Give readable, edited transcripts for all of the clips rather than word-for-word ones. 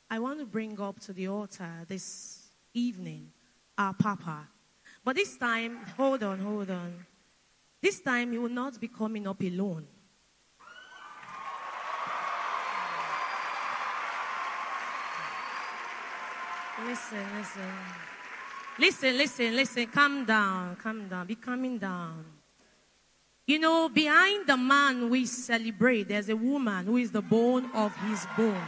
I want to bring up to the altar this evening our Papa. But this time, hold on. This time, he will not be coming up alone. Listen. Calm down. Be calming down. You know, behind the man we celebrate, there's a woman who is the bone of his bone.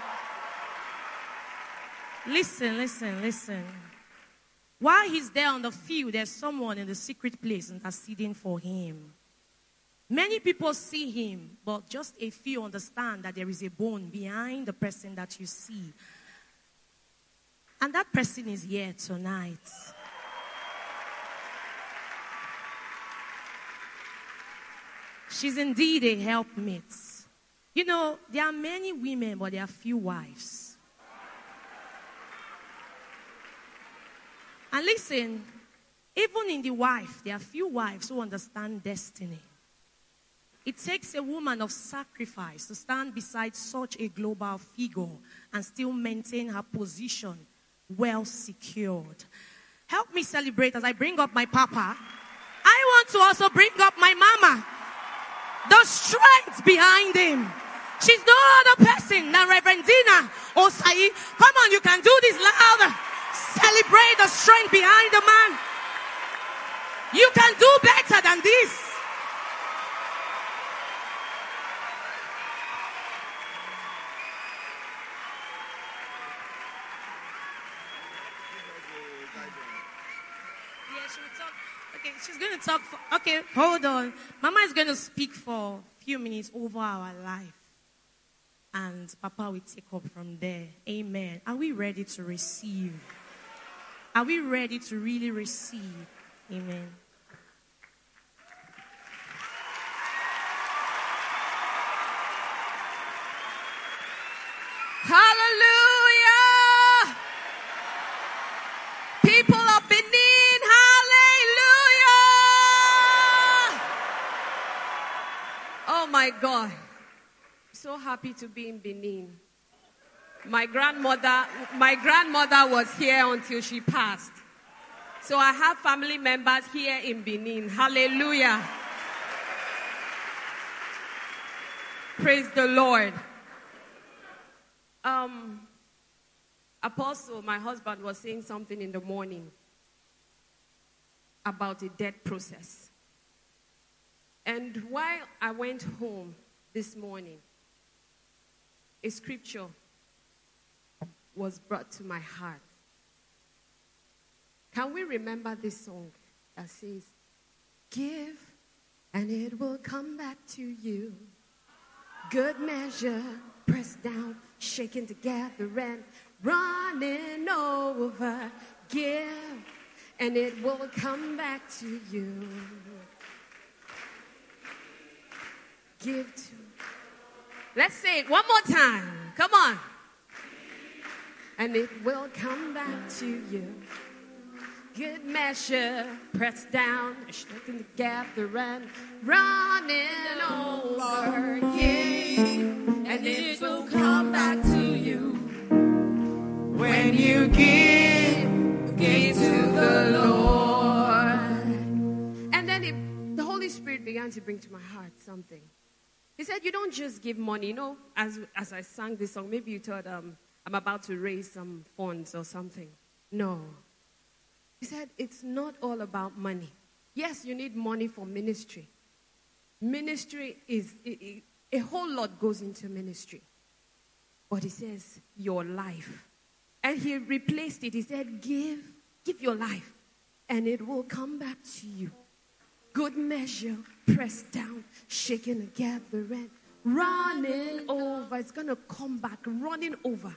Listen. While he's there on the field, there's someone in the secret place interceding for him. Many people see him, but just a few understand that there is a bone behind the person that you see. And that person is here tonight. She's indeed a helpmate. You know, there are many women, but there are few wives. And listen, even in the wife, there are few wives who understand destiny. It takes a woman of sacrifice to stand beside such a global figure and still maintain her position well secured. Help me celebrate as I bring up my Papa. I want to also bring up my Mama. The strength behind him. She's no other person than Reverend Dina Osai. Come on, you can do this louder. Celebrate the strength behind the man. You can do better than this. She's going to talk okay, hold on. Mama is going to speak for a few minutes over our life. And Papa will take up from there. Amen. Are we ready to receive? Are we ready to really receive? Amen. Hallelujah! People of Benin, hallelujah! Oh my God. So happy to be in Benin. My grandmother was here until she passed. So I have family members here in Benin. Hallelujah. Praise the Lord. Apostle, my husband, was saying something in the morning about the death process. And while I went home this morning, a scripture was brought to my heart. Can we remember this song that says, give and it will come back to you. Good measure, pressed down, shaken together and running over. Give and it will come back to you. Give to. Let's say it one more time. Come on. And it will come back to you. Good measure, pressed down, shaken together and running over. Give, and it will come back to you. When you give to the Lord. And then the Holy Spirit began to bring to my heart something. He said, you don't just give money. You know, as I sang this song, maybe you thought I'm about to raise some funds or something. No. He said, it's not all about money. Yes, you need money for ministry. Ministry is, a whole lot goes into ministry. But he says, your life. And he replaced it. He said, give your life. And it will come back to you. Good measure, pressed down, shaken together and running over. It's going to come back, running over.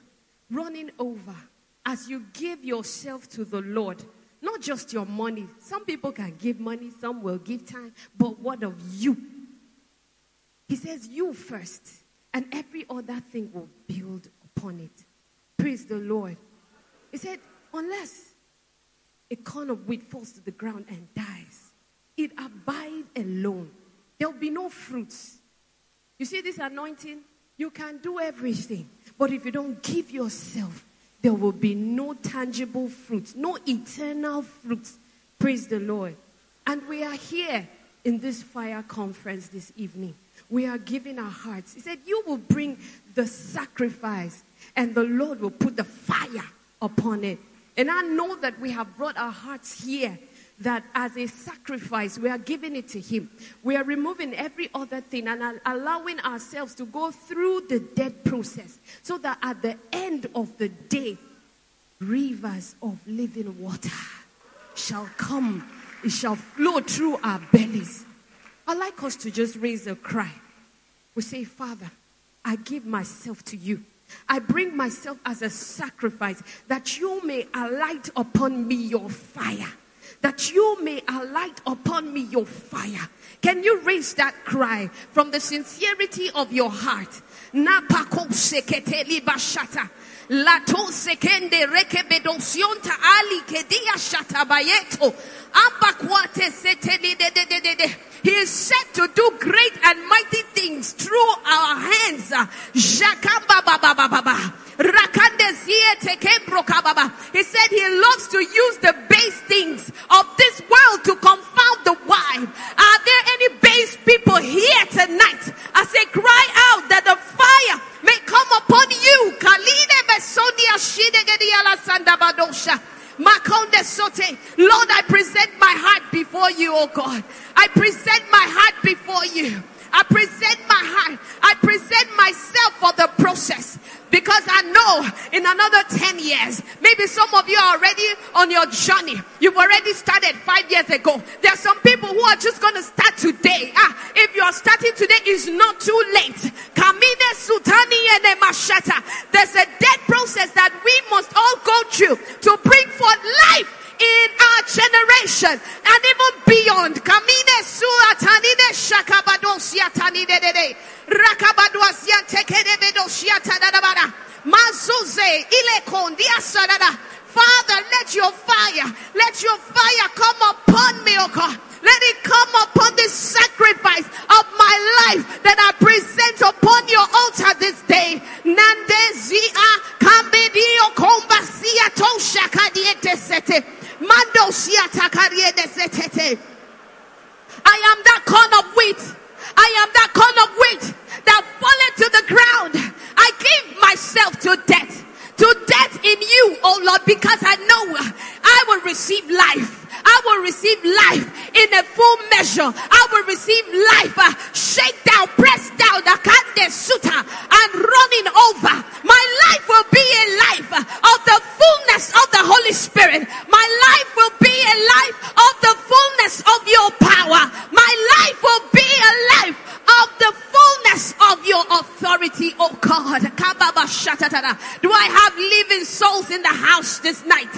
As you give yourself to the Lord, not just your money. Some people can give money, some will give time. But what of you? He says you first, and every other thing will build upon it. Praise the Lord. He said, unless a corn of wheat falls to the ground and dies, it abides alone. There will be no fruits. You see this anointing? You can do everything. But if you don't give yourself, there will be no tangible fruits, no eternal fruits. Praise the Lord. And we are here in this fire conference this evening. We are giving our hearts. He said, you will bring the sacrifice and the Lord will put the fire upon it. And I know that we have brought our hearts here, that as a sacrifice, we are giving it to Him. We are removing every other thing and allowing ourselves to go through the death process, so that at the end of the day, rivers of living water shall come. It shall flow through our bellies. I'd like us to just raise a cry. We say, Father, I give myself to you. I bring myself as a sacrifice, that you may alight upon me your fire. That you may alight upon me your fire. Can you raise that cry from the sincerity of your heart? Napako sekete libashata. Lato sekende rekebedosionta ali kedia shatabayeto. Abakwate seteli de. He is set to do great and mighty things through our hands. Jakamba baba baba. He said he loves to use the base things of this world to confound the wise. Are there any base people here tonight? I say, cry out that the fire may come upon you. Lord, I present my heart before you, oh God. I present my heart before you. I present my heart. I present myself for the process. Because I know in another 10 years, maybe some of you are already on your journey. You've already started 5 years ago. There are some people who are just going to start today. If you are starting today, it's not too late. There's a death process that we must all go through to bring forth life in our generation and even beyond. Father, let your fire come upon me, oh God. Let it come upon this sacrifice of my life that I present upon your altar this day. I am that corn of wheat. I am that corn of wheat that falleth to the ground. I give myself to death in you, oh Lord, because I know I will receive life. I will receive life in a full measure. I will receive life, shake down, press down, and running over. My life will be a life of the fullness of the Holy Spirit. My life will be a life of the fullness of your power. My life will be a life of the fullness of your authority, oh God. Do I have living souls in the house this night?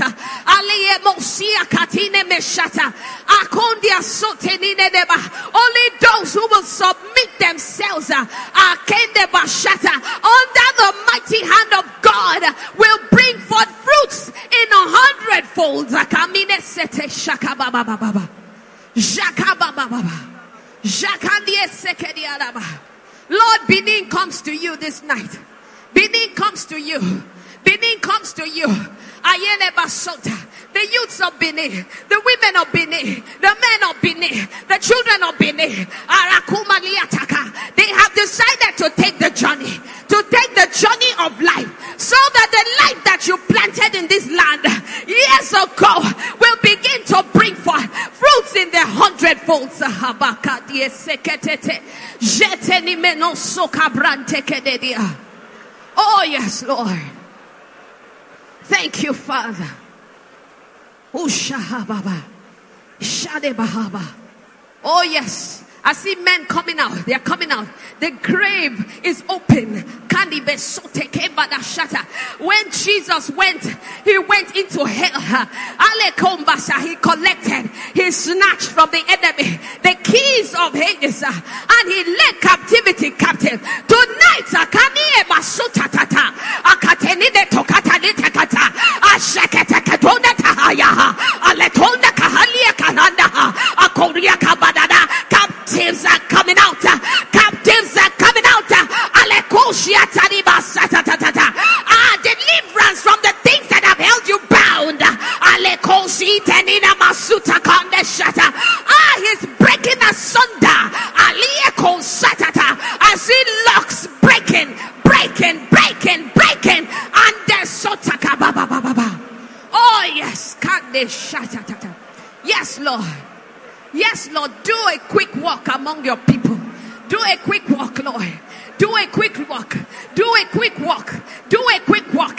Only those who will submit themselves under the mighty hand of God will bring forth fruits in 100-fold. Lord, Benin comes to you this night. Benin comes to you. Benin comes to you. Ayele Basota. The youths of Benin, the women of Benin, the men of Benin, the children of Benin, they have decided to take the journey of life, so that the life that you planted in this land years ago will begin to bring forth fruits in the 100-fold. Oh yes, Lord. Thank you, Father. Oh yes, I see men coming out. They are coming out. The grave is open. When Jesus went, he went into hell. He collected, he snatched from the enemy the keys of Hades, and he led captivity captive. Tonight, captives are coming out. Captives are coming out. Yes, Lord. Yes, Lord. Do a quick walk among your people. Do a quick walk, Lord. Do a quick walk. Do a quick walk. Do a quick walk.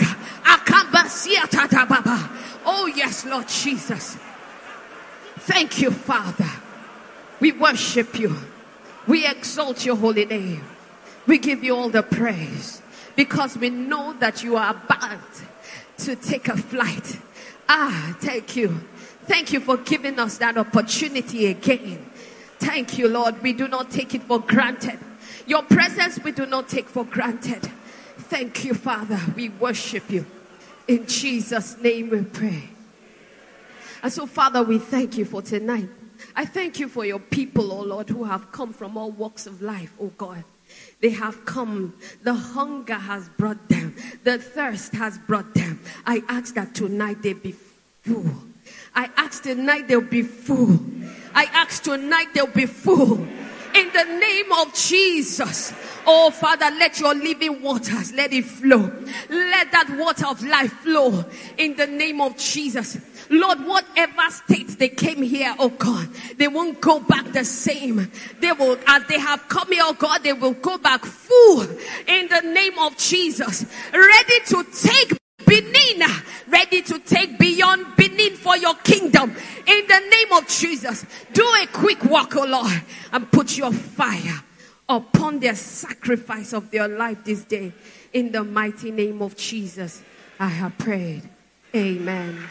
Oh, yes, Lord Jesus. Thank you, Father. We worship you. We exalt your holy name. We give you all the praise because we know that you are about to take a flight. Thank you. Thank you for giving us that opportunity again. Thank you, Lord. We do not take it for granted. Your presence we do not take for granted. Thank you, Father. We worship you. In Jesus' name we pray. And so, Father, we thank you for tonight. I thank you for your people, oh Lord, who have come from all walks of life, oh God. They have come. The hunger has brought them. The thirst has brought them. I ask that tonight they be full. I ask tonight they'll be full. I ask tonight they'll be full. In the name of Jesus. Oh, Father, let your living waters, let it flow. Let that water of life flow in the name of Jesus. Lord, whatever state they came here, oh God, they won't go back the same. They will, as they have come here, oh God, they will go back full in the name of Jesus. Ready to take Benin, ready to take beyond Benin for your kingdom. In the name of Jesus, do a quick walk, oh Lord, and put your fire upon their sacrifice of their life this day. In the mighty name of Jesus, I have prayed. Amen.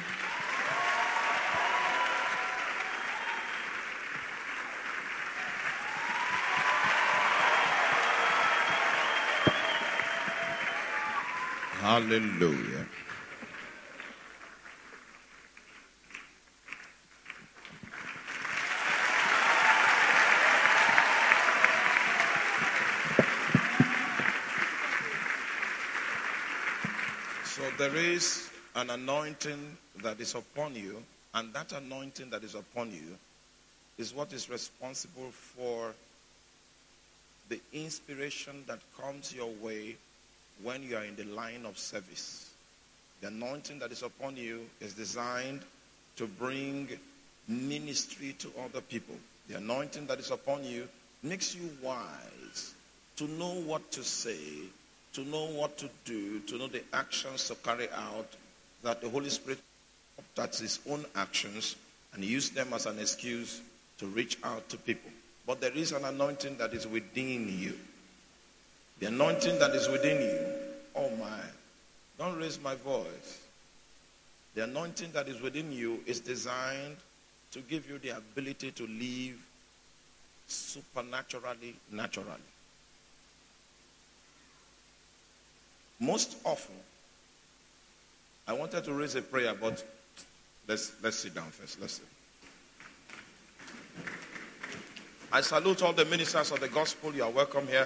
Hallelujah. So there is an anointing that is upon you, and that anointing that is upon you is what is responsible for the inspiration that comes your way when you are in the line of service. The anointing that is upon you is designed to bring ministry to other people. The anointing that is upon you makes you wise to know what to say, to know what to do, to know the actions to carry out, that the Holy Spirit that's his own actions and use them as an excuse to reach out to people. But there is an anointing that is within you. The anointing that is within you, oh my, don't raise my voice. The anointing that is within you is designed to give you the ability to live supernaturally, naturally. Most often, I wanted to raise a prayer, but let's sit down first. Let's sit. I salute all the ministers of the gospel. You are welcome here.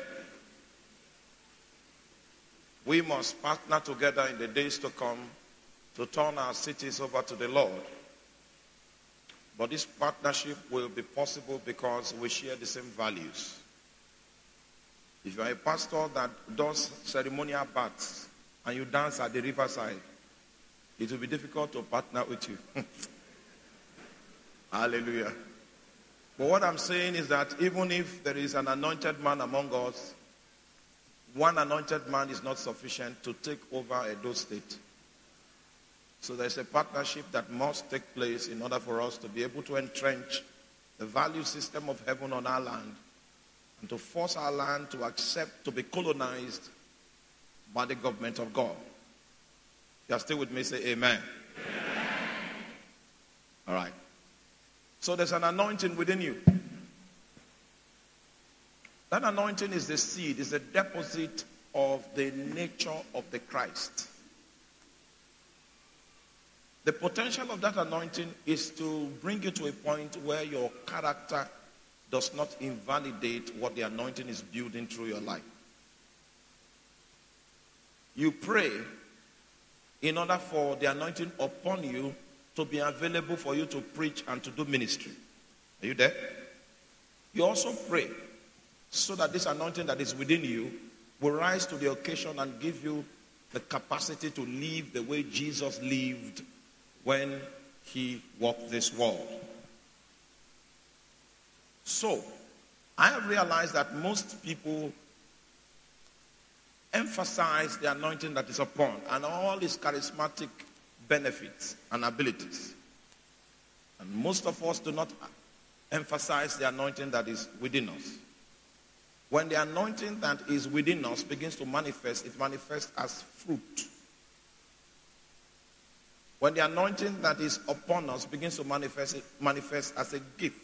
We must partner together in the days to come to turn our cities over to the Lord. But this partnership will be possible because we share the same values. If you are a pastor that does ceremonial baths and you dance at the riverside, it will be difficult to partner with you. Hallelujah. But what I'm saying is that even if there is an anointed man among us, one anointed man is not sufficient to take over Edo State. So there's a partnership that must take place in order for us to be able to entrench the value system of heaven on our land and to force our land to accept to be colonized by the government of God. You are still with me? Say amen. Amen. All right. So there's an anointing within you. That anointing is the seed, is the deposit of the nature of the Christ. The potential of that anointing is to bring you to a point where your character does not invalidate what the anointing is building through your life. You pray in order for the anointing upon you to be available for you to preach and to do ministry. Are you there? You also pray so that this anointing that is within you will rise to the occasion and give you the capacity to live the way Jesus lived when he walked this world. So, I have realized that most people emphasize the anointing that is upon and all its charismatic benefits and abilities. And most of us do not emphasize the anointing that is within us. When the anointing that is within us begins to manifest, it manifests as fruit. When the anointing that is upon us begins to manifest, it manifests as a gift.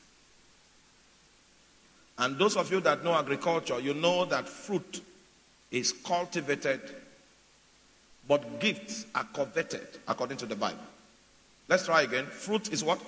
And those of you that know agriculture, you know that fruit is cultivated, but gifts are coveted, according to the Bible. Let's try again. Fruit is what?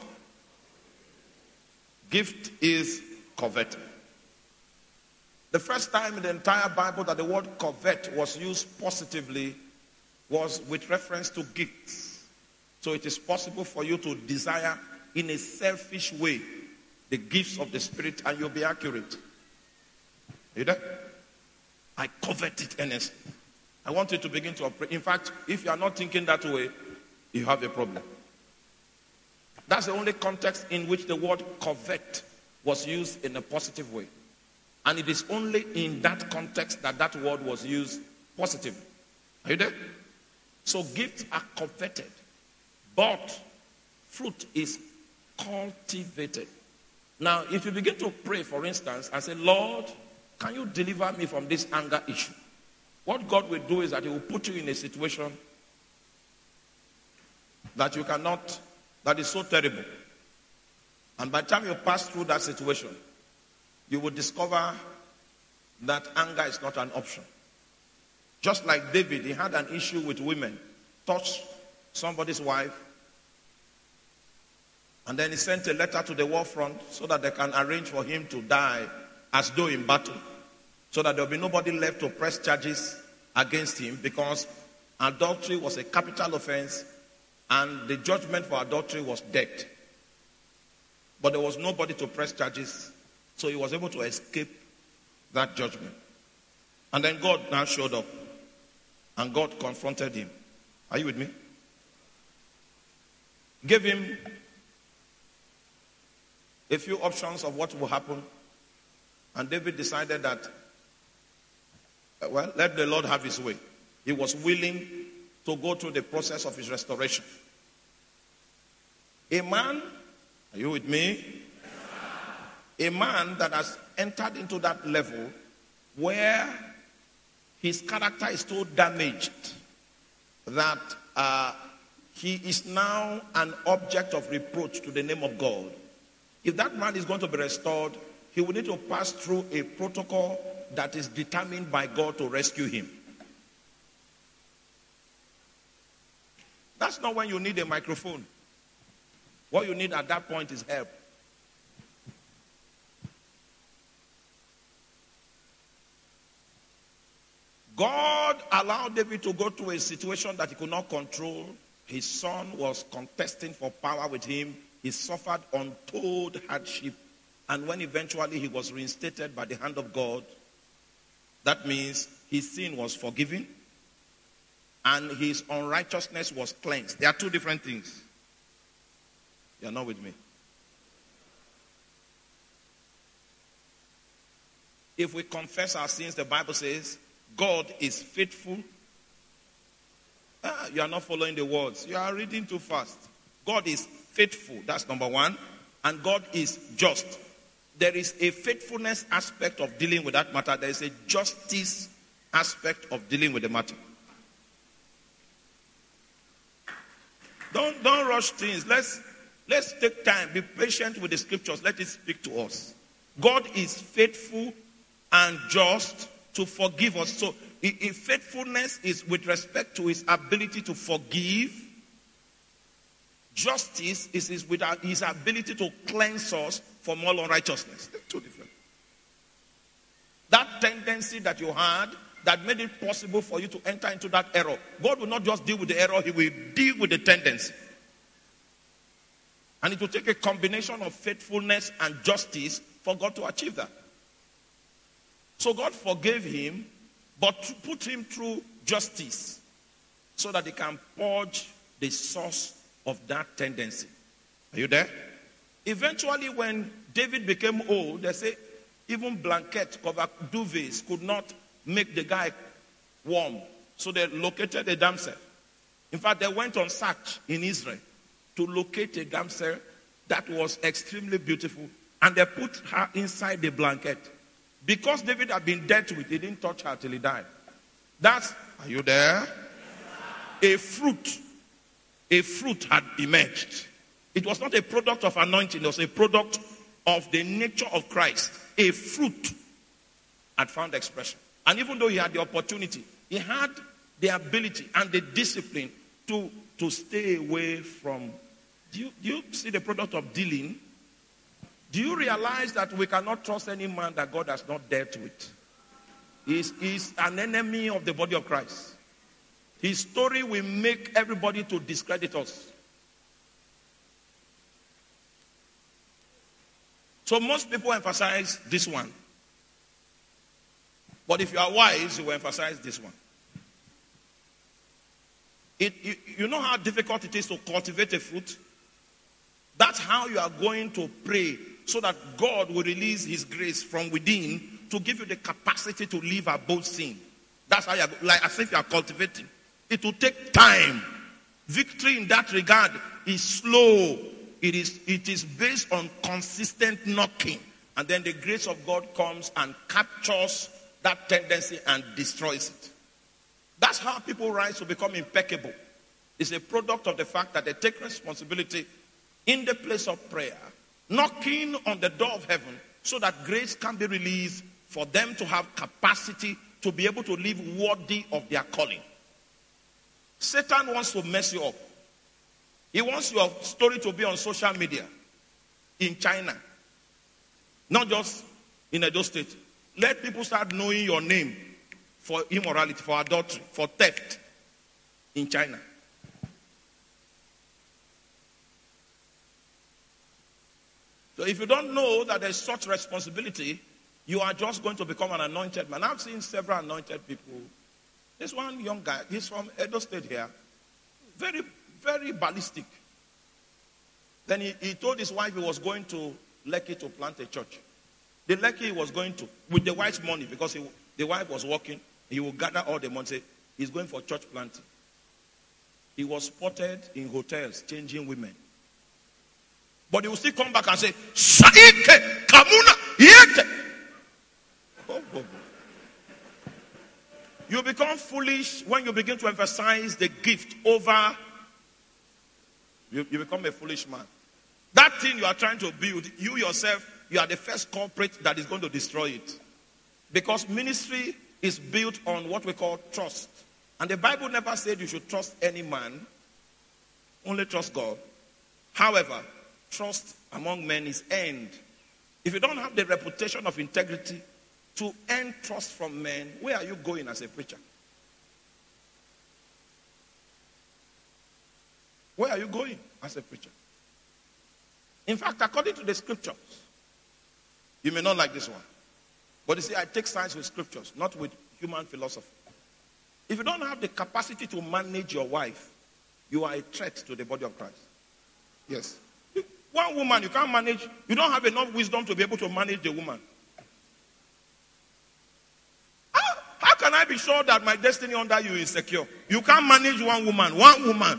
Gift is coveted. The first time in the entire Bible that the word covet was used positively was with reference to gifts. So it is possible for you to desire in a selfish way the gifts of the Spirit and you'll be accurate. Are you there? I covet it earnestly. I want you to begin to operate. In fact, if you are not thinking that way, you have a problem. That's the only context in which the word covet was used in a positive way. And it is only in that context that that word was used positively. Are you there? So gifts are coveted, but fruit is cultivated. Now, if you begin to pray, for instance, and say, Lord, can you deliver me from this anger issue? What God will do is that he will put you in a situation that you cannot, that is so terrible. And by the time you pass through that situation, you will discover that anger is not an option. Just like David, he had an issue with women, touched somebody's wife, and then he sent a letter to the war front so that they can arrange for him to die as though in battle, so that there will be nobody left to press charges against him, because adultery was a capital offense and the judgment for adultery was death. But there was nobody to press charges, so he was able to escape that judgment. And then God now showed up and God confronted him. Are you with me? Gave him a few options of what will happen. And David decided that, well, let the Lord have his way. He was willing to go through the process of his restoration. A man, are you with me? A man that has entered into that level where his character is so damaged that he is now an object of reproach to the name of God. If that man is going to be restored, he will need to pass through a protocol that is determined by God to rescue him. That's not when you need a microphone. What you need at that point is help. God allowed David to go through a situation that he could not control. His son was contesting for power with him. He suffered untold hardship. And when eventually he was reinstated by the hand of God, that means his sin was forgiven and his unrighteousness was cleansed. There are two different things. You are not with me. If we confess our sins, the Bible says, God is faithful. You are not following the words. You are reading too fast. God is faithful. That's number one. And God is just. There is a faithfulness aspect of dealing with that matter. There is a justice aspect of dealing with the matter. Don't rush things. Let's take time. Be patient with the scriptures. Let it speak to us. God is faithful and just to forgive us. So if faithfulness is with respect to his ability to forgive, justice is with his ability to cleanse us from all unrighteousness. They're two different. That tendency that you had that made it possible for you to enter into that error, God will not just deal with the error, he will deal with the tendency. And it will take a combination of faithfulness and justice for God to achieve that. So God forgave him, but put him through justice so that he can purge the source of that tendency. Are you there? Eventually, when David became old, they say even blanket cover duvets could not make the guy warm. So they located a damsel. In fact, they went on search in Israel to locate a damsel that was extremely beautiful. And they put her inside the blanket. Because David had been dealt with, he didn't touch her till he died. Are you there? A fruit had emerged. It was not a product of anointing, it was a product of the nature of Christ. A fruit had found expression. And even though he had the opportunity, he had the ability and the discipline to stay away from. Do you see the product of dealing? Do you realize that we cannot trust any man that God has not dealt with? He's an enemy of the body of Christ. His story will make everybody to discredit us. So most people emphasize this one. But if you are wise, you will emphasize this one. You know how difficult it is to cultivate a fruit? That's how you are going to pray so that God will release his grace from within to give you the capacity to live above sin. That's how you are, like as if you are cultivating. It will take time. Victory in that regard is slow. It is based on consistent knocking. And then the grace of God comes and captures that tendency and destroys it. That's how people rise to become impeccable. It's a product of the fact that they take responsibility in the place of prayer, knocking on the door of heaven so that grace can be released for them to have capacity to be able to live worthy of their calling. Satan wants to mess you up. He wants your story to be on social media in China, not just in Edo State. Let people start knowing your name for immorality, for adultery, for theft in China. So if you don't know that there's such responsibility, you are just going to become an anointed man. I've seen several anointed people. This one young guy, he's from Edo State here. Very, very ballistic. Then he told his wife he was going to Lekki to plant a church. The Lekki he was going to, with the wife's money, because the wife was working, he will gather all the money, say he's going for church planting. He was spotted in hotels changing women. But he will still come back and say, Saike, Kamuna, Yete. Oh. You become foolish when you begin to emphasize the gift over. You become a foolish man. That thing you are trying to build, you yourself, you are the first culprit that is going to destroy it. Because ministry is built on what we call trust. And the Bible never said you should trust any man, only trust God. However, trust among men is earned. If you don't have the reputation of integrity to earn trust from men, where are you going as a preacher? Where are you going as a preacher? In fact, according to the scriptures, you may not like this one, but you see, I take sides with scriptures, not with human philosophy. If you don't have the capacity to manage your wife, you are a threat to the body of Christ. Yes. One woman, you can't manage, you don't have enough wisdom to be able to manage the woman. How can I be sure that my destiny under you is secure? You can't manage one woman.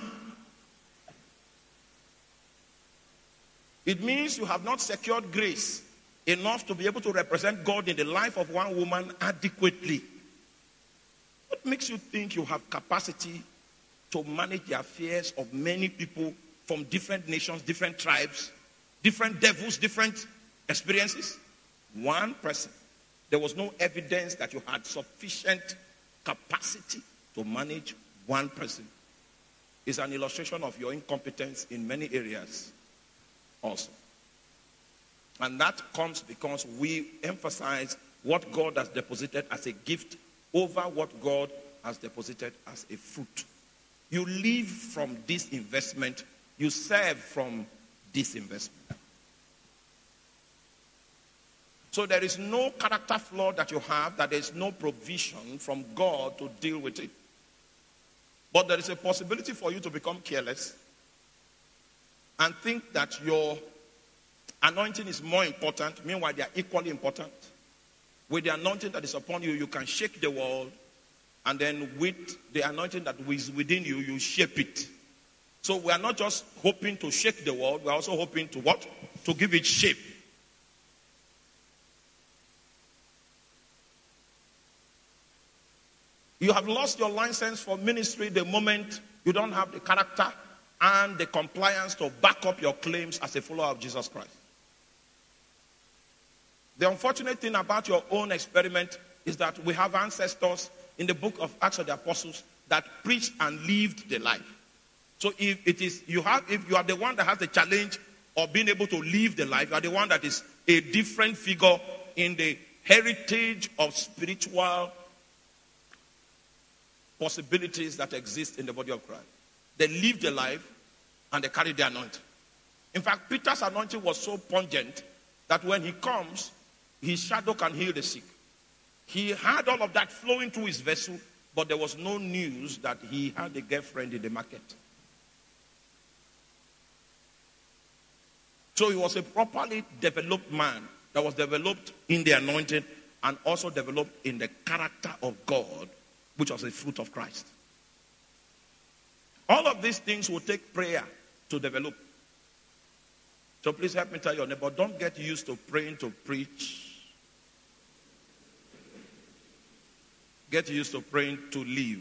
It means you have not secured grace enough to be able to represent God in the life of one woman adequately. What makes you think you have capacity to manage the affairs of many people from different nations, different tribes, different devils, different experiences? One person. There was no evidence that you had sufficient capacity to manage one person. It's an illustration of your incompetence in many areas also. And that comes because we emphasize what God has deposited as a gift over what God has deposited as a fruit. You live from this investment. You serve from this investment. So there is no character flaw that you have, that there is no provision from God to deal with it. But there is a possibility for you to become careless. and think that your anointing is more important. Meanwhile, they are equally important. With the anointing that is upon you, you can shake the world. And then with the anointing that is within you, you shape it. So we are not just hoping to shake the world. We are also hoping to what? To give it shape. You have lost your license for ministry the moment you don't have the character and the compliance to back up your claims as a follower of Jesus Christ. The unfortunate thing about your own experiment is that we have ancestors in the book of Acts of the Apostles that preached and lived the life. So if you are the one that has the challenge of being able to live the life, you are the one that is a different figure in the heritage of spiritual possibilities that exist in the body of Christ. They lived the life and they carried the anointing. In fact, Peter's anointing was so pungent that when he comes, his shadow can heal the sick. He had all of that flowing through his vessel, but there was no news that he had a girlfriend in the market. So he was a properly developed man that was developed in the anointing and also developed in the character of God, which was a fruit of Christ. All of these things will take prayer to develop. So please help me tell your neighbor, don't get used to praying to preach. Get used to praying to live.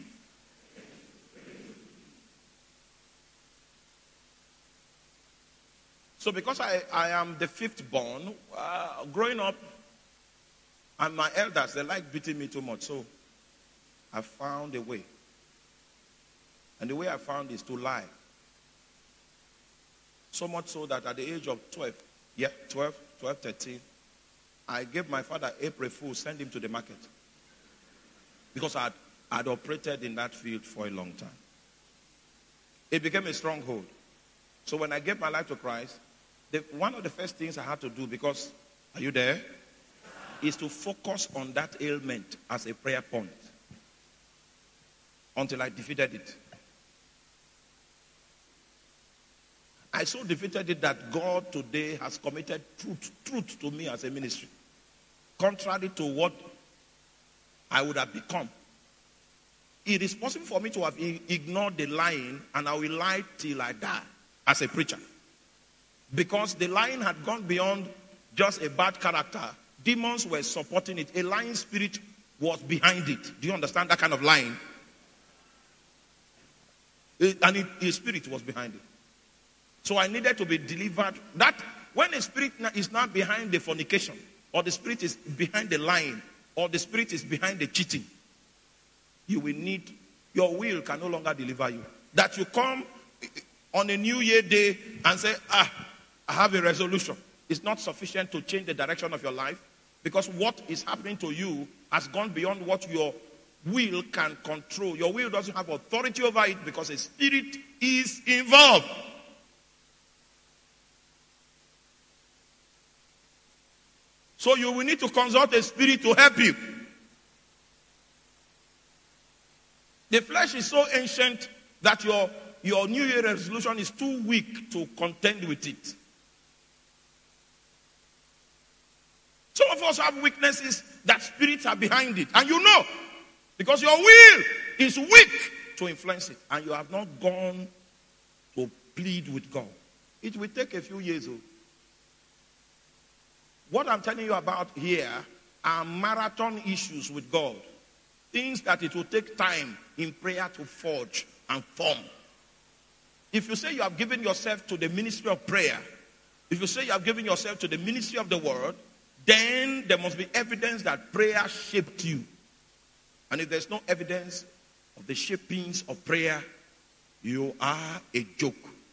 So because I am the fifth born, growing up, and my elders, they like beating me too much. So I found a way. And the way I found is to lie. So much so that at the age of 12, 13, I gave my father April Fool, send him to the market. Because I'd operated in that field for a long time. It became a stronghold. So when I gave my life to Christ, one of the first things I had to do, because, are you there? Is to focus on that ailment as a prayer point. Until I defeated it. I so defeated it that God today has committed truth to me as a ministry. Contrary to what I would have become. It is possible for me to have ignored the lying, and I will lie till I die as a preacher. Because the lying had gone beyond just a bad character. Demons were supporting it. A lying spirit was behind it. Do you understand that kind of lying? His spirit was behind it. So I needed to be delivered. That when a spirit is not behind the fornication, or the spirit is behind the lying, or the spirit is behind the cheating, you will need, your will can no longer deliver you. That you come on a New Year day and say, I have a resolution. It's not sufficient to change the direction of your life, because what is happening to you has gone beyond what your will can control. Your will doesn't have authority over it because a spirit is involved. So you will need to consult a spirit to help you. The flesh is so ancient that your New Year resolution is too weak to contend with it. Some of us have weaknesses that spirits are behind it. And you know, because your will is weak to influence it. And you have not gone to plead with God. It will take a few years. What I'm telling you about here are marathon issues with God. Things that it will take time in prayer to forge and form. If you say you have given yourself to the ministry of prayer, if you say you have given yourself to the ministry of the word, then there must be evidence that prayer shaped you. And if there's no evidence of the shapings of prayer, you are a joke.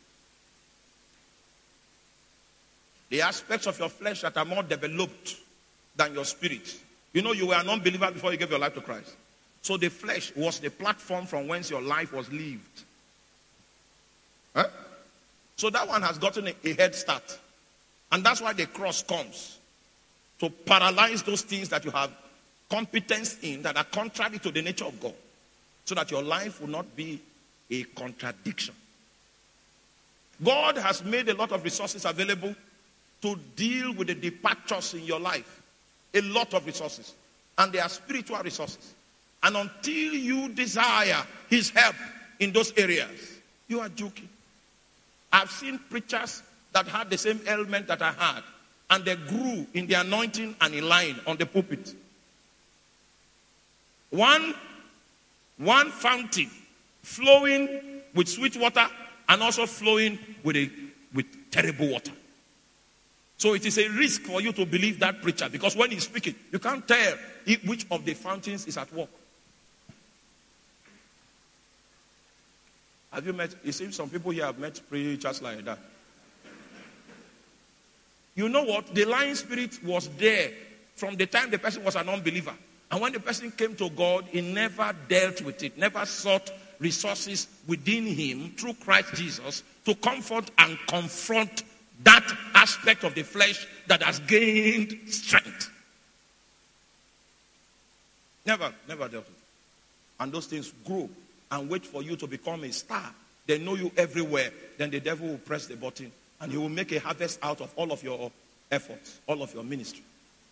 The aspects of your flesh that are more developed than your spirit. You know, you were an unbeliever before you gave your life to Christ. So the flesh was the platform from whence your life was lived. Huh? So that one has gotten a head start. And that's why the cross comes. To paralyze those things that you have competence in that are contrary to the nature of God. So that your life will not be a contradiction. God has made a lot of resources available to deal with the departures in your life. A lot of resources. And they are spiritual resources. And until you desire his help in those areas, you are joking. I've seen preachers that had the same ailment that I had, and they grew in the anointing and in line on the pulpit. One fountain flowing with sweet water and also flowing with terrible water. So it is a risk for you to believe that preacher, because when he's speaking, you can't tell which of the fountains is at work. Have you met, it seems some people here have met preachers like that. You know what? The lying spirit was there from the time the person was an unbeliever. And when the person came to God, he never dealt with it, never sought resources within him through Christ Jesus to comfort and confront that aspect of the flesh that has gained strength. Never dealt with it. And those things grow and wait for you to become a star. They know you everywhere. Then the devil will press the button and he will make a harvest out of all of your efforts, all of your ministry.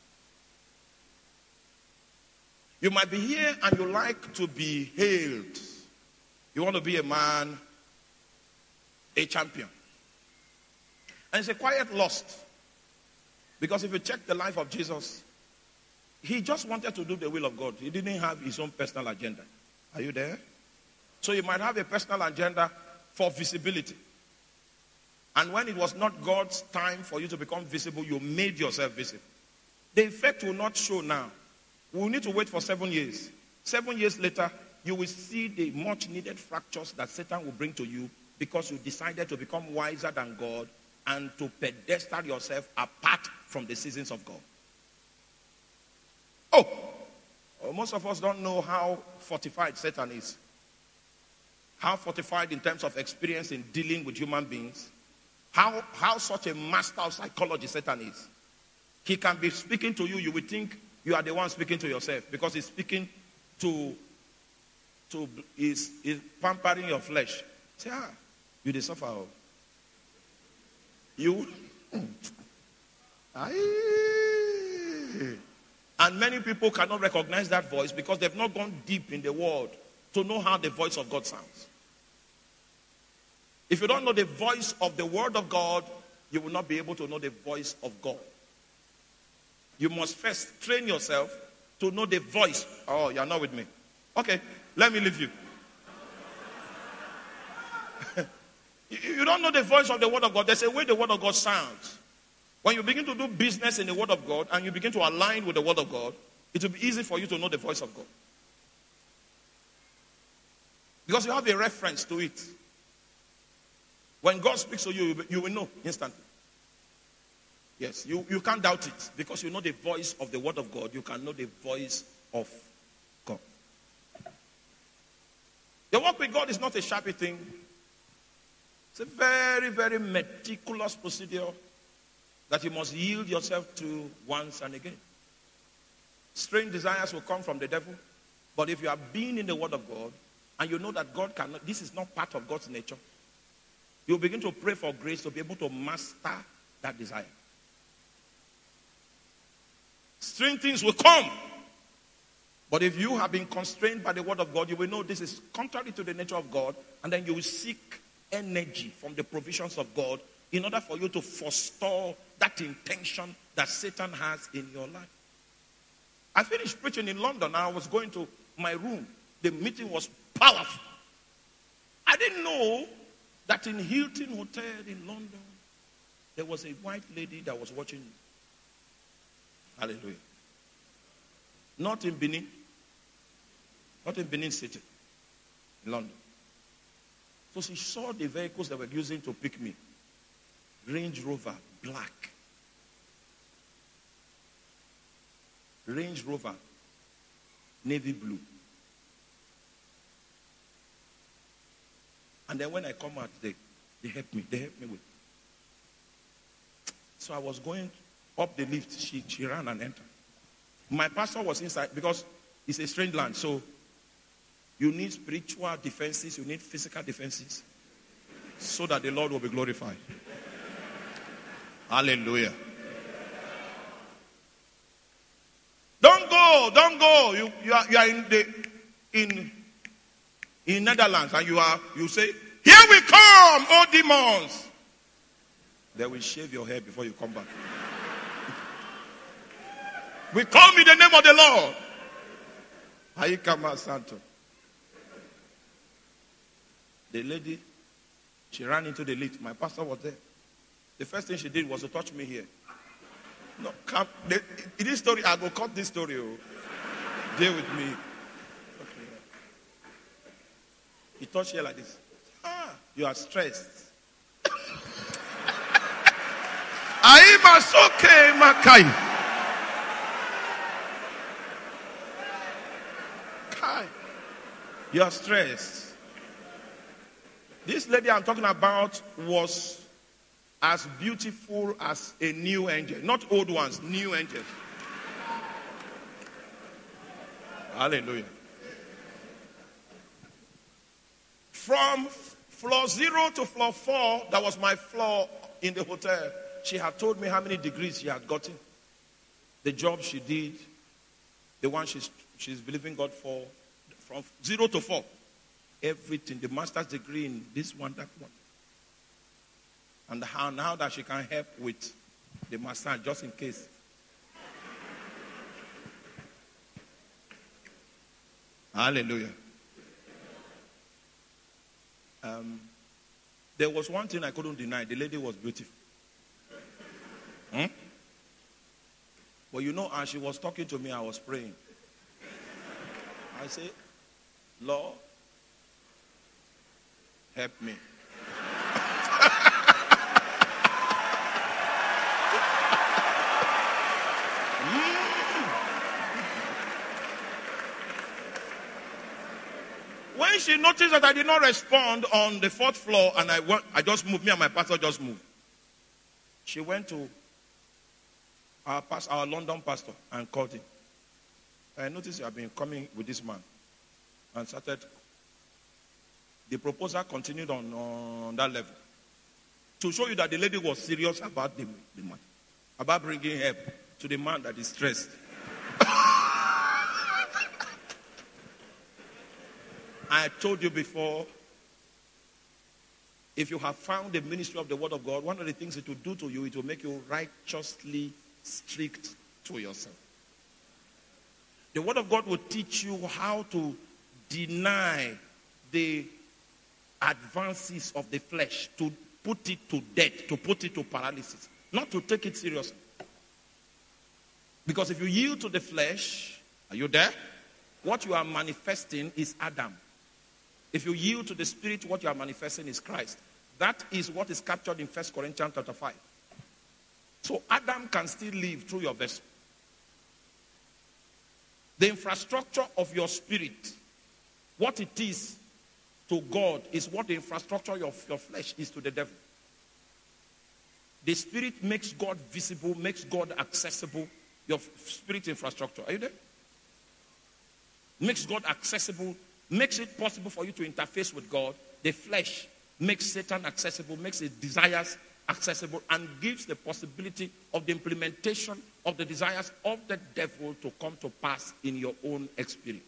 You might be here and you like to be hailed. You want to be a man, a champion. And it's a quiet lust. Because if you check the life of Jesus, he just wanted to do the will of God. He didn't have his own personal agenda. Are you there? So you might have a personal agenda for visibility. And when it was not God's time for you to become visible, you made yourself visible. The effect will not show now. We will need to wait for 7 years. 7 years later, you will see the much needed fractures that Satan will bring to you because you decided to become wiser than God and to pedestal yourself apart from the seasons of God. Oh, most of us don't know how fortified Satan is. How fortified in terms of experience in dealing with human beings. How such a master of psychology Satan is. He can be speaking to you, you will think you are the one speaking to yourself because he's speaking to is pampering your flesh. Say, you the suffer. You. And many people cannot recognize that voice because they've not gone deep in the word to know how the voice of God sounds. If you don't know the voice of the word of God, you will not be able to know the voice of God. You must first train yourself to know the voice. Oh, you're not with me. Okay, let me leave you. You don't know the voice of the word of God. There's a way the word of God sounds. When you begin to do business in the word of God and you begin to align with the word of God, it will be easy for you to know the voice of God. Because you have a reference to it. When God speaks to you, you will know instantly. Yes, you can't doubt it. Because you know the voice of the word of God, you can know the voice of God. Your work with God is not a shabby thing. It's a very, very meticulous procedure that you must yield yourself to once and again. Strange desires will come from the devil. But if you have been in the word of God, and you know that God cannot, this is not part of God's nature, you'll begin to pray for grace to be able to master that desire. Strange things will come. But if you have been constrained by the word of God, you will know this is contrary to the nature of God. And then you will seek energy from the provisions of God in order for you to forestall that intention that Satan has in your life. I finished preaching in London and I was going to my room. The meeting was powerful. I didn't know that in Hilton Hotel in London, there was a white lady that was watching me. Hallelujah. Not in Benin. Not in Benin City. In London. So she saw the vehicles they were using to pick me. Range Rover, black. Range Rover, navy blue. And then when I come out, they help me. They help me with. So I was going up the lift. She ran and entered. My pastor was inside because it's a strange land. So you need spiritual defenses. You need physical defenses. so that the Lord will be glorified. Hallelujah. Don't go. You are in Netherlands, and you say, "Here we come, oh demons." They will shave your hair before you come back. We come in the name of the Lord. Aikama Santo. The lady, she ran into the lift. My pastor was there. The first thing she did was to touch me here. No, come. In this story, I will cut this story. Oh. Deal with me. Okay. He touched her like this. You are stressed. Aimasoke Makai. You are stressed. This lady I'm talking about was as beautiful as a new angel. Not old ones, new angels. Hallelujah. From floor 0 to floor 4, that was my floor in the hotel. She had told me how many degrees she had gotten. The job she did. The one she's believing God for. From 0 to 4. Everything. The master's degree in this one, that one. And how now that she can help with the master just in case. Hallelujah. There was one thing I couldn't deny. The lady was beautiful. But you know, as she was talking to me, I was praying. I said, "Lord, help me." When she noticed that I did not respond on the 4th floor, and I just moved, me and my pastor just moved. She went to our London pastor and called him. I noticed you have been coming with this man. And started. The proposal continued on that level. To show you that the lady was serious about the man. About bringing help to the man that is stressed. I told you before, if you have found the ministry of the word of God, one of the things it will do to you, it will make you righteously strict to yourself. The word of God will teach you how to deny the advances of the flesh, to put it to death, to put it to paralysis, not to take it seriously. Because if you yield to the flesh, are you there? What you are manifesting is Adam. If you yield to the Spirit, what you are manifesting is Christ. That is what is captured in 1 Corinthians chapter 5. So Adam can still live through your vessel. The infrastructure of your spirit, what it is to God, is what the infrastructure of your flesh is to the devil. The spirit makes God visible, makes God accessible. Your spirit infrastructure. Are you there? Makes God accessible, makes it possible for you to interface with God. The flesh makes Satan accessible, makes his desires accessible, and gives the possibility of the implementation of the desires of the devil to come to pass in your own experience.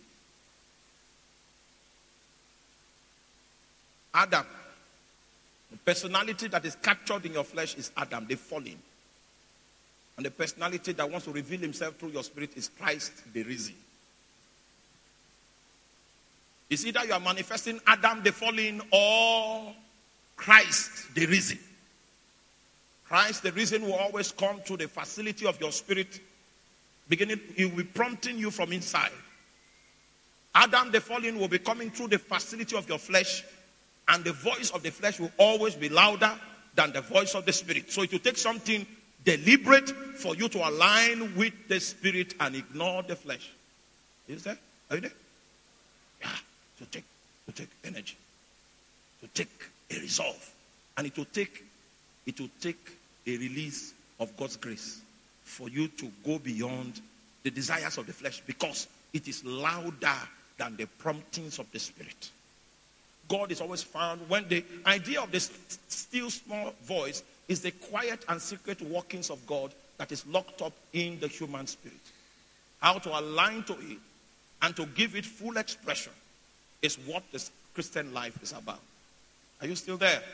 Adam, the personality that is captured in your flesh is Adam, the fallen. And the personality that wants to reveal himself through your spirit is Christ, the risen. It's either you are manifesting Adam, the fallen, or Christ, the risen. Christ, the risen, will always come to the facility of your spirit. Beginning, he will be prompting you from inside. Adam, the fallen, will be coming through the facility of your flesh. And the voice of the flesh will always be louder than the voice of the spirit. So it will take something deliberate for you to align with the spirit and ignore the flesh. Is there? Are you there? Yeah. To take energy. To take a resolve. And it will take a release of God's grace for you to go beyond the desires of the flesh, because it is louder than the promptings of the spirit. God is always found when the idea of the still small voice is the quiet and secret workings of God that is locked up in the human spirit. How to align to it and to give it full expression is what the Christian life is about. Are you still there?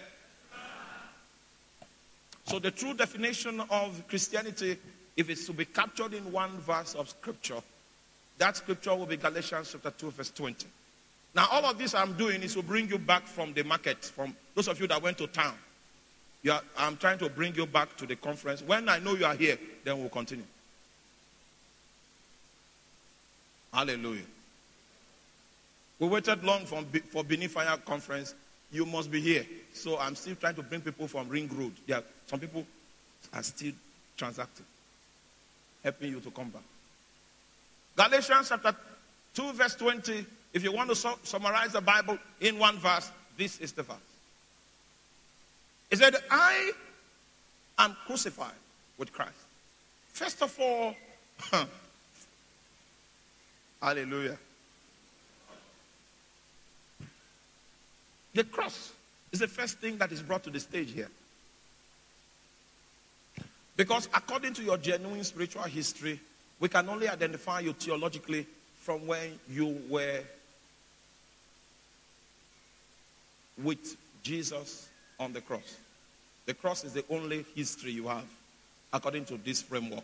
So the true definition of Christianity, if it's to be captured in one verse of scripture, that scripture will be Galatians chapter 2, verse 20. Now, all of this I'm doing is to bring you back from the market, from those of you that went to town. I'm trying to bring you back to the conference. When I know you are here, then we'll continue. Hallelujah. We waited long for Benin Fire Conference. You must be here. So I'm still trying to bring people from Ring Road. Some people are still transacting, helping you to come back. Galatians chapter 2, verse 20. If you want to summarize the Bible in one verse, this is the verse. It said, I am crucified with Christ. First of all, hallelujah. The cross is the first thing that is brought to the stage here. Because according to your genuine spiritual history, we can only identify you theologically from when you were with Jesus on the cross. The cross is the only history you have according to this framework.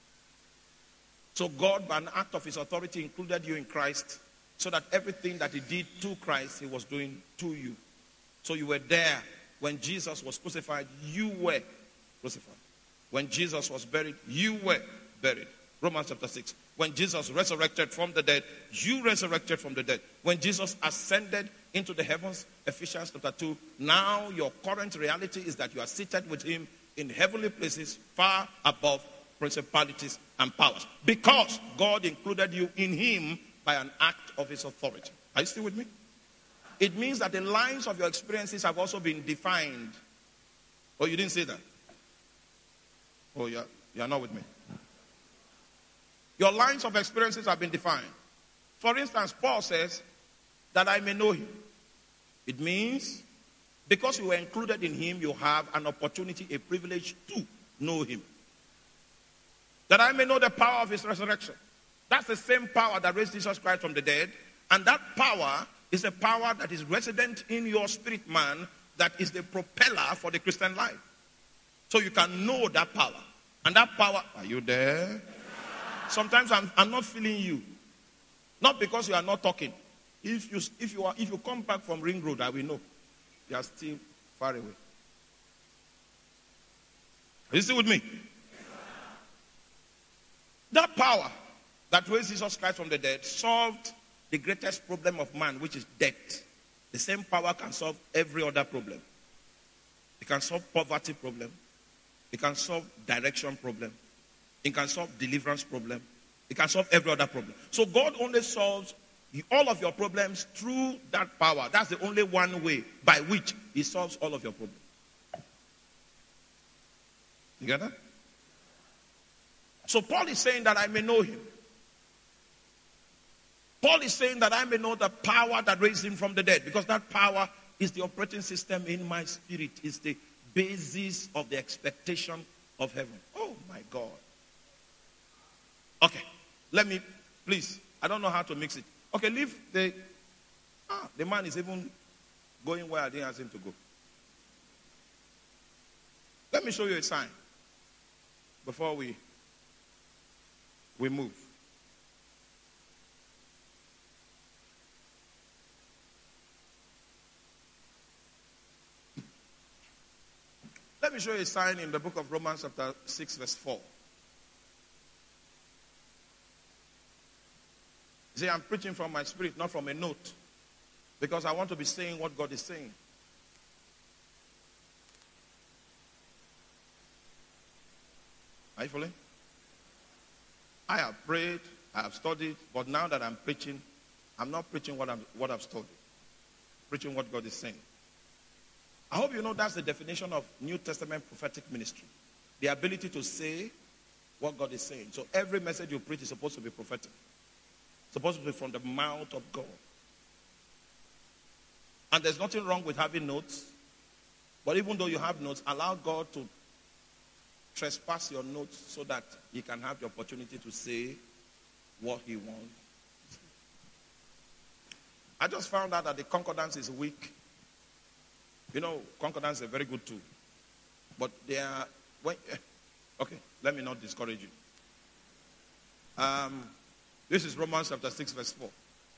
So God, by an act of his authority, included you in Christ so that everything that he did to Christ, he was doing to you. So you were there. When Jesus was crucified, you were crucified. When Jesus was buried, you were buried. Romans chapter 6. When Jesus resurrected from the dead, you resurrected from the dead. When Jesus ascended into the heavens, Ephesians chapter 2, now your current reality is that you are seated with him in heavenly places far above principalities and powers. Because God included you in him by an act of his authority. Are you still with me? It means that the lines of your experiences have also been defined. Oh, you didn't say that? Oh, you're not with me. Your lines of experiences have been defined. For instance, Paul says that I may know him. It means because you were included in him, you have an opportunity, a privilege to know him. That I may know the power of his resurrection. That's the same power that raised Jesus Christ from the dead. And that power is a power that is resident in your spirit man, that is the propeller for the Christian life. So you can know that power. And that power, are you there? Sometimes I'm not feeling you. Not because you are not talking. If you come back from Ring Road, I will know. You are still far away. Are you still with me? That power that raised Jesus Christ from the dead solved the greatest problem of man, which is death. The same power can solve every other problem. It can solve poverty problem. It can solve direction problem. It can solve deliverance problem. It can solve every other problem. So God only solves all of your problems through that power. That's the only one way by which he solves all of your problems. You get that? So Paul is saying that I may know him. Paul is saying that I may know the power that raised him from the dead, because that power is the operating system in my spirit. It's the basis of the expectation of heaven. Oh my God. Okay, let me, please, I don't know how to mix it. Okay, leave the man is even going where I didn't ask him to go. Let me show you a sign before we move. Let me show you a sign in the book of Romans chapter 6 verse 4. See, I'm preaching from my spirit, not from a note. Because I want to be saying what God is saying. Are you following? I have prayed, I have studied, but now that I'm preaching, I'm not preaching what I've studied. I'm preaching what God is saying. I hope you know that's the definition of New Testament prophetic ministry. The ability to say what God is saying. So every message you preach is supposed to be prophetic. It's supposed to be from the mouth of God. And there's nothing wrong with having notes. But even though you have notes, allow God to trespass your notes so that he can have the opportunity to say what he wants. I just found out that the concordance is weak. You know, concordance is a very good tool. But they are... Okay, let me not discourage you. This is Romans chapter 6, verse 4.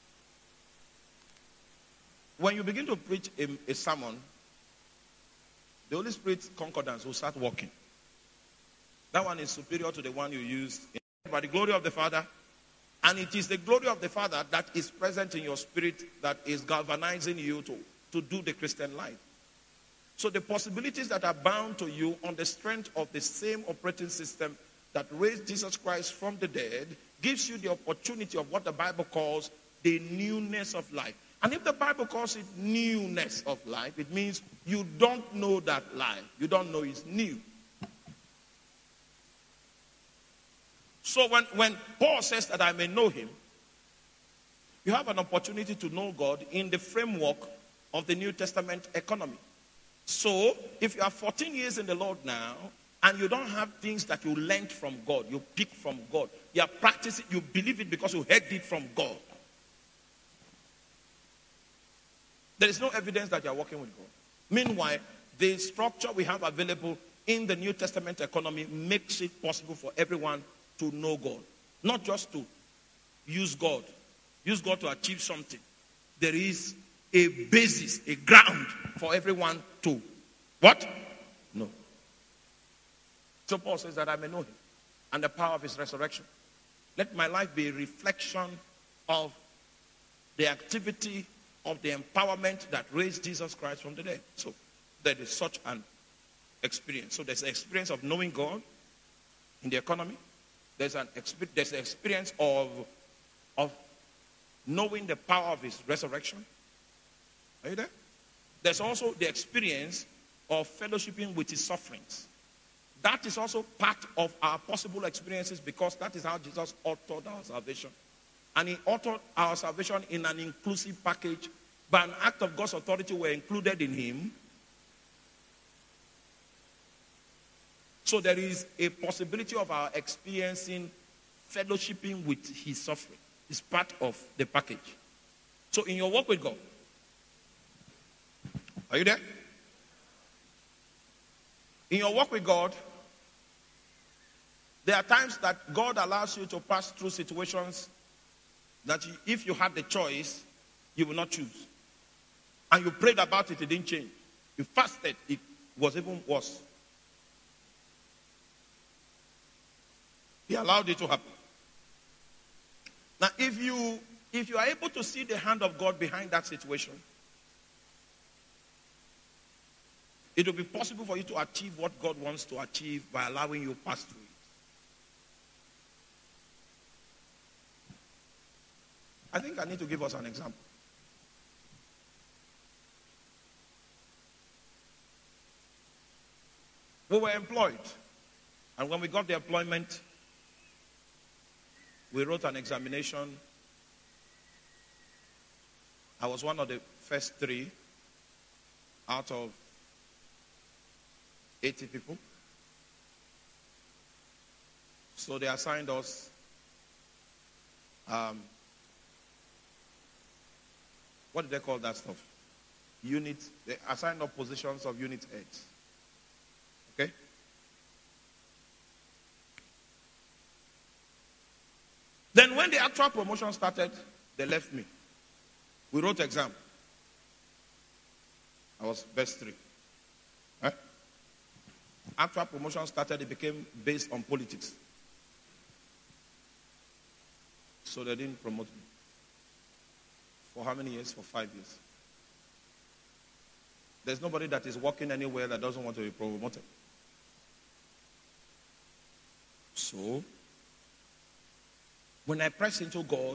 When you begin to preach a sermon, the Holy Spirit's concordance will start working. That one is superior to the one you used by the glory of the Father. And it is the glory of the Father that is present in your spirit that is galvanizing you to do the Christian life. So the possibilities that are bound to you on the strength of the same operating system that raised Jesus Christ from the dead gives you the opportunity of what the Bible calls the newness of life. And if the Bible calls it newness of life, it means you don't know that life. You don't know it's new. So when Paul says that I may know him, you have an opportunity to know God in the framework of the New Testament economy. So if you are 14 years in the Lord now, and you don't have things that you learned from God, you pick from God, you are practicing, you believe it because you heard it from God. There is no evidence that you are working with God. Meanwhile, the structure we have available in the New Testament economy makes it possible for everyone to know God. Not just to use God to achieve something. There is a basis, a ground for everyone to what? Know. So Paul says that I may know him and the power of his resurrection. Let my life be a reflection of the activity of the empowerment that raised Jesus Christ from the dead. So there is such an experience. So there's an experience of knowing God in the economy. There's an experience of knowing the power of his resurrection. Are you there? There's also the experience of fellowshipping with his sufferings. That is also part of our possible experiences because that is how Jesus authored our salvation. And he authored our salvation in an inclusive package. By an act of God's authority, we're included in him. So there is a possibility of our experiencing fellowshipping with his suffering. It's part of the package. So in your walk with God, are you there? In your walk with God, there are times that God allows you to pass through situations that if you had the choice, you will not choose. And you prayed about it, it didn't change. You fasted, it was even worse. He allowed it to happen. Now, if you are able to see the hand of God behind that situation, it will be possible for you to achieve what God wants to achieve by allowing you pass through it. I think I need to give us an example. We were employed. And when we got the employment, we wrote an examination. I was one of the first 3 out of 80 people. So they assigned us what did they call that stuff? Unit. They assigned up positions of unit heads. Okay? Then when the actual promotion started, they left me. We wrote exam. I was best 3. Actual promotion started, it became based on politics. So they didn't promote me. For how many years? For 5 years. There's nobody that is working anywhere that doesn't want to be promoted. So, when I press into God,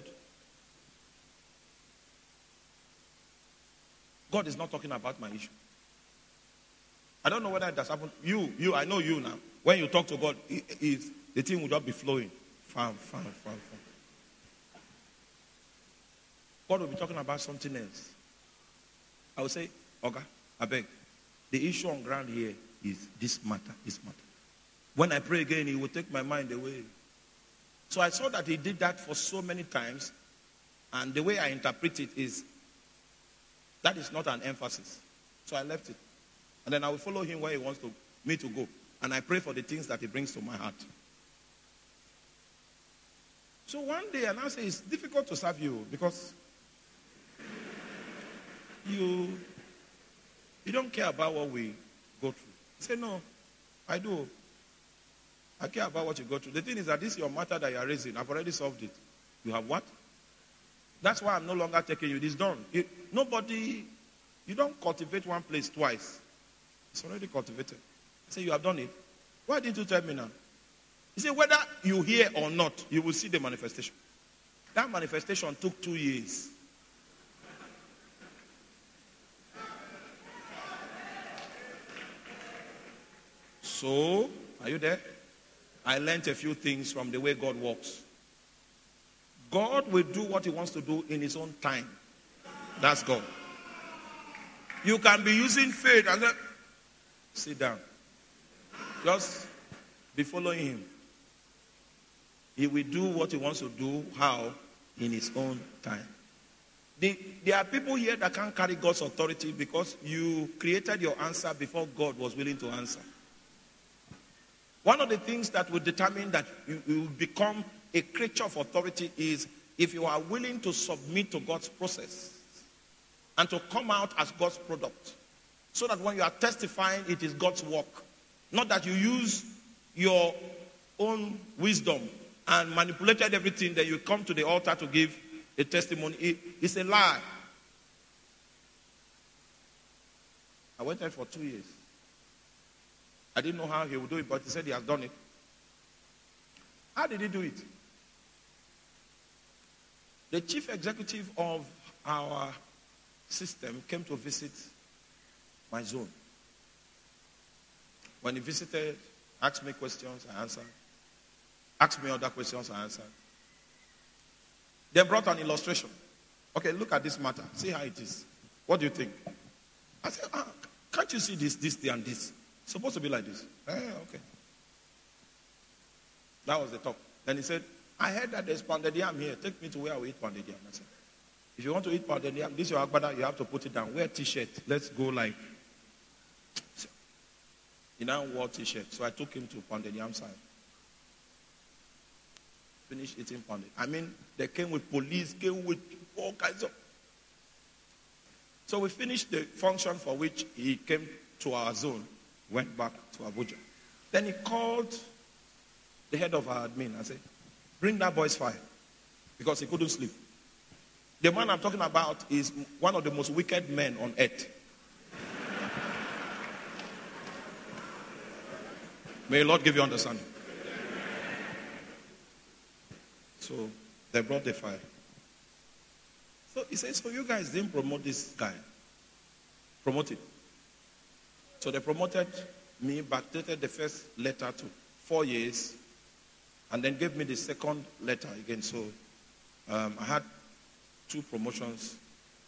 God is not talking about my issue. I don't know whether it has happened. I know you now. When you talk to God, the thing will not be flowing. Fine. God will be talking about something else. I will say, okay, I beg. The issue on ground here is this matter, this matter. When I pray again, he will take my mind away. So I saw that he did that for so many times. And the way I interpret it is, that is not an emphasis. So I left it. And then I will follow him where he wants me to go. And I pray for the things that he brings to my heart. So one day, and I say, it's difficult to serve you because you don't care about what we go through. I say, no, I do. I care about what you go through. The thing is that this is your matter that you are raising. I've already solved it. You have what? That's why I'm no longer taking you. It's done. You don't cultivate one place twice. It's already cultivated. I say, you have done it. Why didn't you tell me now? He said, whether you hear or not, you will see the manifestation. That manifestation took 2 years. So, are you there? I learned a few things from the way God works. God will do what he wants to do in his own time. That's God. You can be using faith and then sit down. Just be following him. He will do what he wants to do. How? In his own time. There are people here that can't carry God's authority because you created your answer before God was willing to answer. One of the things that will determine that you will become a creature of authority is if you are willing to submit to God's process and to come out as God's product. So that when you are testifying, it is God's work. Not that you use your own wisdom and manipulated everything, that you come to the altar to give a testimony. It's a lie. I waited for 2 years. I didn't know how he would do it, but he said he has done it. How did he do it? The chief executive of our system came to visit my zone. When he visited, asked me questions, I answered. Asked me other questions, I answered. They brought an illustration. Okay, look at this matter. See how it is. What do you think? I said, can't you see this, and this? It's supposed to be like this. Okay. That was the talk. Then he said, I heard that there's pounded yam here. Take me to where I will eat pounded yam. I said, if you want to eat pounded yam, this is your agbada, you have to put it down. Wear t-shirt. Let's go like. So, he now wore t-shirt. So I took him to pounded yam side. Finished eating pounded. I mean, they came with police, came with all kinds of. So we finished the function for which he came to our zone. Went back to Abuja. Then he called the head of our admin and said, bring that boy's file. Because he couldn't sleep. The man I'm talking about is one of the most wicked men on earth. May the Lord give you understanding. So they brought the file. So he says, so you guys didn't promote this guy. Promote it. So they promoted me, backdated the first letter to 4 years, and then gave me the second letter again. So I had 2 promotions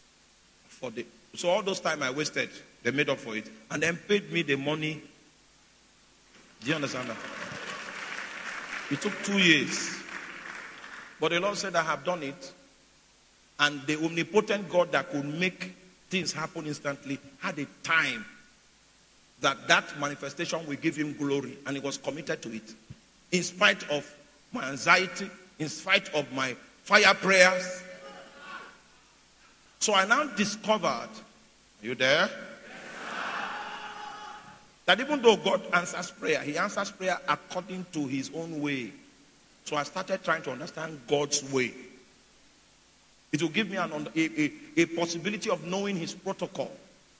so all those time I wasted, they made up for it, and then paid me the money. Do you understand that? It took 2 years. But the Lord said, I have done it. And the omnipotent God that could make things happen instantly had a time that manifestation will give him glory, and he was committed to it. In spite of my anxiety, in spite of my fire prayers. So I now discovered, are you there? That even though God answers prayer, he answers prayer according to his own way. So I started trying to understand God's way. It will give me a possibility of knowing his protocol.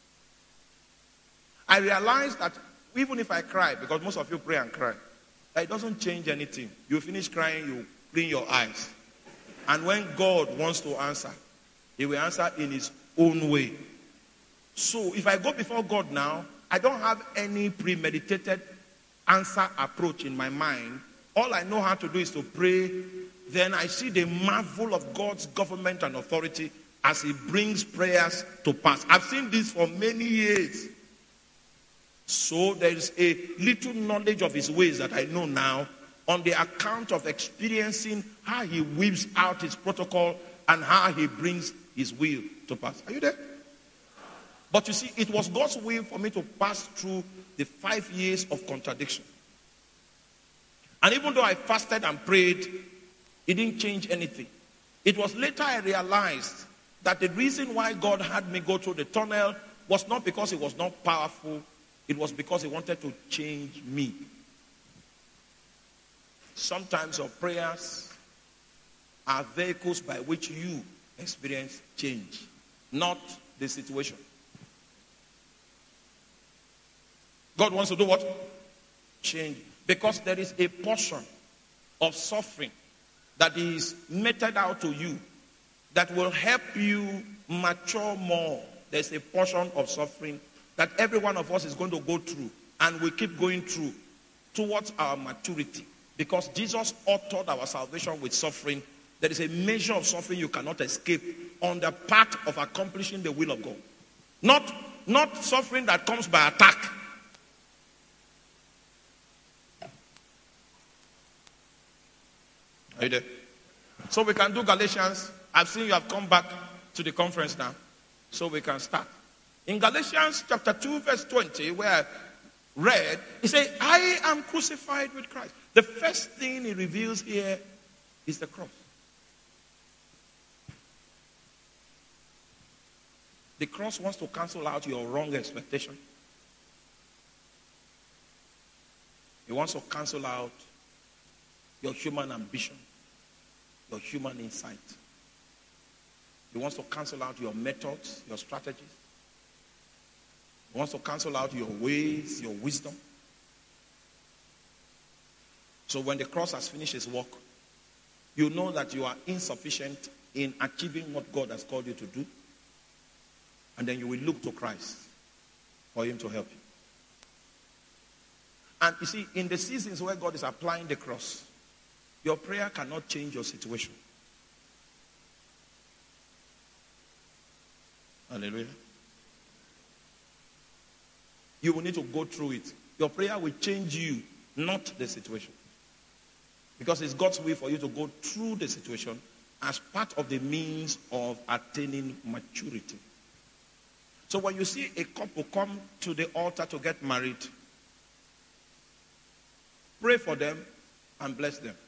I realized that even if I cry, because most of you pray and cry, it doesn't change anything. You finish crying, you clean your eyes. And when God wants to answer, he will answer in his own way. So if I go before God now, I don't have any premeditated answer approach in my mind. All I know how to do is to pray. Then I see the marvel of God's government and authority, as he brings prayers to pass. I've seen this for many years. So there is a little knowledge of his ways that I know now on the account of experiencing how he weaves out his protocol and how he brings his will to pass. Are you there? But you see, it was God's will for me to pass through the 5 years of contradiction. And even though I fasted and prayed, it didn't change anything. It was later I realized that the reason why God had me go through the tunnel was not because it was not powerful. It was because he wanted to change me. Sometimes your prayers are vehicles by which you experience change, not the situation. God wants to do what? Change. Because there is a portion of suffering that is meted out to you that will help you mature more. There's a portion of suffering that every one of us is going to go through, and we keep going through towards our maturity. Because Jesus authored our salvation with suffering. There is a measure of suffering you cannot escape on the part of accomplishing the will of God. Not suffering that comes by attack. Are you there? So we can do Galatians. I've seen you have come back to the conference now. So we can start. In Galatians chapter 2 verse 20, where I read, he said, I am crucified with Christ. The first thing he reveals here is the cross. The cross wants to cancel out your wrong expectation. It wants to cancel out your human ambition, your human insight. It wants to cancel out your methods, your strategies. It wants to cancel out your ways, your wisdom. So when the cross has finished its work, you know that you are insufficient in achieving what God has called you to do. And then you will look to Christ for him to help you. And you see, in the seasons where God is applying the cross, your prayer cannot change your situation. Hallelujah. You will need to go through it. Your prayer will change you, not the situation. Because it's God's way for you to go through the situation as part of the means of attaining maturity. So when you see a couple come to the altar to get married, pray for them and bless them.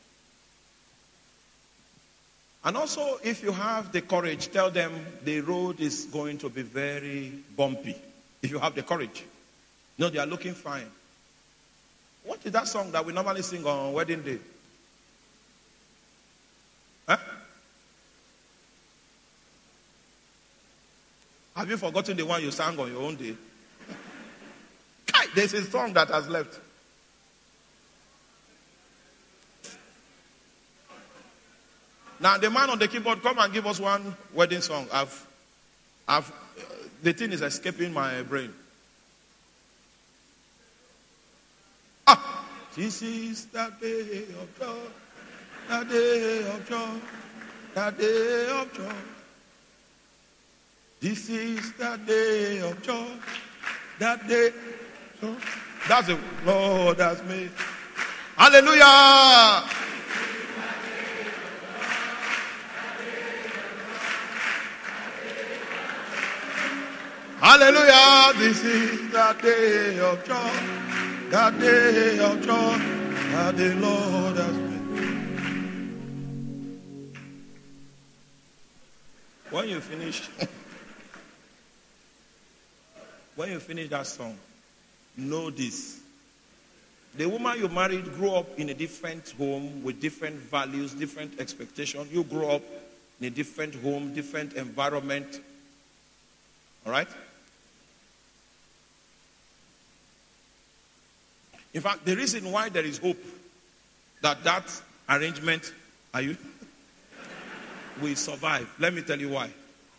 And also, if you have the courage, tell them the road is going to be very bumpy. If you have the courage. No, they are looking fine. What is that song that we normally sing on wedding day? Huh? Have you forgotten the one you sang on your own day? There's a song that has left. Now, the man on the keyboard, come and give us one wedding song. The thing is escaping my brain. This is the day of joy, the day of joy, the day of joy. This is the day of joy, that day of joy. That's the Lord has made. Hallelujah! Hallelujah! This is the day of joy. That day of joy that the Lord has made. When you finish that song, know this. The woman you married grew up in a different home with different values, different expectations. You grew up in a different home, different environment. All right? In fact, the reason why there is hope that arrangement, will survive. Let me tell you why.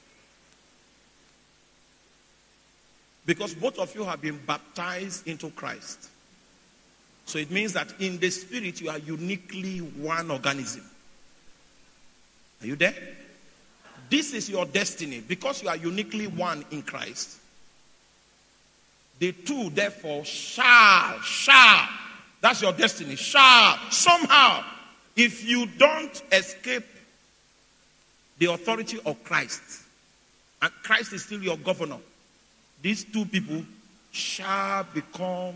Because both of you have been baptized into Christ. So it means that in the spirit you are uniquely one organism. Are you there? this is your destiny, because you are uniquely one in Christ, the two therefore shall, that's your destiny, shall, somehow, if you don't escape the authority of Christ, and Christ is still your governor, these two people shall become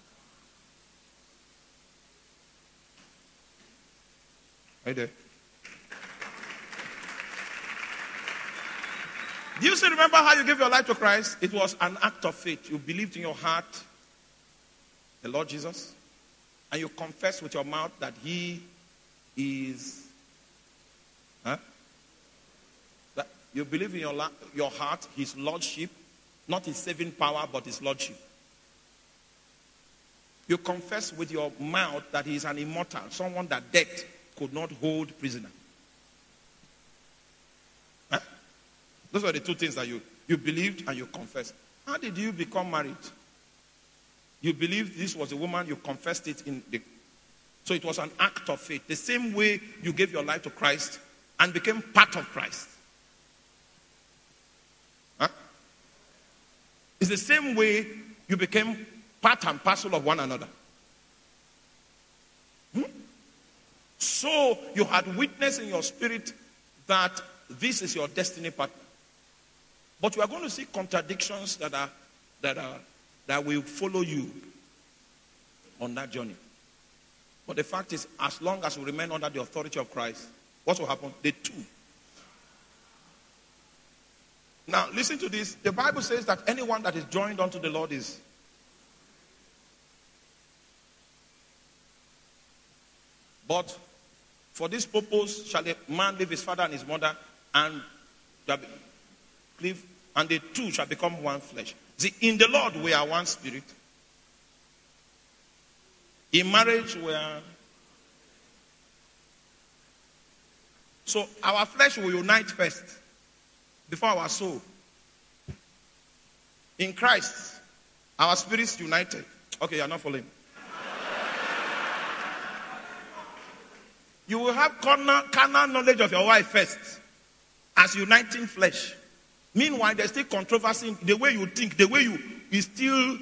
right there. Do you still remember how you gave your life to Christ? It was an act of faith. You believed in your heart the Lord Jesus, and you confessed with your mouth that he is that you believe in your heart his lordship, not his saving power, but his lordship. You confess with your mouth that he is an immortal, someone that death could not hold prisoner. Those are the two things that you believed and you confessed. How did you become married? You believed this was a woman, you confessed it so it was an act of faith. The same way you gave your life to Christ and became part of Christ. It's the same way you became part and parcel of one another. So you had witness in your spirit that this is your destiny partner. But you are going to see contradictions that will follow you on that journey. But the fact is, as long as we remain under the authority of Christ, what will happen? The two. Now, listen to this. The Bible says that anyone that is joined unto the Lord is. But for this purpose shall a man leave his father and his mother, and cleave, and the two shall become one flesh. See, in the Lord we are one spirit. In marriage we are. So our flesh will unite first before our soul. In Christ, our spirits united. Okay, you're not following. You will have carnal knowledge of your wife first as uniting flesh. Meanwhile, there's still controversy in the way you think, the way you is still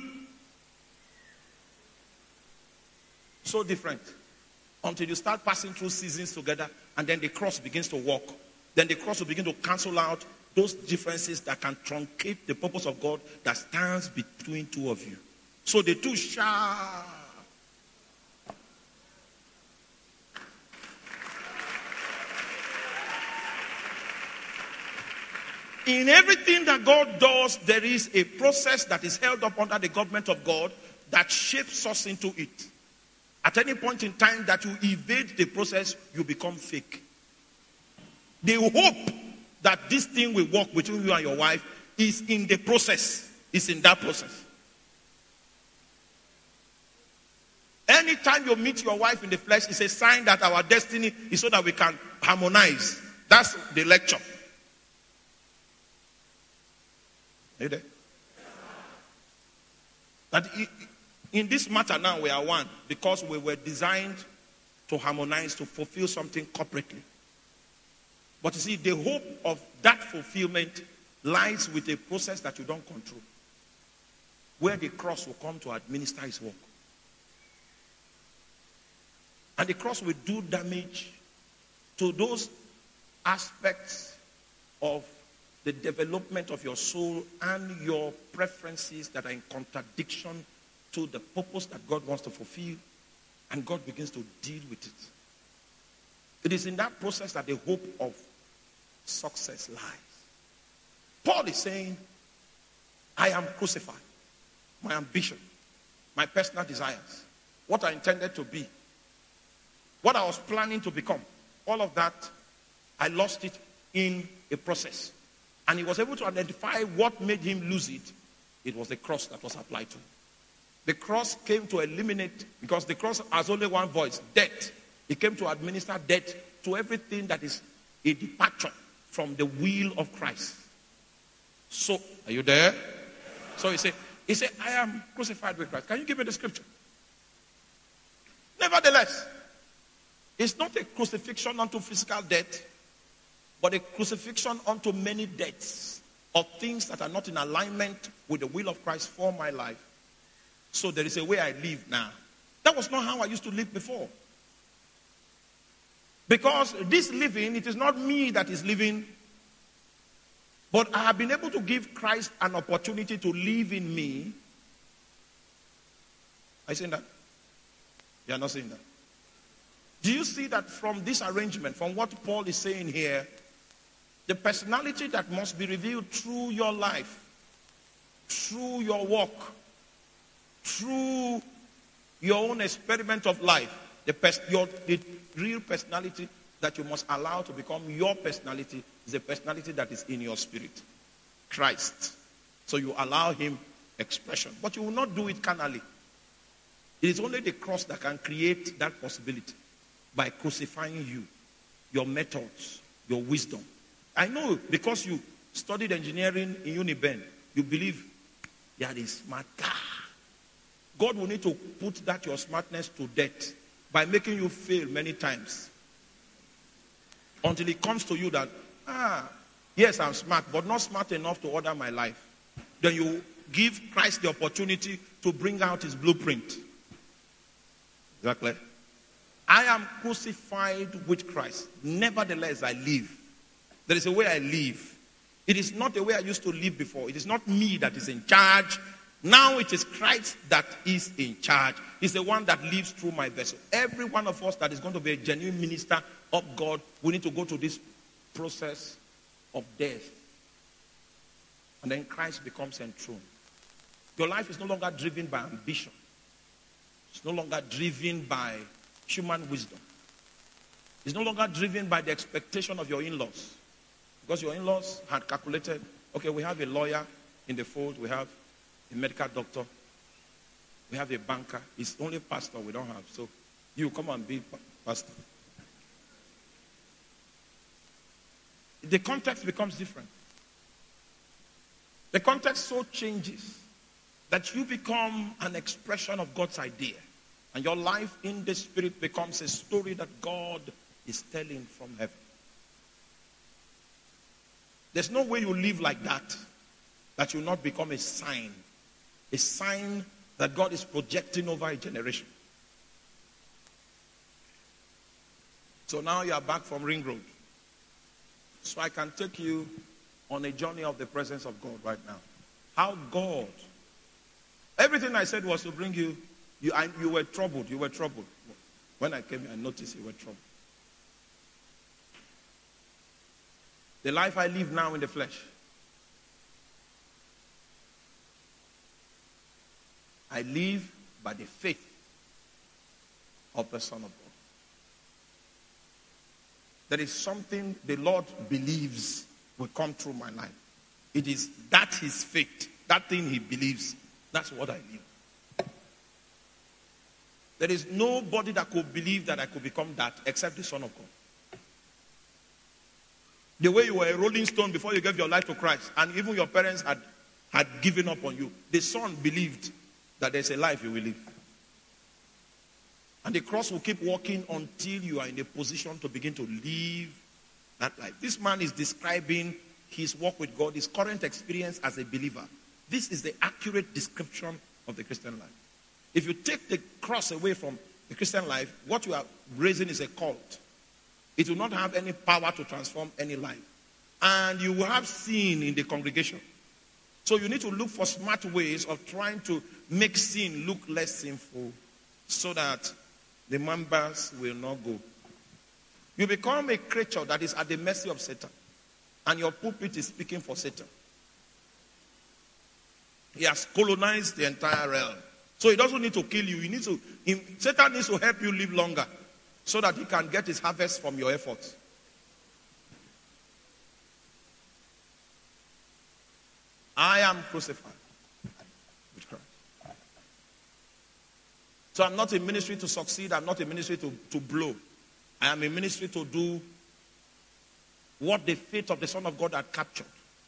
so different. Until you start passing through seasons together, and then the cross begins to walk. Then the cross will begin to cancel out those differences that can truncate the purpose of God that stands between two of you. So the two shall. In everything that God does, there is a process that is held up under the government of God that shapes us into it. At any point in time that you evade the process, you become fake. The hope that this thing will work between you and your wife is in the process. It's in that process. Anytime you meet your wife in the flesh, it's a sign that our destiny is so that we can harmonize. That's the lecture. Are you there? That in this matter now we are one because we were designed to harmonize, to fulfill something corporately. But you see, the hope of that fulfillment lies with a process that you don't control, where the cross will come to administer his work. And the cross will do damage to those aspects of the development of your soul and your preferences that are in contradiction to the purpose that God wants to fulfill, and God begins to deal with it. It is in that process that the hope of success lies. Paul is saying, I am crucified. My ambition, my personal desires, what I intended to be, what I was planning to become, all of that, I lost it in a process. And he was able to identify what made him lose it. It was the cross that was applied to him. The cross came to eliminate, because the cross has only one voice, death. It came to administer death to everything that is a departure from the will of Christ. So, are you there? So he said, I am crucified with Christ. Can you give me the scripture? Nevertheless, it's not a crucifixion unto physical death, but a crucifixion unto many deaths of things that are not in alignment with the will of Christ for my life. So there is a way I live now. That was not how I used to live before. Because this living, it is not me that is living, but I have been able to give Christ an opportunity to live in me. Are you saying that? You are not saying that. Do you see that from this arrangement, from what Paul is saying here, the personality that must be revealed through your life, through your walk, through your own experiment of life, the real personality that you must allow to become your personality is the personality that is in your spirit, Christ. So you allow him expression, but you will not do it carnally. It is only the cross that can create that possibility by crucifying you, your methods, your wisdom. I know because you studied engineering in Uniben, you believe you are a smart guy. God will need to put that your smartness to death by making you fail many times. Until it comes to you that, yes, I'm smart, but not smart enough to order my life. Then you give Christ the opportunity to bring out his blueprint. Exactly. I am crucified with Christ. Nevertheless, I live. There is a way I live. It is not the way I used to live before. It is not me that is in charge. Now it is Christ that is in charge. He's the one that lives through my vessel. Every one of us that is going to be a genuine minister of God, we need to go to this process of death. And then Christ becomes enthroned. Your life is no longer driven by ambition. It's no longer driven by human wisdom. It's no longer driven by the expectation of your in-laws. Because your in-laws had calculated, okay, we have a lawyer in the fold, we have a medical doctor, we have a banker. It's only pastor we don't have. So you come and be pastor. The context becomes different. The context so changes that you become an expression of God's idea. And your life in the spirit becomes a story that God is telling from heaven. There's no way you live like that you will not become a sign that God is projecting over a generation. So now you are back from Ring Road. So I can take you on a journey of the presence of God right now. How God, everything I said was to bring you were troubled. You were troubled. When I came here, I noticed you were troubled. The life I live now in the flesh, I live by the faith of the Son of God. There is something the Lord believes will come through my life. It is that his faith, that thing he believes, that's what I live. There is nobody that could believe that I could become that except the Son of God. The way you were a rolling stone before you gave your life to Christ, and even your parents had given up on you, the Son believed that there's a life you will live. And the cross will keep walking until you are in a position to begin to live that life. This man is describing his walk with God, his current experience as a believer. This is the accurate description of the Christian life. If you take the cross away from the Christian life, what you are raising is a cult. It will not have any power to transform any life. And you will have sin in the congregation. So you need to look for smart ways of trying to make sin look less sinful so that the members will not go. You become a creature that is at the mercy of Satan. And your pulpit is speaking for Satan. He has colonized the entire realm. So he doesn't need to kill you. Satan needs to help you live longer so that he can get his harvest from your efforts. I am crucified with Christ. So I'm not a ministry to succeed. I'm not a ministry to blow. I am a ministry to do what the faith of the Son of God had captured.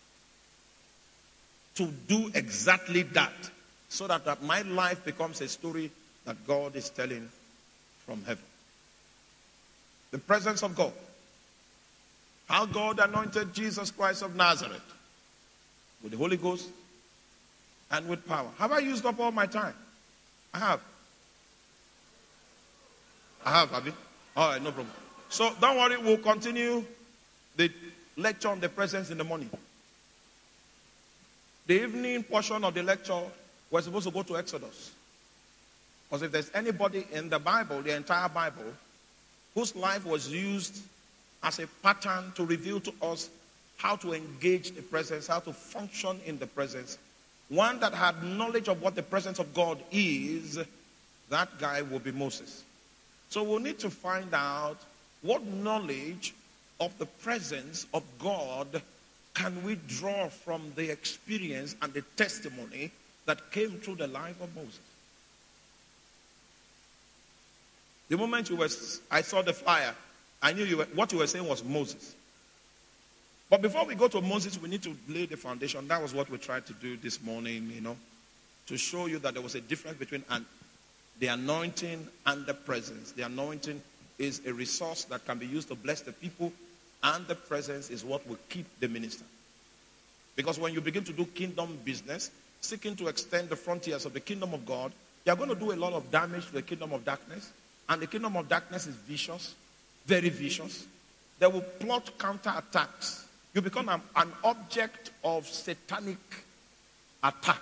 To do exactly that. So that my life becomes a story that God is telling from heaven. The presence of God How God anointed Jesus Christ of Nazareth with the Holy Ghost and with power. Have I used up all my time? I have. Have you? All right, no problem. So don't worry, we'll continue the lecture on the presence in the morning. The evening portion of the lecture, we're supposed to go to Exodus. Because if there's anybody in the Bible, the entire Bible, whose life was used as a pattern to reveal to us how to engage the presence, how to function in the presence, one that had knowledge of what the presence of God is, that guy will be Moses. So we'll need to find out what knowledge of the presence of God can we draw from the experience and the testimony that came through the life of Moses. The moment I saw the flyer, I knew what you were saying was Moses. But before we go to Moses, we need to lay the foundation. That was what we tried to do this morning, to show you that there was a difference between the anointing and the presence. The anointing is a resource that can be used to bless the people, and the presence is what will keep the minister. Because when you begin to do kingdom business, seeking to extend the frontiers of the kingdom of God, you're going to do a lot of damage to the kingdom of darkness. And the kingdom of darkness is vicious, very vicious. They will plot counterattacks. You become an object of satanic attack.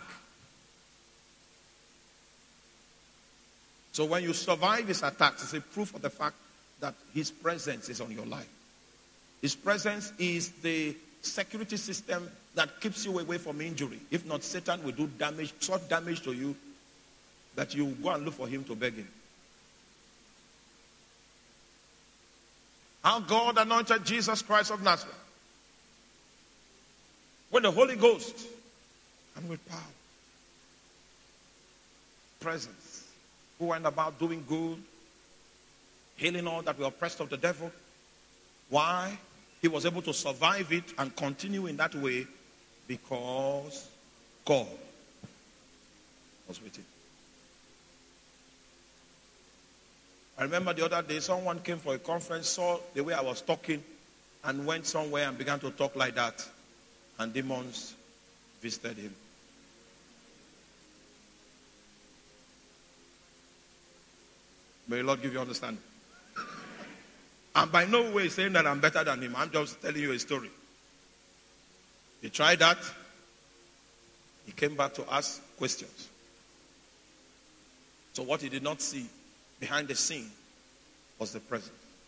So when you survive his attacks, it's a proof of the fact that his presence is on your life. His presence is the security system that keeps you away from injury. If not, Satan will do damage, such damage to you that you go and look for him to beg him. How God anointed Jesus Christ of Nazareth with the Holy Ghost and with power. Presence. Who went about doing good, healing all that were oppressed of the devil. Why? He was able to survive it and continue in that way because God was with him. I remember the other day, someone came for a conference, saw the way I was talking, and went somewhere and began to talk like that. And demons visited him. May the Lord give you understanding. I'm by no way saying that I'm better than him. I'm just telling you a story. He tried that. He came back to ask questions. So what he did not see behind the scene was the presence.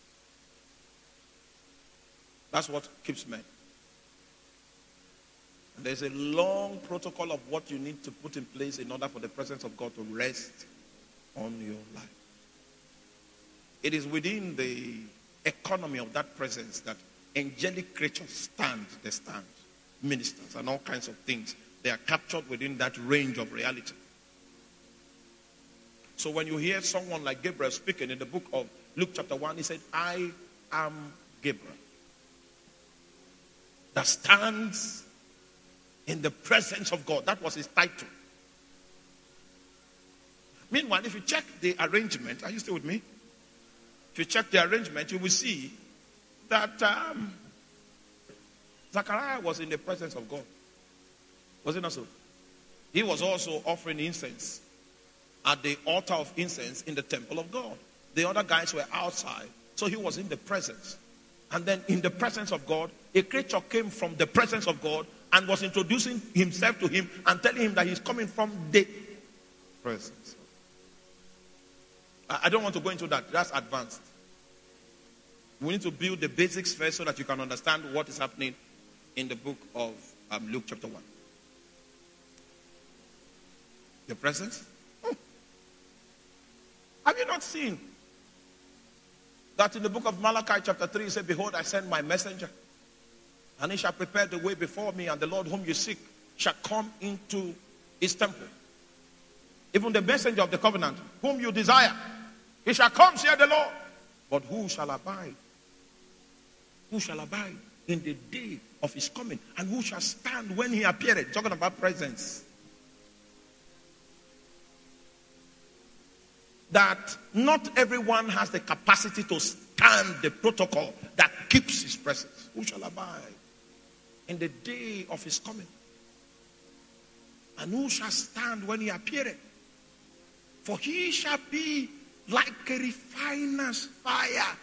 That's what keeps men. And there's a long protocol of what you need to put in place in order for the presence of God to rest on your life. It is within the economy of that presence that angelic creatures stand. They stand. Ministers and all kinds of things. They are captured within that range of reality. So when you hear someone like Gabriel speaking in the book of Luke chapter 1, he said, I am Gabriel. That stands in the presence of God. That was his title. Meanwhile, if you check the arrangement, are you still with me? If you check the arrangement, you will see that Zechariah was in the presence of God. Was it not so? He was also offering incense at the altar of incense in the temple of God. The other guys were outside, so he was in the presence. And then in the presence of God, a creature came from the presence of God and was introducing himself to him and telling him that he's coming from the presence. I don't want to go into that. That's advanced. We need to build the basics first so that you can understand what is happening in the book of Luke chapter 1. The presence? Have you not seen that in the book of Malachi chapter 3, it said, behold, I send my messenger, and he shall prepare the way before me, and the Lord whom you seek shall come into his temple. Even the messenger of the covenant, whom you desire, he shall come, saith the Lord. But who shall abide? Who shall abide in the day of his coming? And who shall stand when he appeareth? Talking about presence. That not everyone has the capacity to stand the protocol that keeps his presence. Who shall abide in the day of his coming? And who shall stand when he appeareth? For he shall be like a refiner's fire,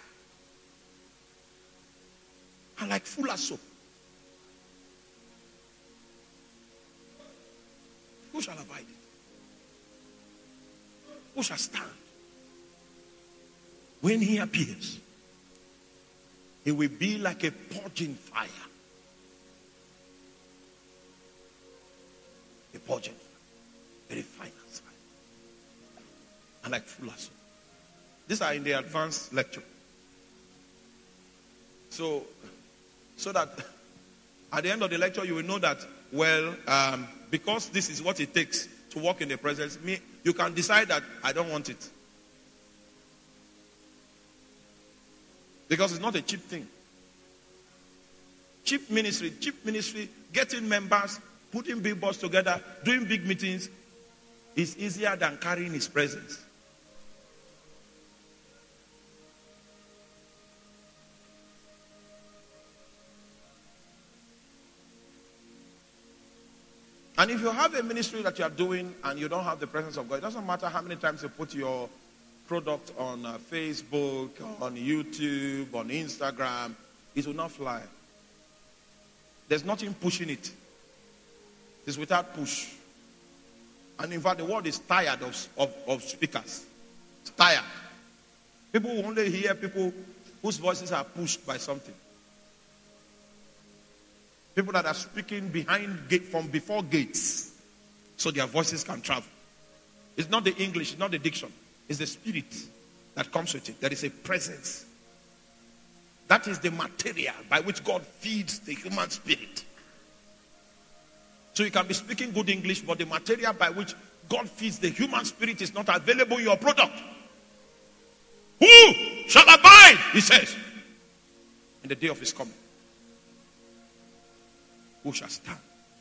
and like fuller's soap. Who shall abide it? Who shall stand? When he appears, he will be like a purging fire. A purging fire. A refiner's fire. And like fuller's soap. These are in the advanced lecture. So that at the end of the lecture you will know that, because this is what it takes to walk in the presence, you can decide that I don't want it. Because it's not a cheap thing. Cheap ministry, getting members, putting billboards together, doing big meetings is easier than carrying his presence. And if you have a ministry that you are doing and you don't have the presence of God, it doesn't matter how many times you put your product on Facebook, on YouTube, on Instagram, it will not fly. There's nothing pushing it. It's without push. And in fact, the world is tired of speakers. It's tired. People will only hear people whose voices are pushed by something. People that are speaking from before gates, so their voices can travel. It's not the English, it's not the diction. It's the spirit that comes with it. There is a presence. That is the material by which God feeds the human spirit. So you can be speaking good English, but the material by which God feeds the human spirit is not available in your product. Who shall abide, he says, in the day of his coming? Who shall stand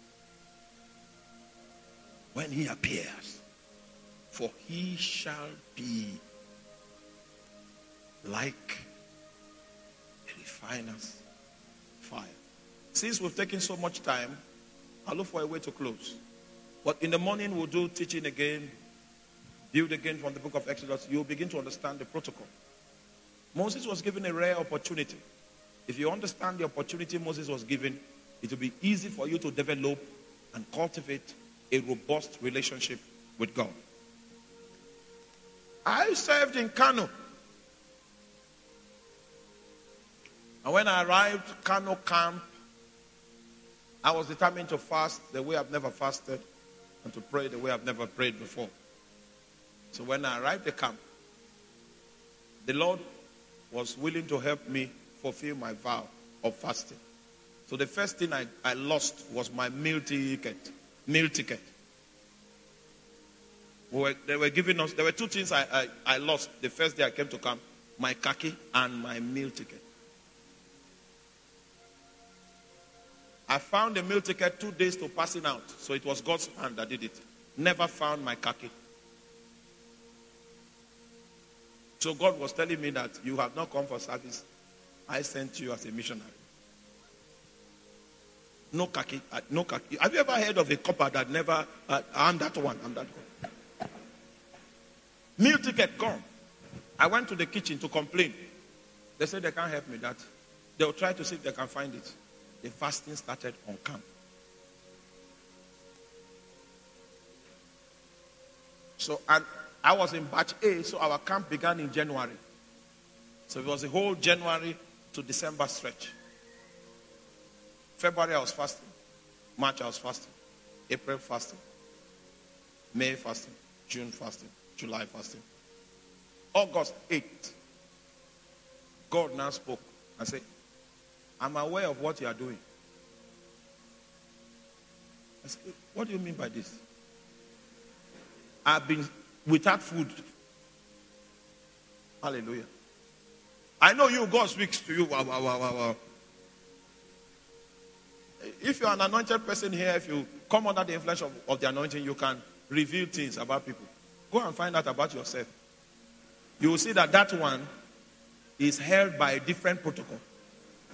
when he appears? For he shall be like a refiner's fire. Since we've taken so much time, I'll look for a way to close. But in the morning we'll do teaching again, build again from the book of Exodus. You'll begin to understand the protocol. Moses was given a rare opportunity. If you understand the opportunity Moses was given, it will be easy for you to develop and cultivate a robust relationship with God. I served in Kano. And when I arrived at Kano camp, I was determined to fast the way I've never fasted and to pray the way I've never prayed before. So when I arrived at camp, the Lord was willing to help me fulfill my vow of fasting. So the first thing I lost was my meal ticket. They were giving us, there were two things I lost the first day I came to camp. My khaki and my meal ticket. I found the meal ticket 2 days to passing out. So it was God's hand that did it. Never found my khaki. So God was telling me that you have not come for service. I sent you as a missionary. No khaki, no khaki. Have you ever heard of a copper that never, I'm that one. Meal ticket gone. I went to the kitchen to complain. They said they can't help me that. They'll try to see if they can find it. The fasting started on camp. So, and I was in batch A, so our camp began in January. So it was a whole January to December stretch. February I was fasting. March I was fasting. April fasting. May fasting. June fasting. July fasting. August 8th. God now spoke and said, I'm aware of what you are doing. I said, what do you mean by this? I've been without food. Hallelujah. I know you, God speaks to you. Wow. If you're an anointed person here, if you come under the influence of the anointing, you can reveal things about people. Go and find out about yourself. You will see that one is held by a different protocol.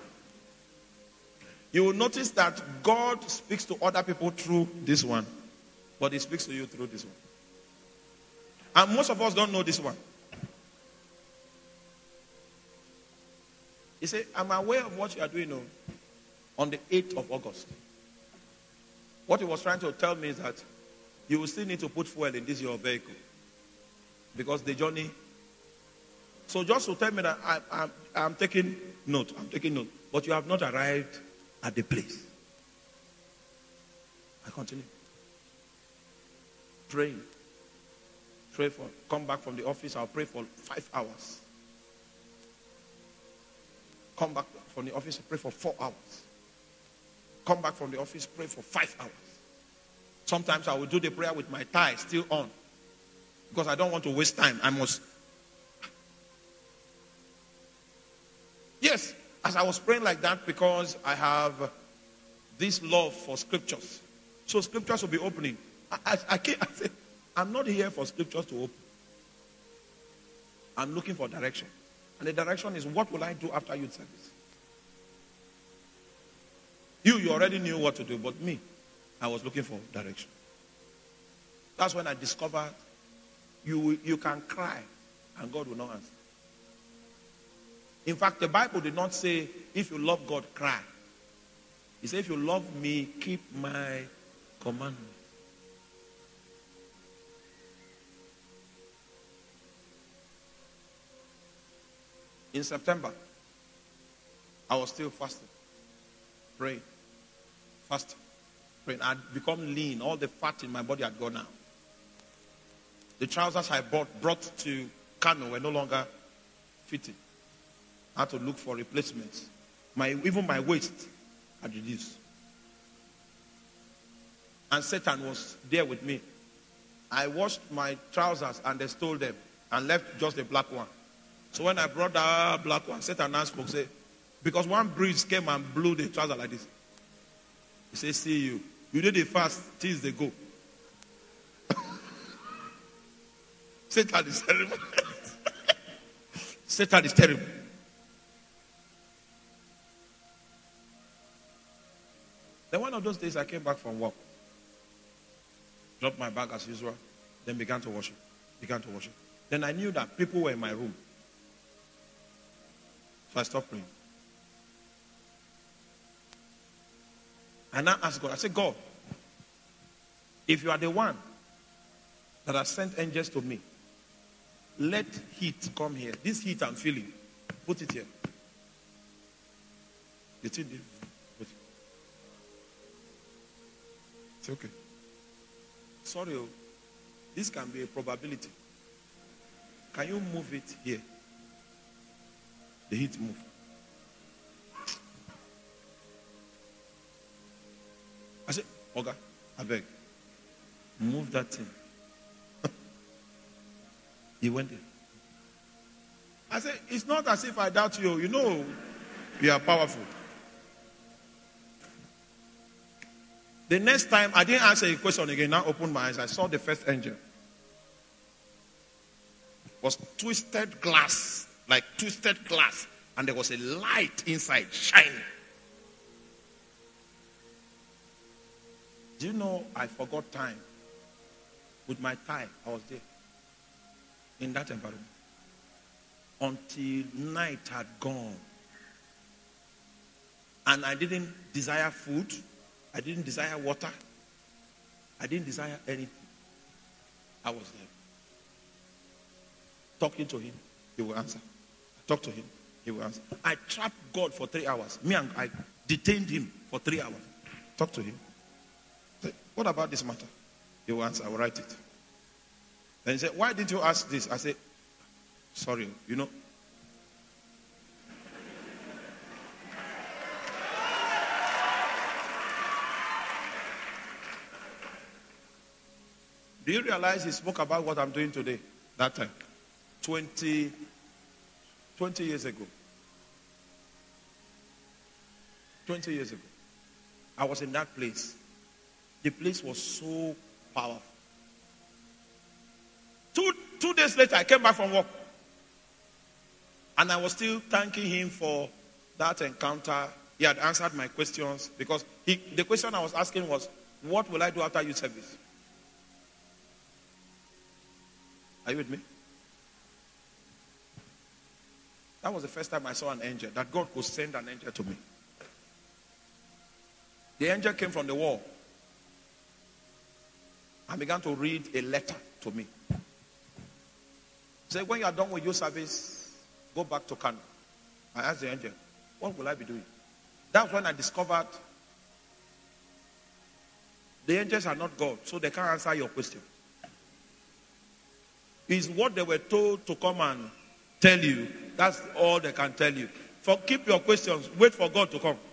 You will notice that God speaks to other people through this one, but he speaks to you through this one. And most of us don't know this one. He said, I'm aware of what you are doing on the 8th of August. What he was trying to tell me is that you will still need to put fuel in this your vehicle. Because the journey. So just to tell me that I'm taking note. I'm taking note. But you have not arrived at the place. I continue. Praying. Pray for, come back from the office, I'll pray for 5 hours. Come back from the office, pray for 4 hours. Come back from the office, pray for 5 hours. Sometimes I will do the prayer with my tie still on. Because I don't want to waste time. I must. Yes, as I was praying like that, because I have this love for scriptures. So scriptures will be opening. I said, I'm not here for scriptures to open. I'm looking for direction. And the direction is, what will I do after youth service? You already knew what to do, but me, I was looking for direction. That's when I discovered you can cry and God will not answer. In fact, the Bible did not say, if you love God, cry. It said, if you love me, keep my commandments. In September, I was still fasting, praying, fasting, praying. I'd become lean. All the fat in my body had gone out. The trousers I brought to Kano were no longer fitting. I had to look for replacements. Even my waist had reduced. And Satan was there with me. I washed my trousers and they stole them and left just the black one. So when I brought that black one, Satan now spoke, say, because one breeze came and blew the trouser like this. He said, see you. You did it fast, till they go. Satan is terrible. Satan is terrible. Then one of those days I came back from work. Dropped my bag as usual. Then began to worship. Then I knew that people were in my room. So I stopped praying. And I asked God, I said, God, if you are the one that has sent angels to me, let heat come here. This heat I'm feeling, put it here. It's okay. Sorry, this can be a probability. Can you move it here? The heat move. I said, Oga, I beg, move that thing. He went in. I said, it's not as if I doubt you. You know, you are powerful. The next time, I didn't answer a question again. Now opened my eyes. I saw the first angel. It was twisted glass. Like twisted glass. And there was a light inside, shining. Do you know I forgot time? With my tie, I was there. In that environment. Until night had gone. And I didn't desire food. I didn't desire water. I didn't desire anything. I was there. Talking to him, he will answer. I talked to him, he will answer. I trapped God for 3 hours. I detained him for 3 hours. Talk to him. Say, what about this matter? He will answer. I will write it. Then he said, why didn't you ask this? I said, sorry, you know. Do you realize he spoke about what I'm doing today? That time. 20 years ago. 20 years ago. I was in that place. The place was so powerful. Two days later, I came back from work. And I was still thanking him for that encounter He had answered my questions because the question I was asking was, what will I do after youth service? Are you with me? That was the first time I saw an angel, that God could send an angel to me. The angel came from the wall and began to read a letter to me. He said, when you are done with your service, go back to Kano. I asked the angel, what will I be doing? That's when I discovered the angels are not God, so they can't answer your question. It's what they were told to come and tell you. That's all they can tell you. Keep your questions. Wait for God to come.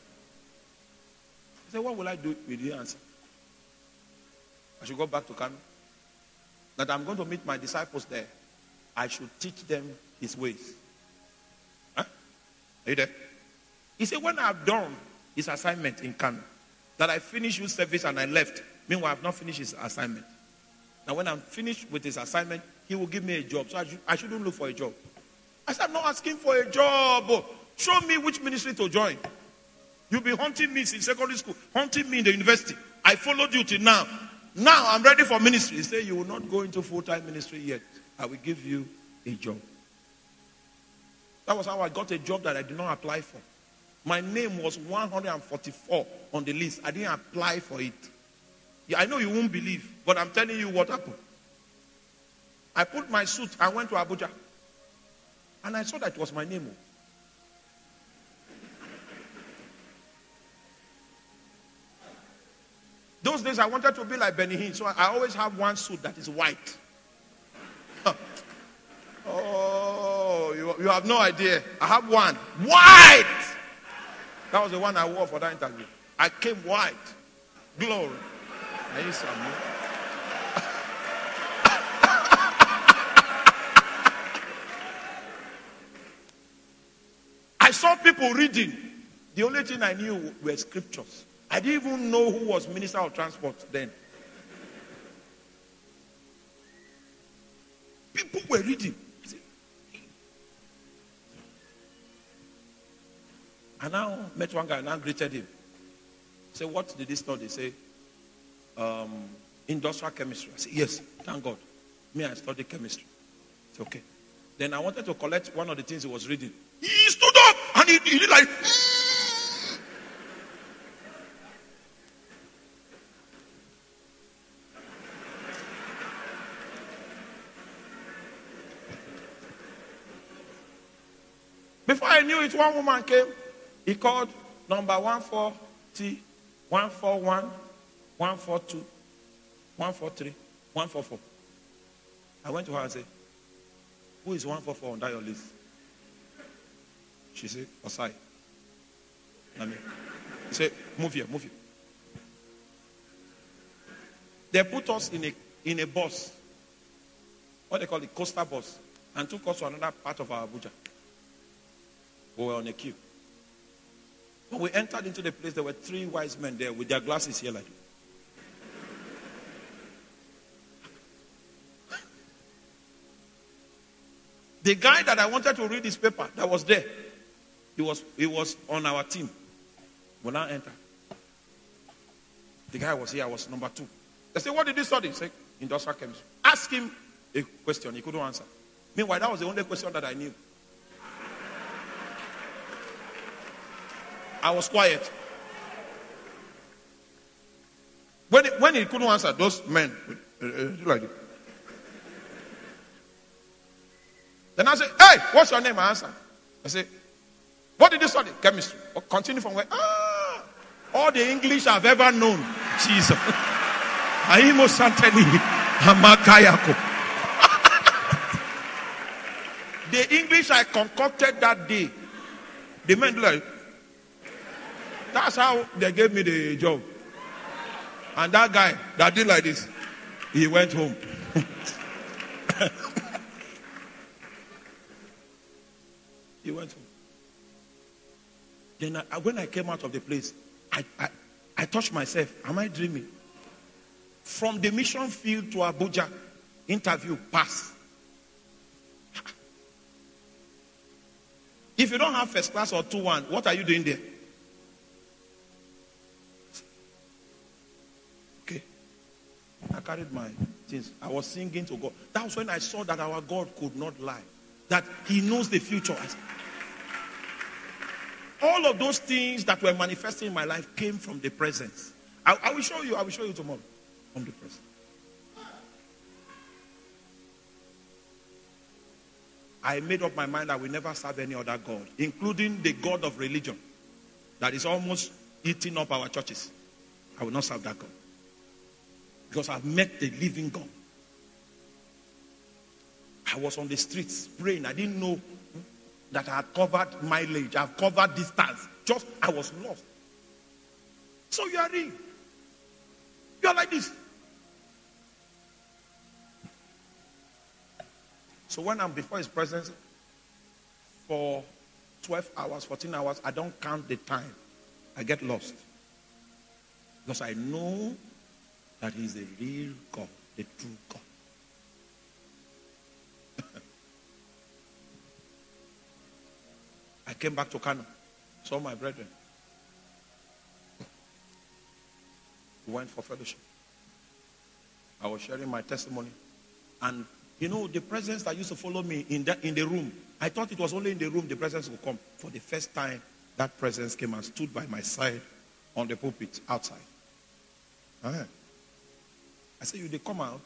I said, what will I do with the answer? I should go back to Kano. That I'm going to meet my disciples there. I should teach them his ways. Huh? Are you there? He said, when I've done his assignment in Kano, that I finished youth service and I left. Meanwhile, I've not finished his assignment. Now, when I'm finished with his assignment, he will give me a job. So I shouldn't look for a job. I said, I'm not asking for a job. Show me which ministry to join. You'll be hunting me in secondary school, hunting me in the university. I followed you till now. Now I'm ready for ministry. He said, you will not go into full-time ministry yet. I will give you a job. That was how I got a job that I did not apply for. My name was 144 on the list. I didn't apply for it. Yeah, I know you won't believe, but I'm telling you what happened. I put my suit and went to Abuja. And I saw that it was my name. Those days I wanted to be like Benny Hinn, so I always have one suit that is white. Oh, you have no idea. I have one. White! That was the one I wore for that interview. I came white. Glory. I used I saw people reading. The only thing I knew were scriptures. I didn't even know who was Minister of Transport then. People were reading. I now met one guy and I greeted him. Say, what did he study? Say, industrial chemistry. I said, yes, thank God. Me, I studied chemistry. I said, okay. Then I wanted to collect one of the things he was reading. He stood up and he did like... Before I knew it, one woman came. He called number 140, 141, 142, 143, 144. I went to her and said, who is 144 on that your list? She said, Osai. He said, move here, move here. They put us in a bus, what they call it, coaster bus, and took us to another part of our Abuja. We were on a queue. When we entered into the place, there were 3 wise men there with their glasses here like this. The guy that I wanted to read his paper that was there, he was on our team. When I entered, the guy was here, I was number 2. They said, what did you study? He said, industrial chemistry. Ask him a question, he couldn't answer. Meanwhile, that was the only question that I knew. I was quiet. When he couldn't answer, those men like it. Then I said, hey, what's your name? I answered. I said, what did you study? Chemistry. Continue from where? All the English I've ever known. Jesus. Aimo Santeni. Hamakayako. The English I concocted that day. The men like, that's how they gave me the job. And that guy that did like this, he went home. He went home. Then when I came out of the place, I touched myself. Am I dreaming? From the mission field to Abuja, interview pass. If you don't have first class or 2-1, what are you doing there? carried my things. I was singing to God. That was when I saw that our God could not lie. That he knows the future. All of those things that were manifesting in my life came from the presence. I will show you. I will show you tomorrow. From the presence. I made up my mind I will never serve any other God, including the God of religion that is almost eating up our churches. I will not serve that God. Because I've met the living God. I was on the streets praying. I didn't know that I had covered mileage. I've covered distance. Just, I was lost. So you are real. You are like this. So when I'm before his presence for 12 hours, 14 hours, I don't count the time. I get lost. Because I know that he's the real God, the true God. I came back to Kano, saw my brethren. We went for fellowship. I was sharing my testimony. And you know, the presence that used to follow me in the room, I thought it was only in the room the presence would come. For the first time, that presence came and stood by my side on the pulpit outside. I said, you they come out?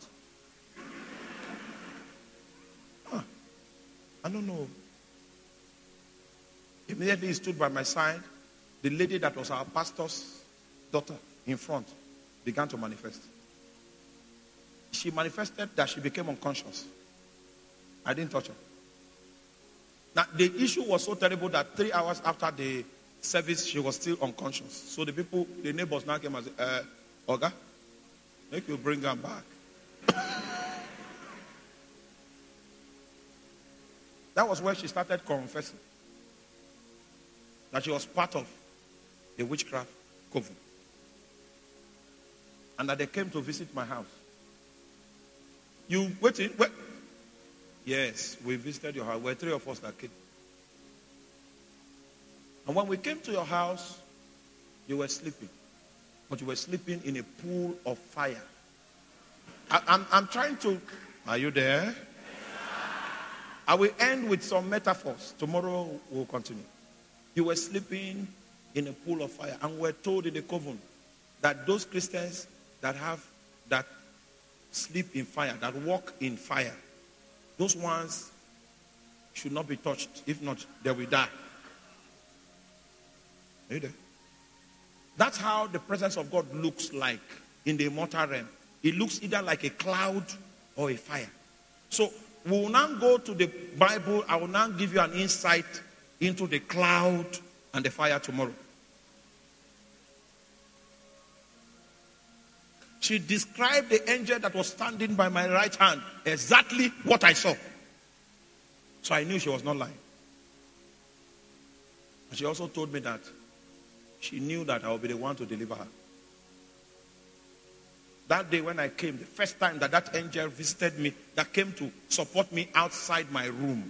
I don't know. Immediately he stood by my side. The lady that was our pastor's daughter in front began to manifest. She manifested that she became unconscious. I didn't touch her. Now, the issue was so terrible that 3 hours after the service, she was still unconscious. So the neighbors now came and said, Oga, make you bring her back. That was where she started confessing that she was part of the witchcraft coven. And that they came to visit my house. You waiting? Wait. Yes, we visited your house. There were 3 of us that came. And when we came to your house, you were sleeping. But you were sleeping in a pool of fire. I'm trying to... Are you there? Yes, I will end with some metaphors. Tomorrow we'll continue. You were sleeping in a pool of fire. And we're told in the coven that those Christians that sleep in fire, that walk in fire, those ones should not be touched. If not, they will die. Are you there? That's how the presence of God looks like in the immortal realm. It looks either like a cloud or a fire. So we will now go to the Bible. I will now give you an insight into the cloud and the fire tomorrow. She described the angel that was standing by my right hand, exactly what I saw. So I knew she was not lying. And she also told me that she knew that I would be the one to deliver her. That day when I came, the first time that angel visited me, that came to support me outside my room,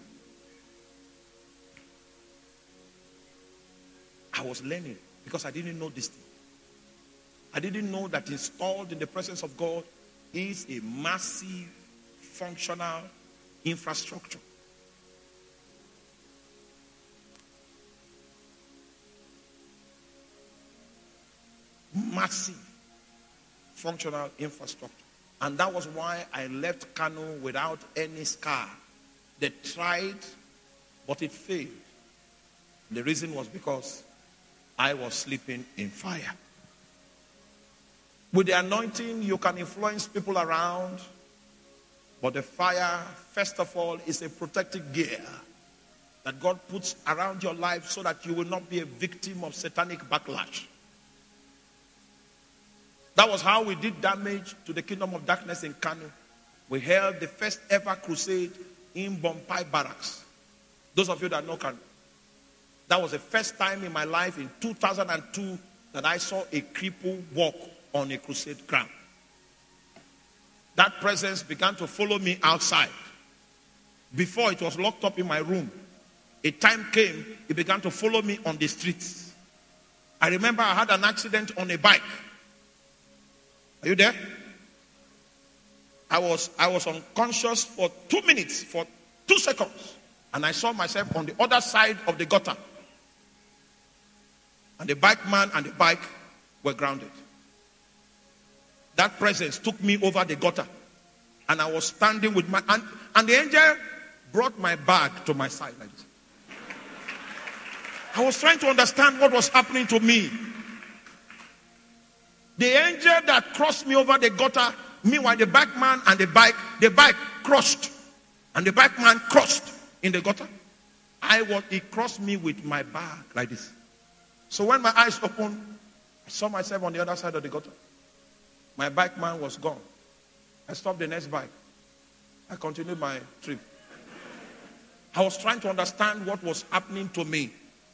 I was learning because I didn't know this thing. I didn't know that installed in the presence of God is a massive, functional infrastructure. Massive, functional infrastructure. And that was why I left Kano without any scar. They tried, but it failed. The reason was because I was sleeping in fire. With the anointing, you can influence people around. But the fire, first of all, is a protective gear that God puts around your life so that you will not be a victim of satanic backlash. That was how we did damage to the kingdom of darkness in Kano. We held the first ever crusade in Bompai Barracks. Those of you that know Kano. That was the first time in my life in 2002 that I saw a cripple walk on a crusade ground. That presence began to follow me outside. Before, it was locked up in my room. A time came, it began to follow me on the streets. I remember I had an accident on a bike. Are you there? I was unconscious for 2 minutes, for 2 seconds. And I saw myself on the other side of the gutter. And the bike man and the bike were grounded. That presence took me over the gutter. And I was standing with my... And the angel brought my bag to my side like this. I was trying to understand what was happening to me. The angel that crossed me over the gutter, meanwhile the bike man and the bike crushed. And the bike man crushed in the gutter. He crossed me with my bag like this. So when my eyes opened, I saw myself on the other side of the gutter. My bike man was gone. I stopped the next bike. I continued my trip. I was trying to understand what was happening to me.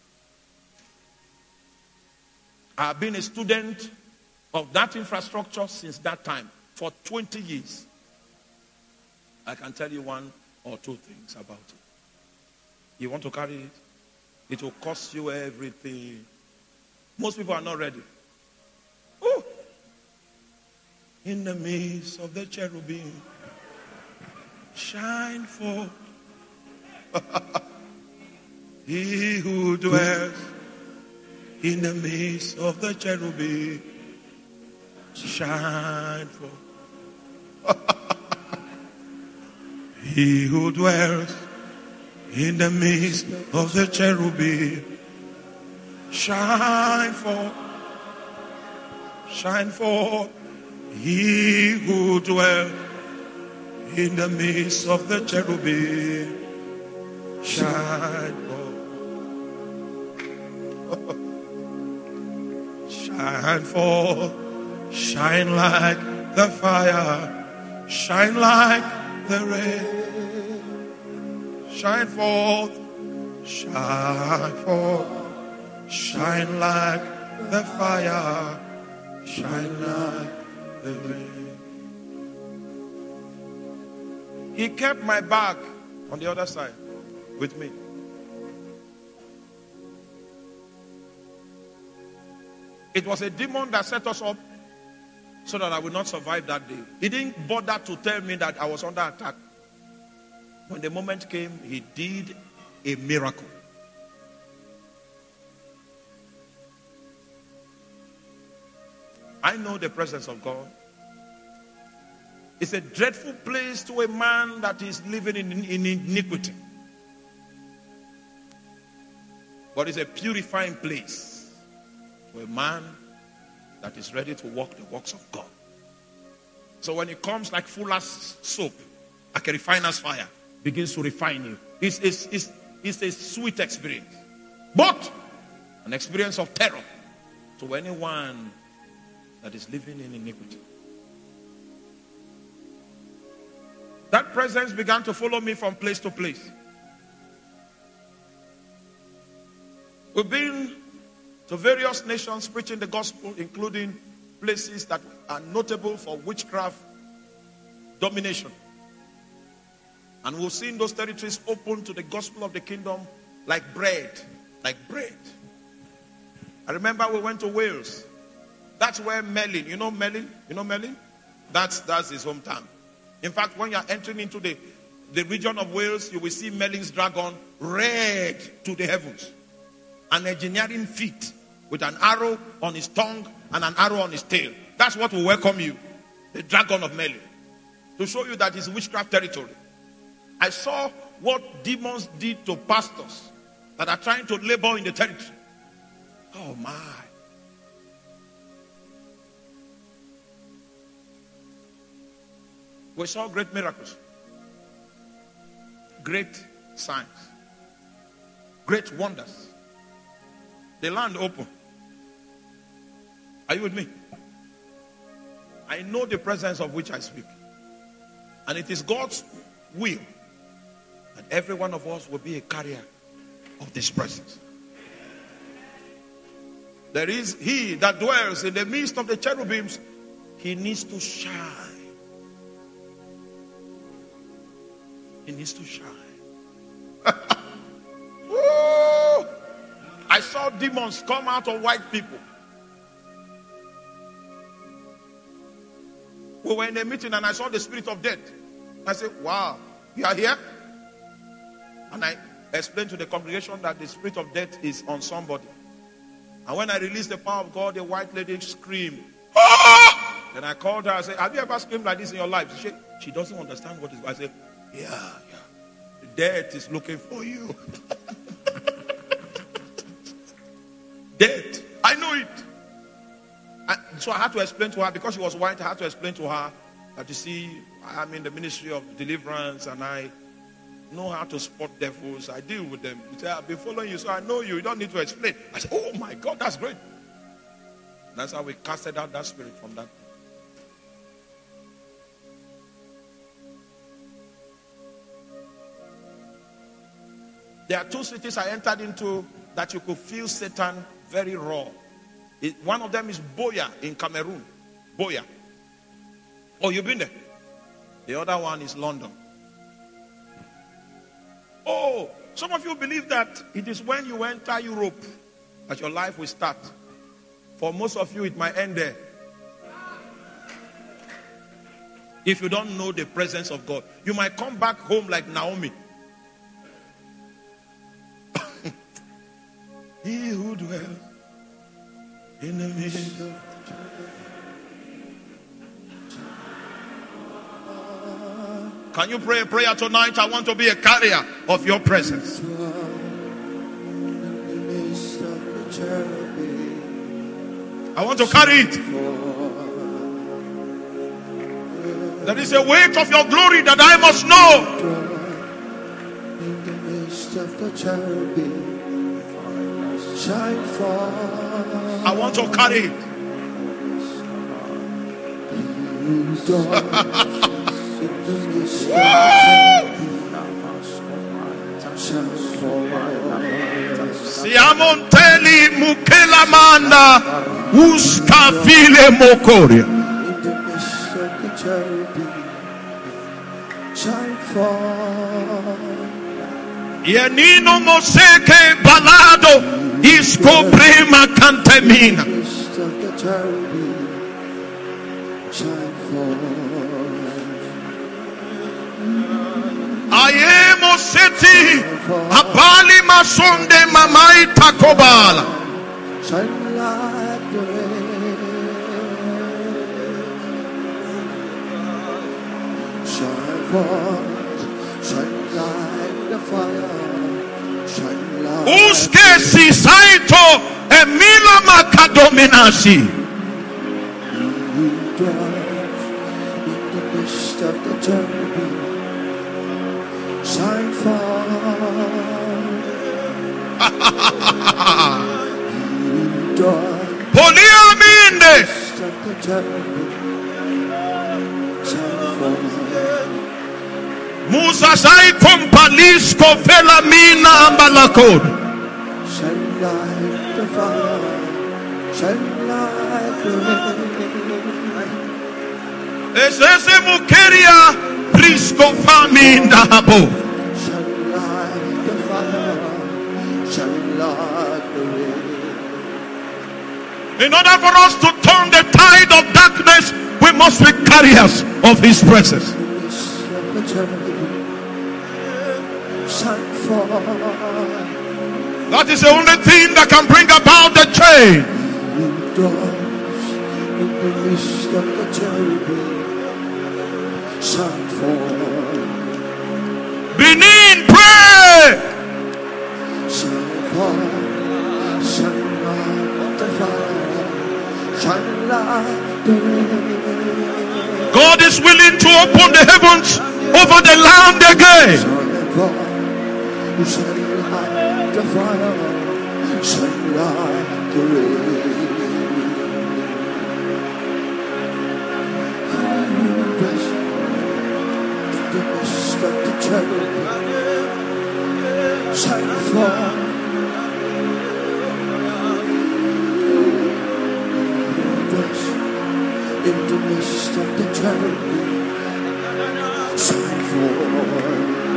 I have been a student of that infrastructure since that time for 20 years. I can tell you 1 or 2 things about it. You want to carry it? It will cost you everything. Most people are not ready. Ooh. In the midst of the cherubim, shine forth. He who dwells in the midst of the cherubim, shine forth. He who dwells in the midst of the cherubim, shine forth. Shine forth. He who dwells in the midst of the cherubim, shine forth. Shine forth. Shine like the fire. Shine like the rain. Shine forth. Shine forth. Shine like the fire. Shine like the rain. He kept my bag on the other side with me. It was a demon that set us up so that I would not survive that day. He didn't bother to tell me that I was under attack. When the moment came, he did a miracle. I know the presence of God. It's a dreadful place to a man that is living in iniquity. But it's a purifying place to a man that is ready to walk the works of God. So when it comes like fuller's soap, like a refiner's fire, begins to refine you. It's a sweet experience. But an experience of terror to anyone that is living in iniquity. That presence began to follow me from place to place. We've been to various nations preaching the gospel, including places that are notable for witchcraft domination. And we've seen those territories open to the gospel of the kingdom like bread. Like bread. I remember we went to Wales. That's where Merlin, you know Merlin? You know Merlin? That's his hometown. In fact, when you are entering into the region of Wales, you will see Merlin's dragon red to the heavens. An engineering feat with an arrow on his tongue and an arrow on his tail. That's what will welcome you. The dragon of Merlin. To show you that it's witchcraft territory. I saw what demons did to pastors that are trying to labor in the territory. Oh my. We saw great miracles. Great signs. Great wonders. The land open. Are you with me? I know the presence of which I speak. And it is God's will that every one of us will be a carrier of this presence. There is he that dwells in the midst of the cherubims. He needs to shine. He needs to shine. I saw demons come out of white people. We were in a meeting and I saw the spirit of death. I said, wow, you are here? And I explained to the congregation that the spirit of death is on somebody. And when I released the power of God, the white lady screamed. Ah! Then I called her. I said, have you ever screamed like this in your life? She doesn't understand what is going on. I said, yeah. Death is looking for you. Death. I know it. So I had to explain to her, because she was white, I had to explain to her that, you see, I'm in the ministry of deliverance and I know how to spot devils. I deal with them. She said, I've been following you, so I know you. You don't need to explain. I said, oh my God, that's great. That's how we casted out that spirit from that. There are 2 cities I entered into that you could feel Satan very raw. One of them is Boya in Cameroon. Boya. Oh, you've been there? The other one is London. Oh, some of you believe that it is when you enter Europe that your life will start. For most of you, it might end there. If you don't know the presence of God, you might come back home like Naomi. He who dwells in the midst of Can you pray a prayer tonight? I want to be a carrier of your presence. I want to carry it. There is a weight of your glory that I must know. In the midst of the cherubim, shine forth. I want to carry it. Siamonteli mukela manda uskafile mokoria. Yenino moseke balado iskobrema kantemina. Ayemo seti abali masonde mamai takobala. Shine like the rain. Shine forth. Shine like the fire. Shine like. Uske si saito emila makadominasi. In the midst of the cherubim. Shine Poliaminde Musa sai compalisco felamina ambalakod. Shine like the fire, shine like the rain. Ese mukeria prisco faminda habo. In order for us to turn the tide of darkness, we must be carriers of His presence. That is the only thing that can bring about the change. Benin, pray. God is willing to open the heavens over the land again. In the midst of the cherubim, shine forth.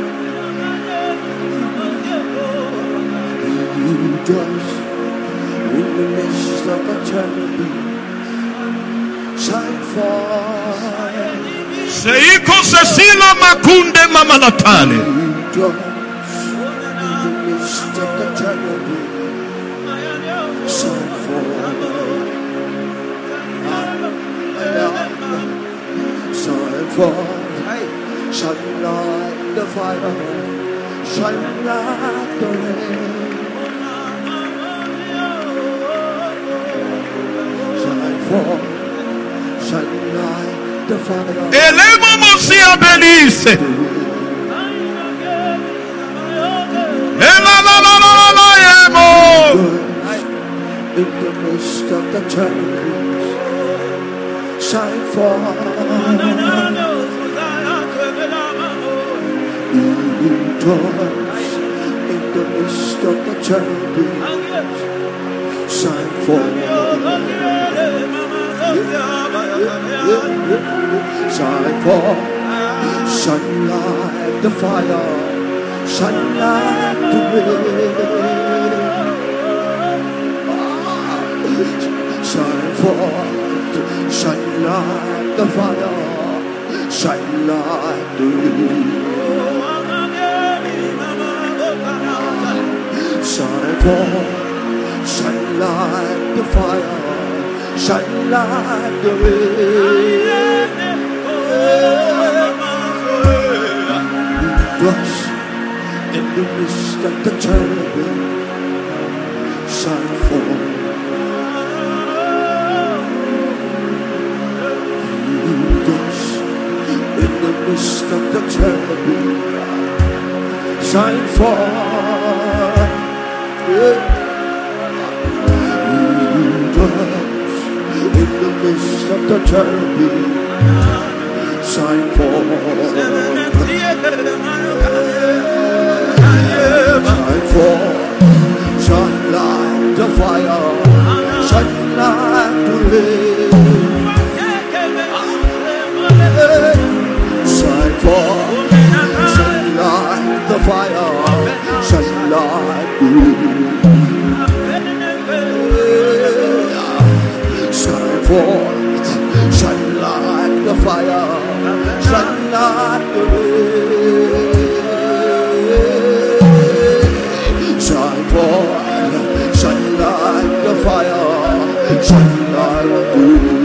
You just in the midst of the cherubim, shine shine forth. Seiko Cecilia Makunde Mamalatani. In the midst of the cherubim, shine forth. Shine forth. Shine like the fire. Shine like the rain. Shine forth. Shine like the fire. Elemo Mosia Belize. In the midst of the cherubim, shine forth. In the midst of the cherubim, shine forth. Shine forth. Shine like the fire. Shine like the rain. Shine forth, shine like the fire, shine like the rain. Shine forth, shine like the fire, shine like the rain. Rush in the midst of the cherubim, shine forth. In the midst of the cherubim, shine forth. In the midst of the cherubim, shine forth. Shine forth. Shine like the fire. Shine like the rain. Shine forth, shine like the fire, shine like the rain. Shine forth, shine like the fire, shine like the rain. Shine forth, shine like the fire, shine like the rain.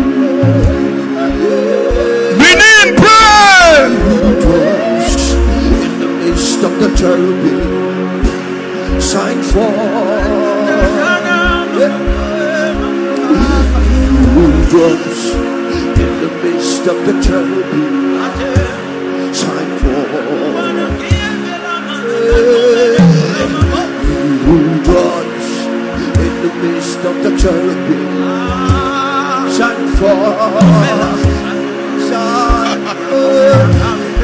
In the midst of the cherubim, shine forth. In the midst of the cherubim, shine forth. In the midst of the cherubim, shine forth. Shine forth.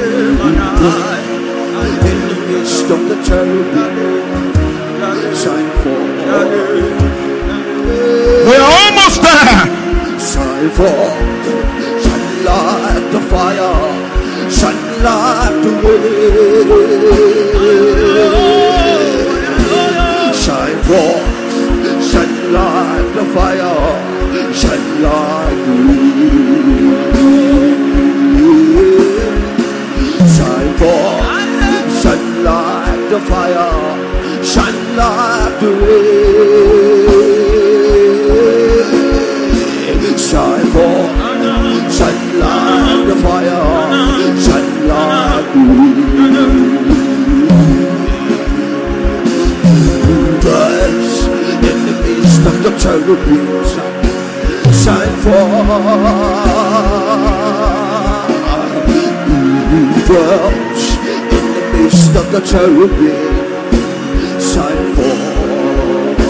In the midst of the cherubim, shine forth. We're almost there. Shine forth, shine like the fire, shine like the rain. Shine forth, shine like the fire, shine like the rain. Shine forth, shine like the fire, shine like the rain. Shine forth, shine like the fire, shine like the rain. In the midst of the cherubim, shine forth. Dwells in the midst of the cherubim, shine forth.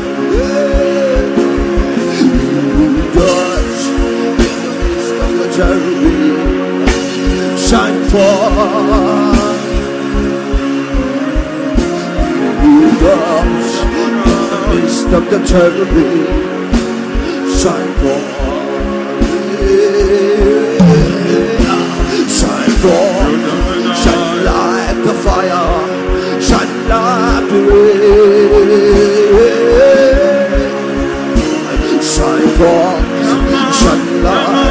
Dwells in the midst of the cherubim, shine forth. Dwells in the midst of the cherubim, shine forth. Shine forth, shine like the fire, shine like the rain. Shine forth, shine like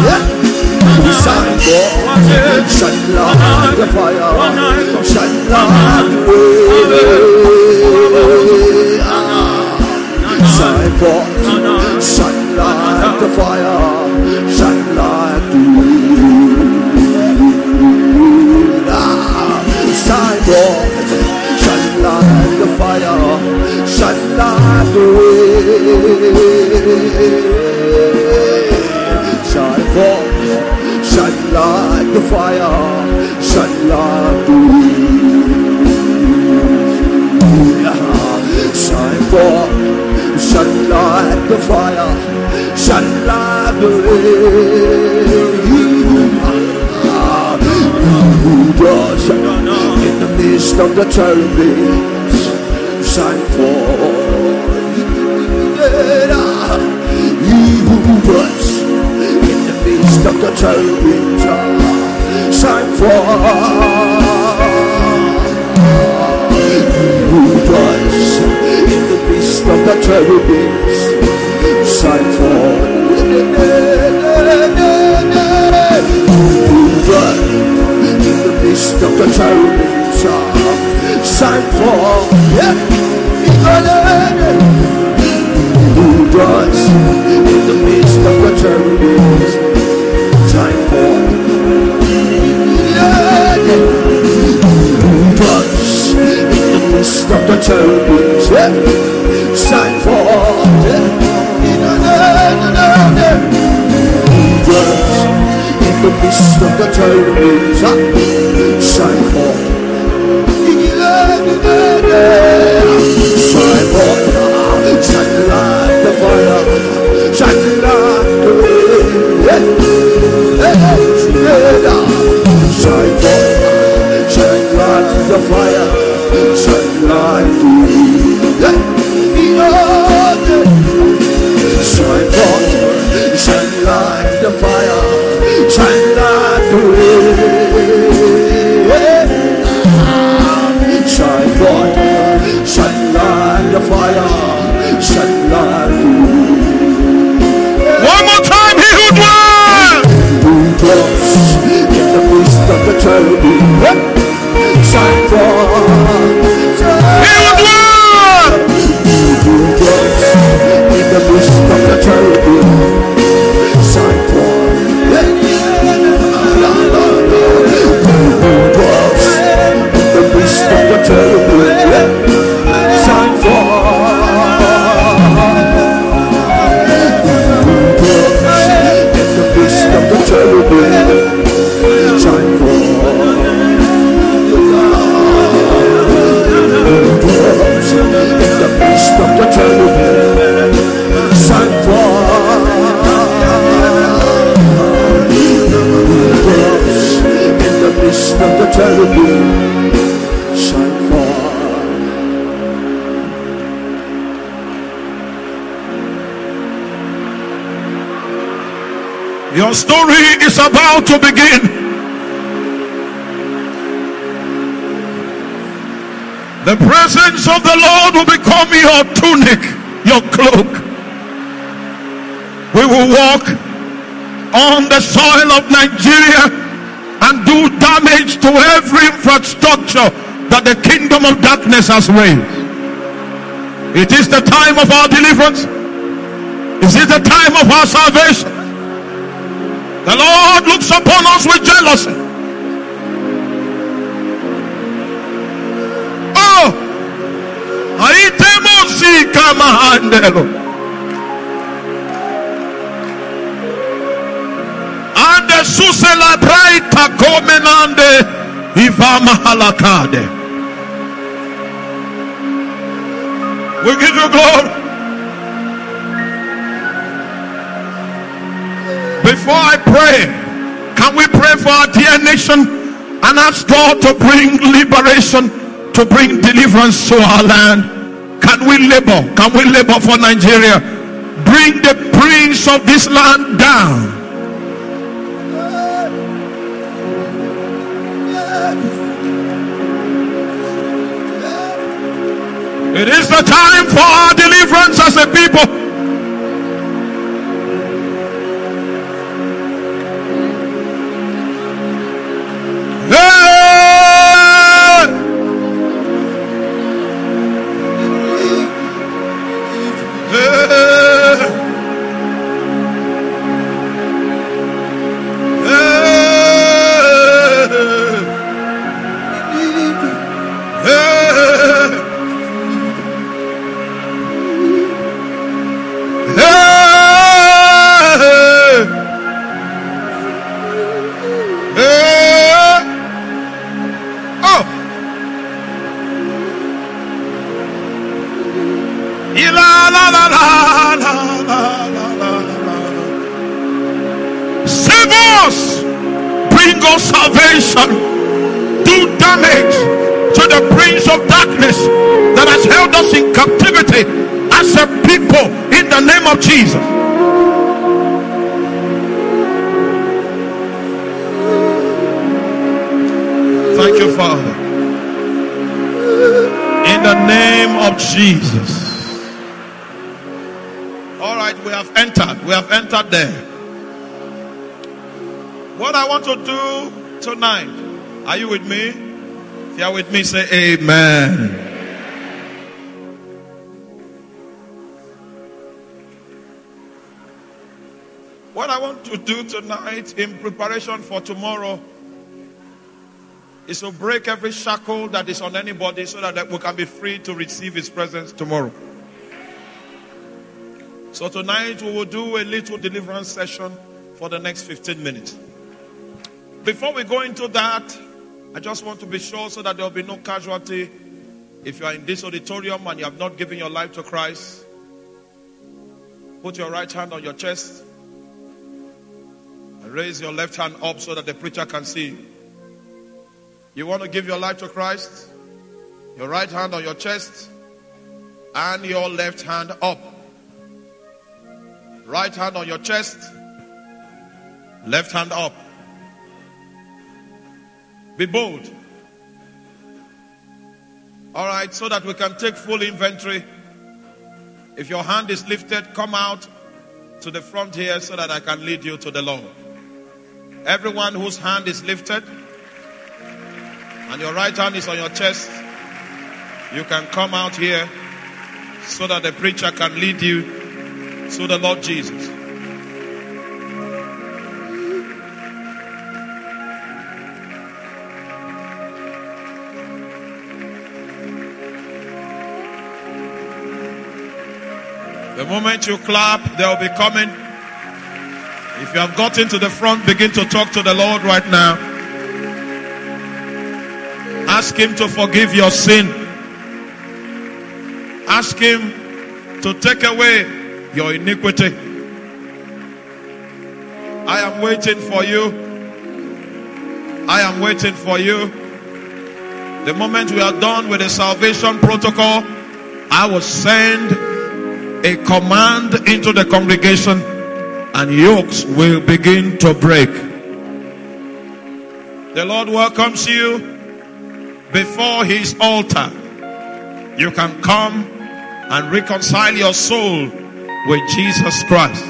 Shine forth, shine like the fire, shine like the way. Shine forth, shine like the fire, shine like the wind. Shine forth, shine like the fire, shine like the wind. Shine forth, shine like the fire, shine like the wind. Shine forth, shine like the fire, shine like the rain. Who does in the midst of the turbulence, shine forth. He who does in the midst of the turbulence, shine forth. Who does in the midst of the turbulence, shine forth. Who does in the midst of the turbulence, shine forth. Who does in the midst of the turbulence, shine forth. Who does in the midst of the turbulence, shine forth. Who does in the midst of the turbulence, shine forth. Shine forth, shine like the fire, shine like the wind. Shine forth, shine like the fire, shine like the wind. Shine forth, shine like the fire, shine like the wind. Shine forth, shine like the fire, shine like the wind. One more time, he who dwells. Who dwells in the midst of the turbulence, shine forth. He who dwells. Who dwells in the midst of the turbulence, shine forth. Who dwells in the midst of the turbulence, shine forth. Who dwells in the midst of the turbulence, shine forth. Who dwells in the midst of the turbulence, shine forth. Who dwells in the midst of the turbulence, shine forth. Your story is about to begin. The presence of the Lord will become your tunic, your cloak. We will walk on the soil of Nigeria and do damage to every infrastructure that the kingdom of darkness has raised. It is the time of our deliverance. It is the time of our salvation. The Lord looks upon us with jealousy. Oh, aitemosi kama handelo. Ande susela braita komenande ivama halakade. We give you glory. Before I pray, can we pray for our dear nation and ask God to bring liberation, to bring deliverance to our land? Can we labor? Can we labor for Nigeria? Bring the prince of this land down. It is the time for our deliverance as a people. Ghost salvation do damage to the prince of darkness that has held us in captivity as a people in the name of Jesus. Thank you, Father. In the name of Jesus. All right, we have entered there. What I want to do tonight, are you with me? If you are with me, say amen. What I want to do tonight in preparation for tomorrow is to break every shackle that is on anybody so that we can be free to receive His presence tomorrow. So tonight we will do a little deliverance session for the next 15 minutes. Before we go into that, I just want to be sure so that there will be no casualty. If you are in this auditorium and you have not given your life to Christ, put your right hand on your chest and raise your left hand up so that the preacher can see. You want to give your life to Christ? Your right hand on your chest and your left hand up. Right hand on your chest, left hand up. Be bold. All right, so that we can take full inventory. If your hand is lifted, come out to the front here so that I can lead you to the Lord. Everyone whose hand is lifted and your right hand is on your chest, you can come out here so that the preacher can lead you to the Lord Jesus. The moment you clap, they will be coming. If you have gotten to the front, begin to talk to the Lord right now. Ask Him to forgive your sin. Ask Him to take away your iniquity. I am waiting for you. I am waiting for you. The moment we are done with the salvation protocol, I will send a command into the congregation and yokes will begin to break. The Lord welcomes you before His altar. You can come and reconcile your soul with Jesus Christ.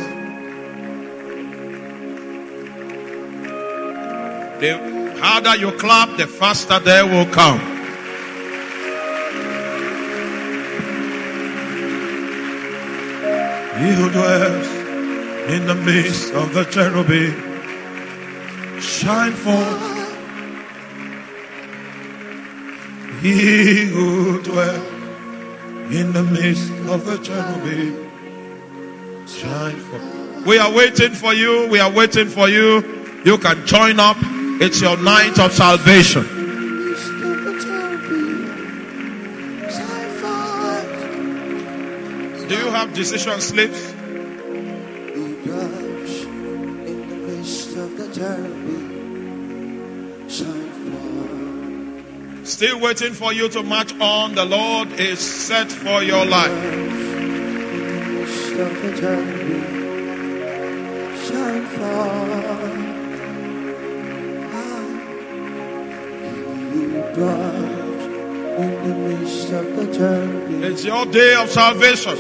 The harder you clap, the faster they will come. He who dwells in the midst of the cherubim, shine forth. He who dwells in the midst of the cherubim, shine forth. We are waiting for you. We are waiting for you. You can join up. It's your night of salvation. Do you have decision slips? Still waiting for you to march on. The Lord is set for your life. It's your day of salvation.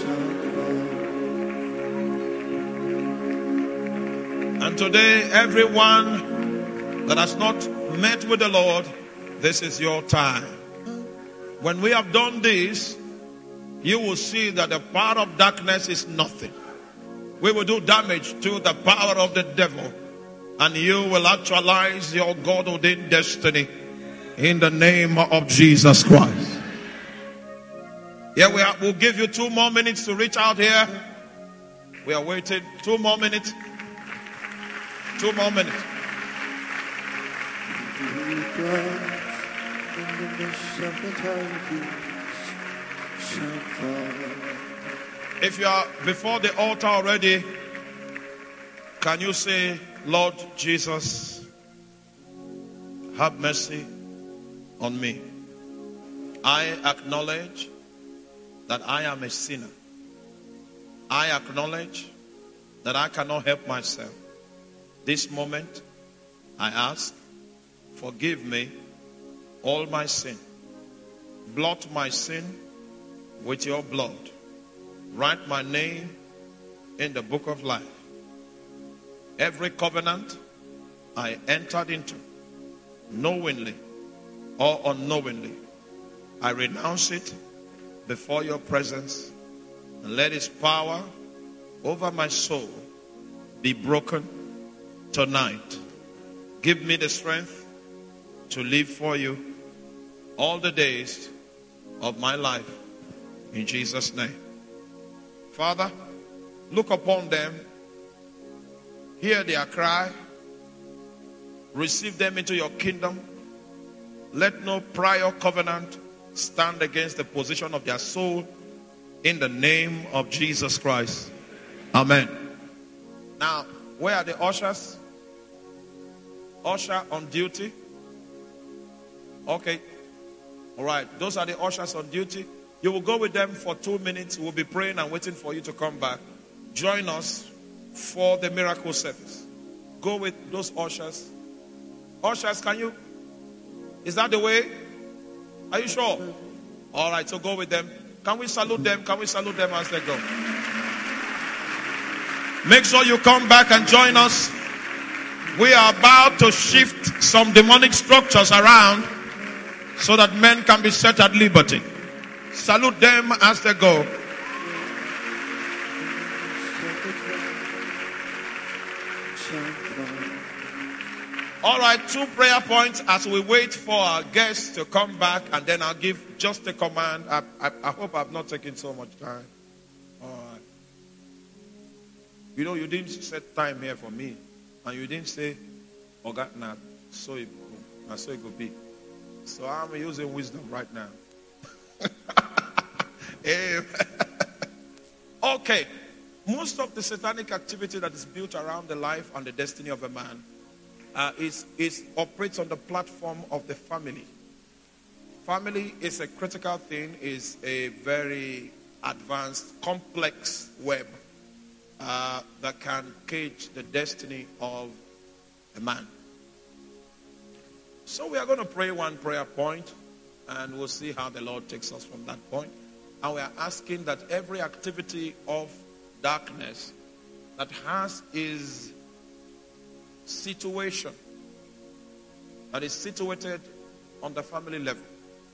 And today, everyone that has not met with the Lord, this is your time. When we have done this, you will see that the power of darkness is nothing. We will do damage to the power of the devil, and you will actualize your God-ordained destiny in the name of Jesus Christ. Yeah, we'll give you 2 more minutes to reach out here. We are waiting. 2 more minutes. 2 more minutes. If you are before the altar already, can you say, Lord Jesus, have mercy on me. I acknowledge that I am a sinner. I acknowledge that I cannot help myself. This moment, I ask, forgive me all my sin. Blot my sin with your blood. Write my name in the book of life. Every covenant I entered into, knowingly or unknowingly, I renounce it before your presence, and let its power over my soul be broken tonight. Give me the strength to live for you all the days of my life, in Jesus' name. Father, look upon them, hear their cry, receive them into your kingdom. Let no prior covenant stand against the position of their soul, in the name of Jesus Christ. Amen. Now, where are the ushers? Usher on duty. Okay. All right. Those are the ushers on duty. You will go with them for 2 minutes. We'll be praying and waiting for you to come back. Join us for the miracle service. Go with those ushers. Ushers, can you? Is that the way? Are you sure? All right, so go with them. Can we salute them? Can we salute them as they go? Make sure you come back and join us. We are about to shift some demonic structures around so that men can be set at liberty. Salute them as they go. All right, 2 prayer points as we wait for our guests to come back, and then I'll give just a command. I hope I've not taken so much time. All right. You know, you didn't set time here for me, and you didn't say, "Oga, na so it could be." So I'm using wisdom right now. Okay, most of the satanic activity that is built around the life and the destiny of a man operates on the platform of the family. Family is a critical thing, is a very advanced, complex web that can cage the destiny of a man. So we are going to pray 1 prayer point, and we'll see how the Lord takes us from that point. And we are asking that every activity of darkness that has his situation, that is situated on the family level,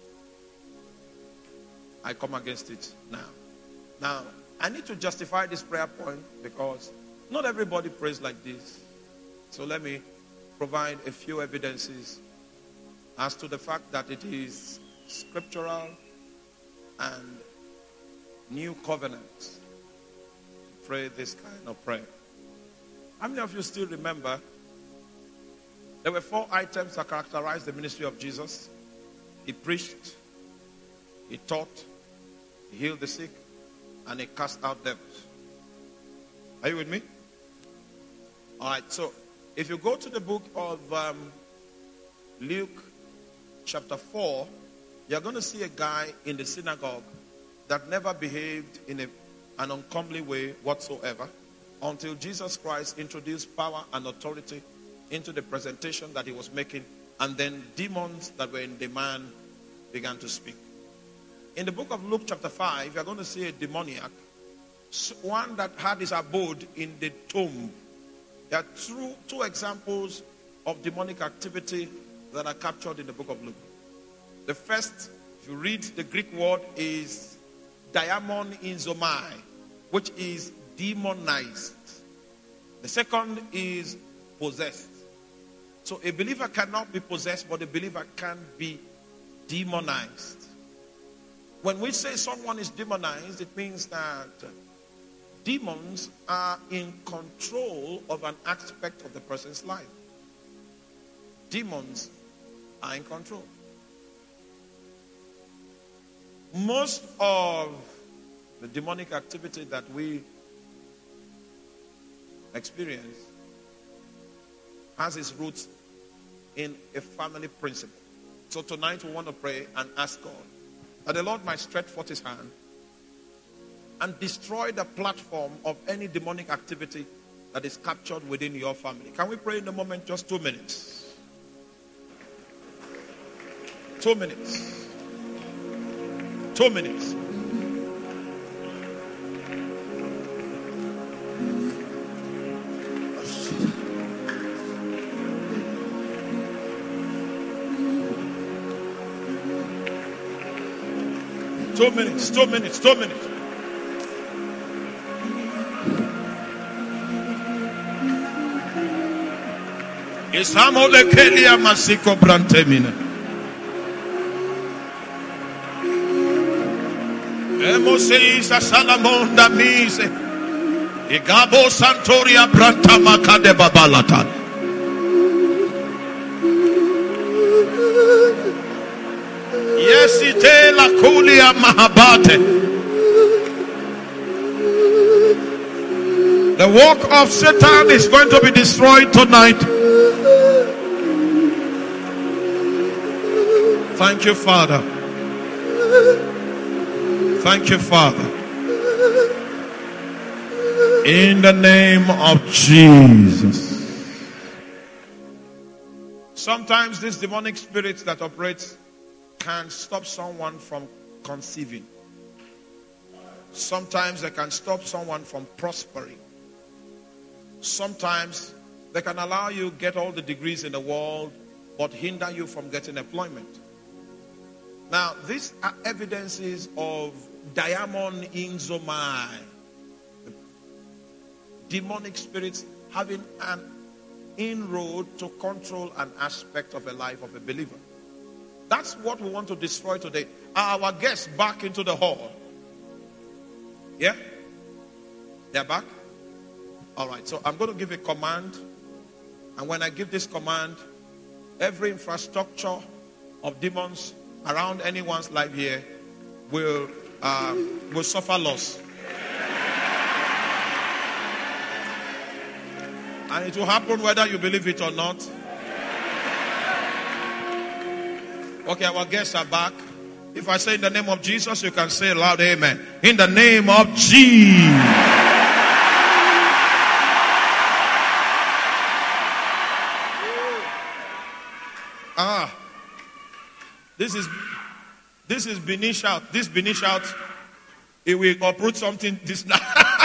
I come against it now. Now, I need to justify this prayer point because not everybody prays like this. So let me provide a few evidences as to the fact that it is scriptural and new covenant to pray this kind of prayer. How many of you still remember there were 4 items that characterized the ministry of Jesus? He preached, he taught, he healed the sick, and he cast out devils. Are you with me? All right, so if you go to the book of Luke chapter 4, you're going to see a guy in the synagogue that never behaved in an uncomely way whatsoever until Jesus Christ introduced power and authority into the presentation that he was making, and then demons that were in the man began to speak. In the book of Luke chapter 5, you're going to see a demoniac, one that had his abode in the tomb. There are two examples of demonic activity that are captured in the book of Luke. The first, if you read the Greek word, is diamon inzomai, which is demonized. The second is possessed. So a believer cannot be possessed, but a believer can be demonized. When we say someone is demonized, it means that demons are in control of an aspect of the person's life. Demons are in control. Most of the demonic activity that we experience has its roots in a family principle. So tonight we want to pray and ask God that the Lord might stretch forth his hand and destroy the platform of any demonic activity that is captured within your family. Can we pray in a moment? Just 2 minutes. 2 minutes. 2 minutes. Two minutes, 2 minutes, 2 minutes. Isamo de Kelia Masiko Brantemina. Emoseisa Salamon da Mise. Igabo Santoria Branta Makade Babalata. Yes, ite la kulia mahabate. The work of Satan is going to be destroyed tonight. Thank you, Father. Thank you, Father. In the name of Jesus. Sometimes these demonic spirits that operate can stop someone from conceiving. Sometimes they can stop someone from prospering. Sometimes they can allow you get all the degrees in the world but hinder you from getting employment. Now, these are evidences of diamond inzomai, demonic spirits having an inroad to control an aspect of the life of a believer. That's what we want to destroy today. Our guests back into the hall. Yeah? They're back? Alright, so I'm going to give a command. And when I give this command, every infrastructure of demons around anyone's life here will suffer loss. And it will happen whether you believe it or not. Okay, our guests are back. If I say in the name of Jesus, you can say loud amen. In the name of Jesus. This is Benish out. This Benish out. It will uproot something this now.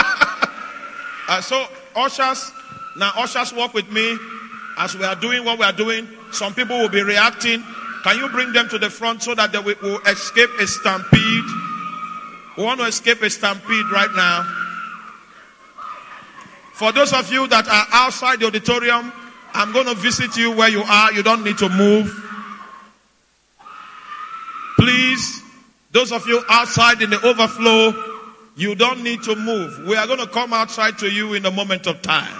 So ushers, now ushers work with me as we are doing what we are doing. Some people will be reacting. Can you bring them to the front so that they will escape a stampede? We want to escape a stampede right now. For those of you that are outside the auditorium, I'm going to visit you where you are. You don't need to move. Please, those of you outside in the overflow, you don't need to move. We are going to come outside to you in a moment of time.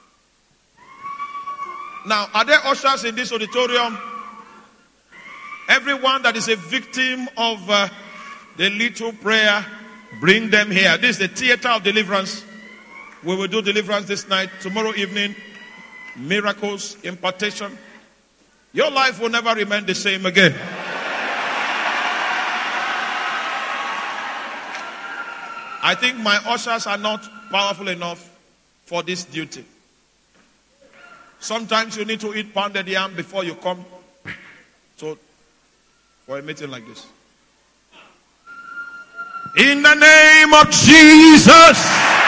Now, are there ushers in this auditorium? Everyone that is a victim of the little prayer, bring them here. This is the theater of deliverance. We will do deliverance this night. Tomorrow evening, miracles, impartation. Your life will never remain the same again. I think my ushers are not powerful enough for this duty. Sometimes you need to eat pounded yam before you come for a meeting like this. In the name of Jesus.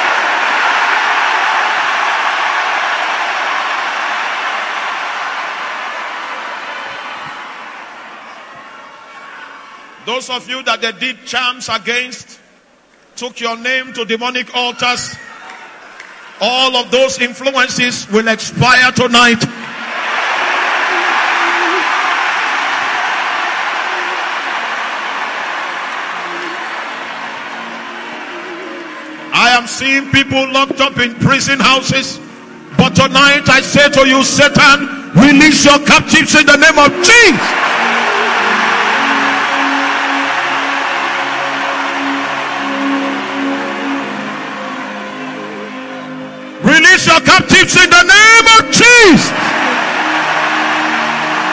Those of you that they did charms against, took your name to demonic altars, all of those influences will expire tonight. I am seeing people locked up in prison houses, but tonight I say to you, Satan, release your captives in the name of Jesus. Release your captives in the name of Jesus.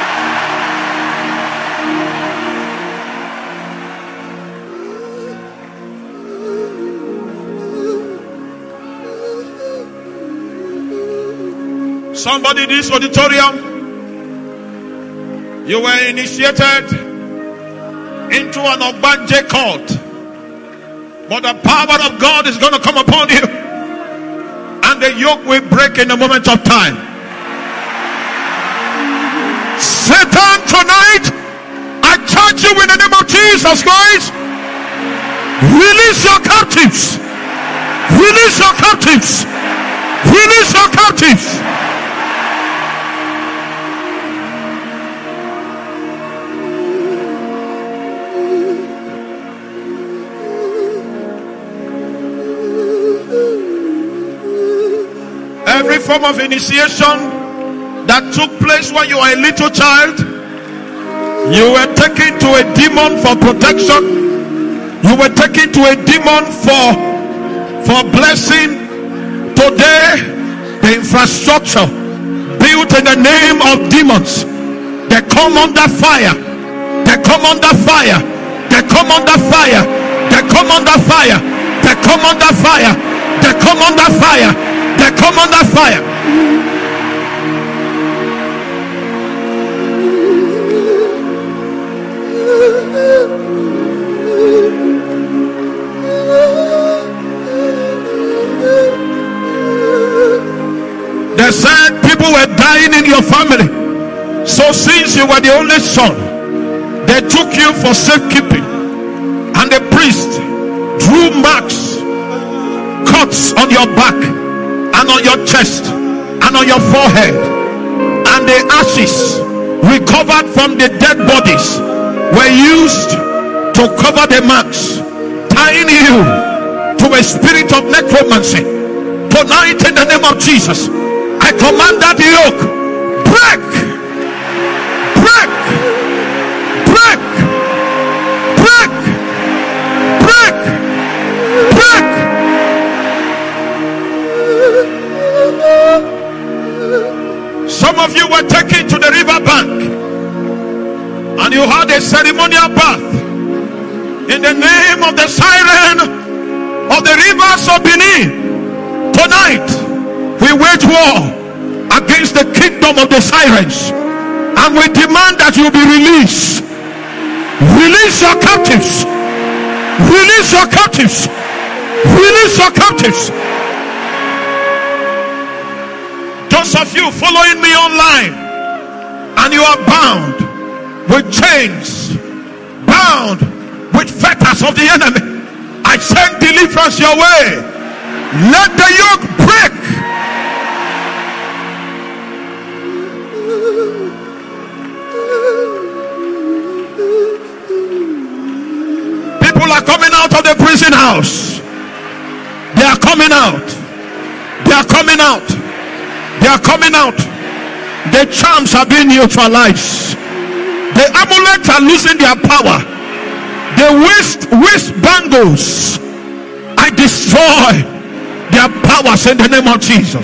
Somebody in this auditorium, you were initiated into an Ogbanje cult, but the power of God is going to come upon you, and the yoke will break in a moment of time. Satan, tonight I charge you in the name of Jesus Christ. Release your captives. Release your captives. Release your captives. Every form of initiation that took place when you were a little child, you were taken to a demon for protection. You were taken to a demon for blessing. Today, the infrastructure built in the name of demons, they come under fire. They come under fire. They come under fire. They come under fire. They come under fire. They come under fire. They come under fire. They said people were dying in your family. So since you were the only son, they took you for safekeeping. And the priest drew marks, cuts on your back and on your chest and on your forehead. And the ashes recovered from the dead bodies were used to cover the marks, tying you to a spirit of necromancy. Tonight, in the name of Jesus, I command that yoke, break, break, break, break, break, break. Some of you were taken to the river bank and you had a ceremonial bath in the name of the siren of the rivers of Benin. Tonight, we wage war against the kingdom of the sirens, and we demand that you be released. Release your captives. Release your captives. Release your captives. Those of you following me online, and you are bound with chains, bound with fetters of the enemy, I send deliverance your way. Let the yoke break. People are coming out of the prison house. They are coming out. They are coming out. They are coming out. The charms are being neutralized. The amulets are losing their power. The waist bangles, I destroy their powers in the name of Jesus.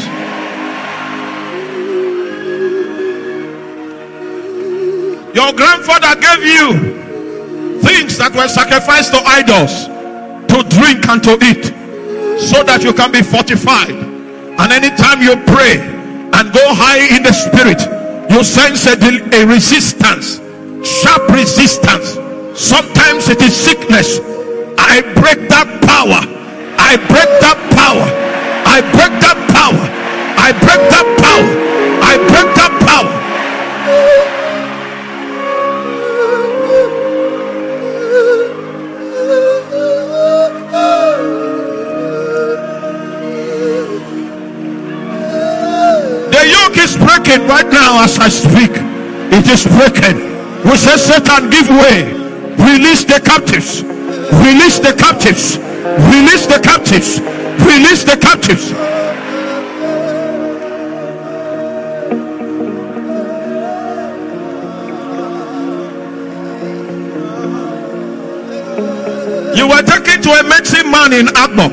Your grandfather gave you things that were sacrificed to idols, to drink and to eat, so that you can be fortified. And anytime you pray and go high in the spirit, you sense a resistance, sharp resistance. Sometimes it is sickness. I break that power. I break that power. I break that power. I break that power. I break that power. The yoke is breaking right now as I speak. It is breaking. We say, Satan, give way. Release the captives. Release the captives. Release the captives. Release the captives. You were taken to a medicine man in Agbo,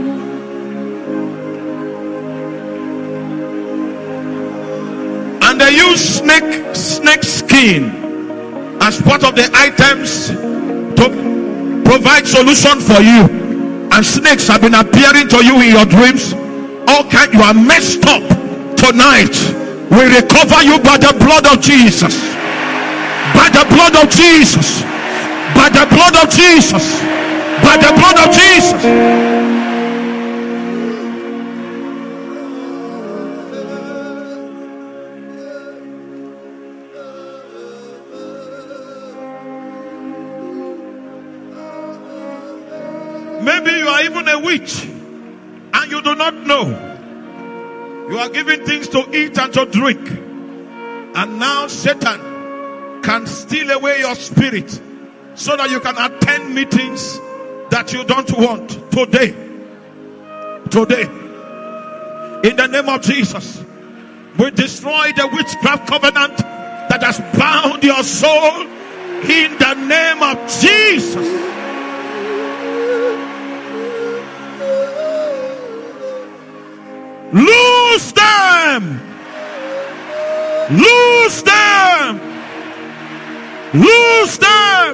and they used snake skin as part of the items to provide solution for you. And snakes have been appearing to you in your dreams. All kinds. You are messed up tonight. We recover you by the blood of Jesus. By the blood of Jesus. By the blood of Jesus. By the blood of Jesus. Maybe you are even a witch and you do not know. You are given things to eat and to drink, and now Satan can steal away your spirit so that you can attend meetings that you don't want. Today, in the name of Jesus, we destroy the witchcraft covenant that has bound your soul in the name of Jesus. Lose them! Lose them! Lose them!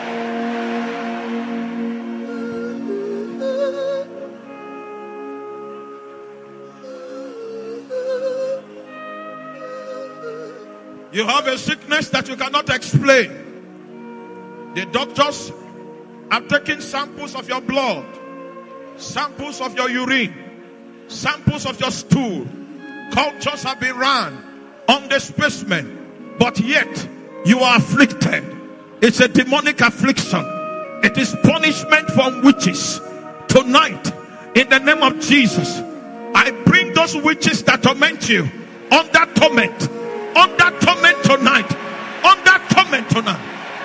You have a sickness that you cannot explain. The doctors have taken samples of your blood, samples of your urine, samples of your stool. Cultures have been run on the specimen, but yet you are afflicted. It's a demonic affliction. It is punishment from witches. Tonight, in the name of Jesus, I bring those witches that torment you under torment. Under torment tonight. Under torment tonight.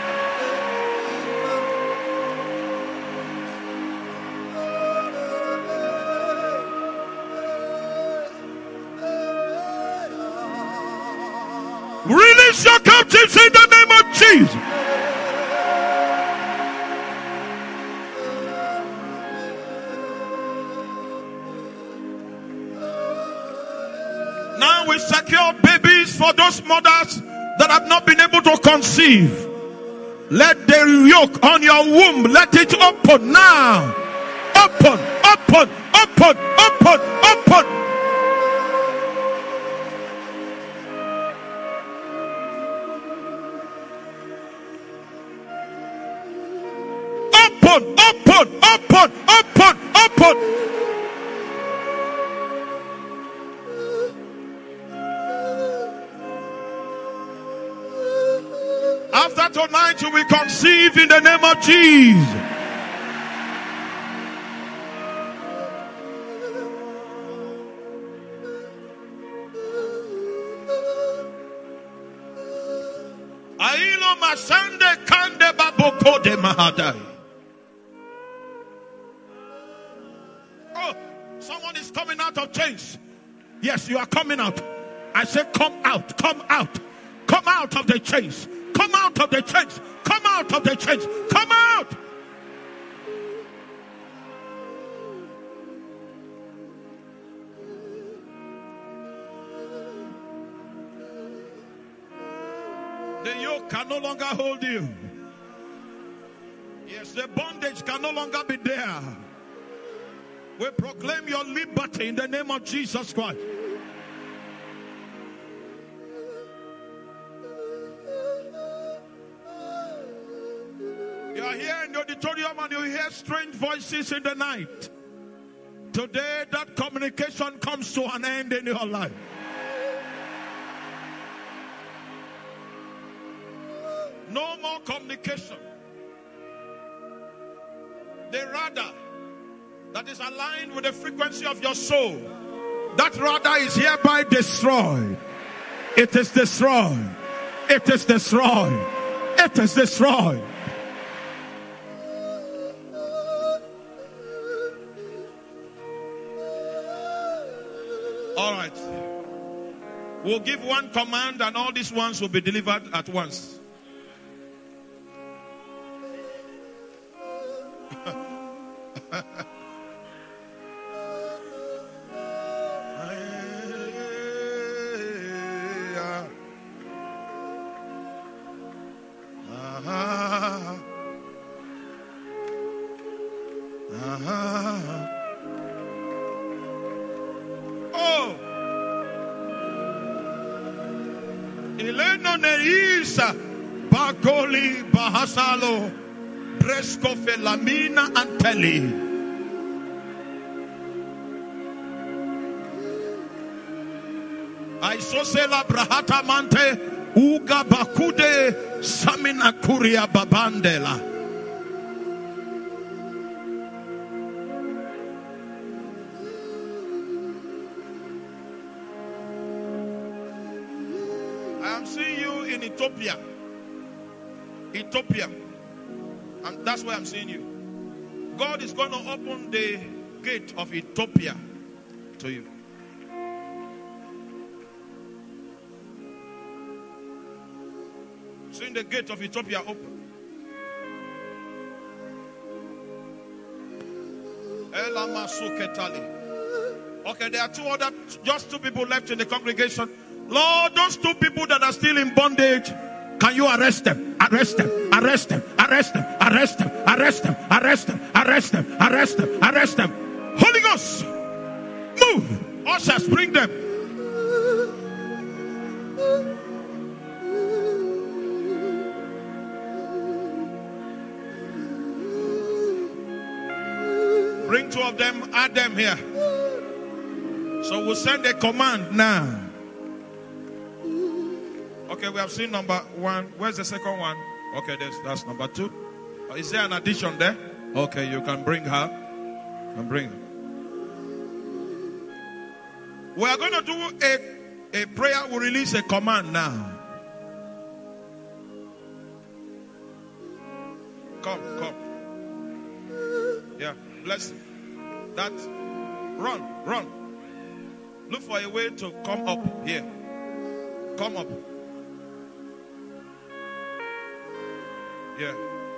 Release your captives in the name of Jesus. Now we secure babies for those mothers that have not been able to conceive. Let the yoke on your womb, let it open now. Open, open, open, open, open. Open, open, open, open, open. After tonight, you will conceive in the name of Jesus. Ailo masande kande baboko de mahadai. Oh, someone is coming out of chains. Yes, you are coming out. I say, come out, come out, come out of the chains. Come out of the chains. Come out of the chains. Come out. The yoke can no longer hold you. Yes, the bondage can no longer be there. We proclaim your liberty in the name of Jesus Christ. You are here in the auditorium and you hear strange voices in the night. Today, that communication comes to an end in your life. No more communication. The radar that is aligned with the frequency of your soul, that radar is hereby destroyed. It is destroyed. It is destroyed. It is destroyed. All right. We'll give one command and all these ones will be delivered at once. Ileno Neisa, Bagoli Bahasalo, Bresco Felamina Anteli. Aisosela Brahata Mante, Uga Bakude, Samina Kuria Babandela. I am seeing you in Ethiopia. Ethiopia. And that's where I'm seeing you. God is going to open the gate of Ethiopia to you. Seeing the gate of Ethiopia open. Okay, there are just two people left in the congregation. Lord, those two people that are still in bondage, can you arrest them? Arrest them. Arrest them. Arrest them. Arrest them. Arrest them. Arrest them. Arrest them. Arrest them. Arrest them. Holy Ghost, move. Ushers, bring them. Bring two of them, add them here. So we'll send a command now. Okay, we have seen number one. Where's the second one? Okay, that's number two. Is there an addition there? Okay, you can bring her. And bring her. We are going to do a prayer. We'll release a command now. Come. Yeah, bless you. That, run. Look for a way to come up here. Come up. Yeah.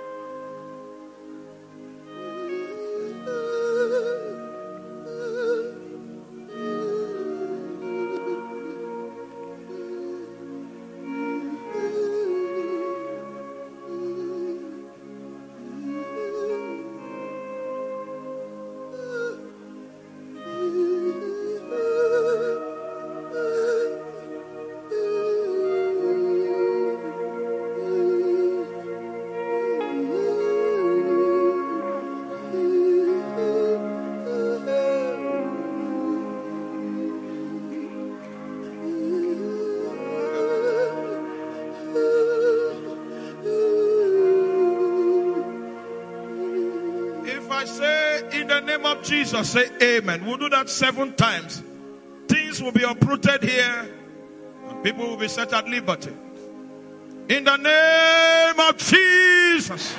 Jesus, say amen. We'll do that 7 times. Things will be uprooted here and people will be set at liberty. In the name of Jesus.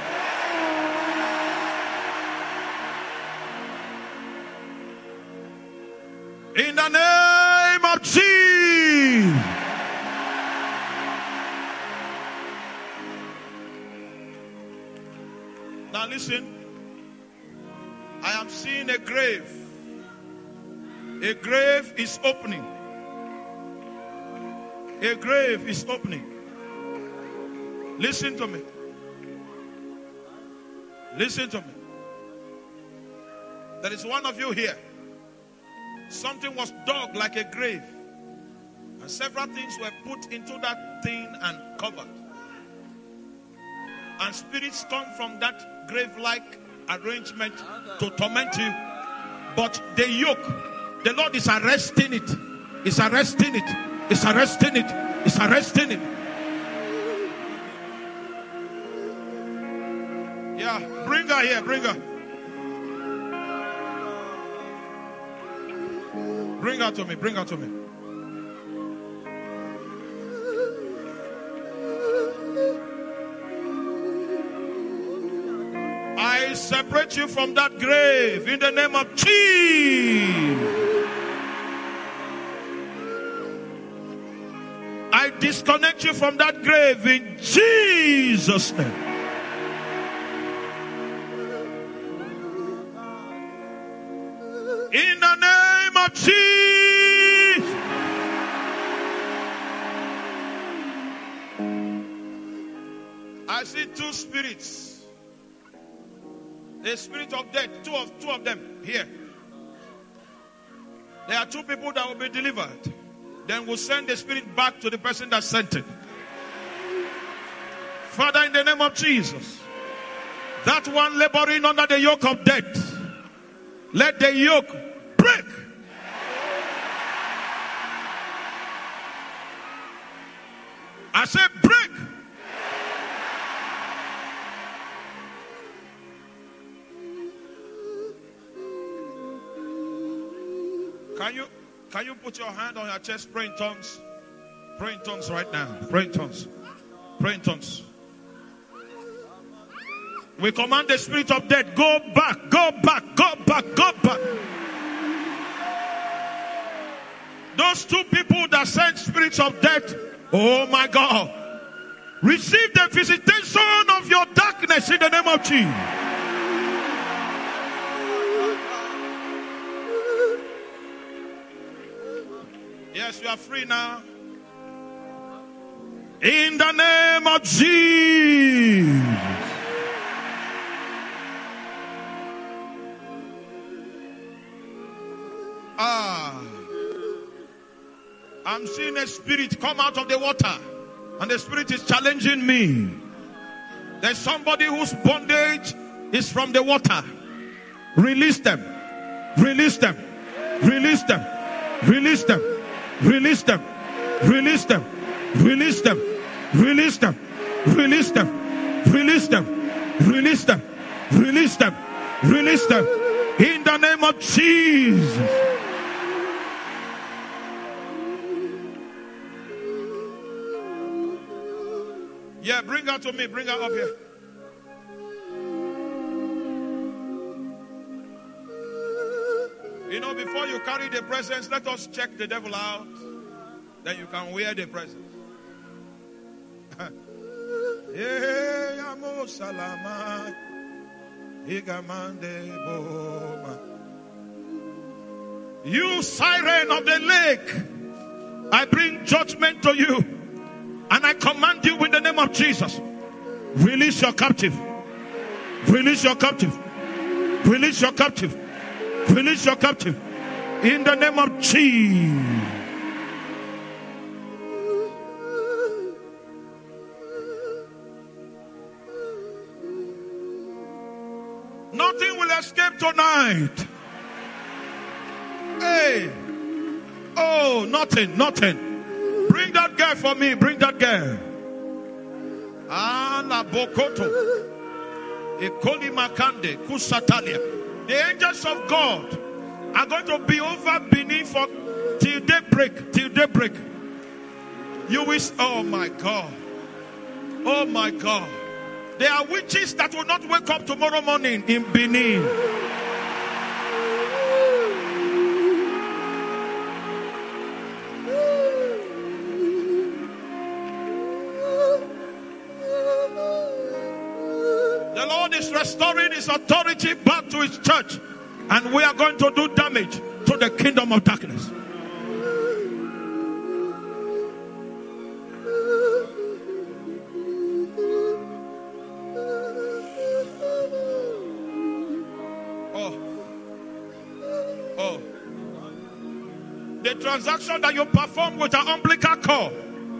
In the name of Jesus. Now listen. I am seeing a grave. A grave is opening. A grave is opening. Listen to me. Listen to me. There is one of you here. Something was dug like a grave. And several things were put into that thing and covered. And spirits come from that grave-like arrangement to torment you. But the yoke, the Lord is arresting it. Is arresting it. Is arresting it. Is arresting it. Yeah, bring her here. Bring her. Bring her to me. Bring her to me. I separate you from that grave in the name of Jesus. I disconnect you from that grave in Jesus' name. In the name of Jesus. I see 2 spirits. The spirit of death, two of them here. There are 2 people that will be delivered. then we'll send the spirit back to the person that sent it. Father, in the name of Jesus, that one laboring under the yoke of death, let the yoke break. I say break. Can you put your hand on your chest, pray in tongues? Pray in tongues right now. Pray in tongues. Pray in tongues. We command the spirit of death, go back, go back, go back, go back. Those two people that sent spirits of death, oh my God, receive the visitation of your darkness in the name of Jesus. Yes, you are free now. In the name of Jesus. I'm seeing a spirit come out of the water, and the spirit is challenging me. There's somebody whose bondage is from the water. Release them. Release them. Release them. Release them. Release them. Release them. Release them. Release them. Release them. Release them. Release them. Release them. Release them. In the name of Jesus. Yeah, bring her to me. Bring her up here. You know, before you carry the presence, let us check the devil out. Then you can wear the presence. You siren of the lake, I bring judgment to you. And I command you in the name of Jesus, release your captive. Release your captive. Release your captive. Release your captive. In the name of Jesus. Nothing will escape tonight. Hey. Oh, nothing, nothing. Bring that girl for me. Bring that girl. Ana Bokoto. Ekoli Makande. Kusatalia. The angels of God are going to be over Benin for till daybreak. Till daybreak. You wish. Oh my God. Oh my God. There are witches that will not wake up tomorrow morning in Benin. The Lord is restoring his authority back to his church, and we are going to do damage to the kingdom of darkness. The transaction that you perform with an umbilical cord,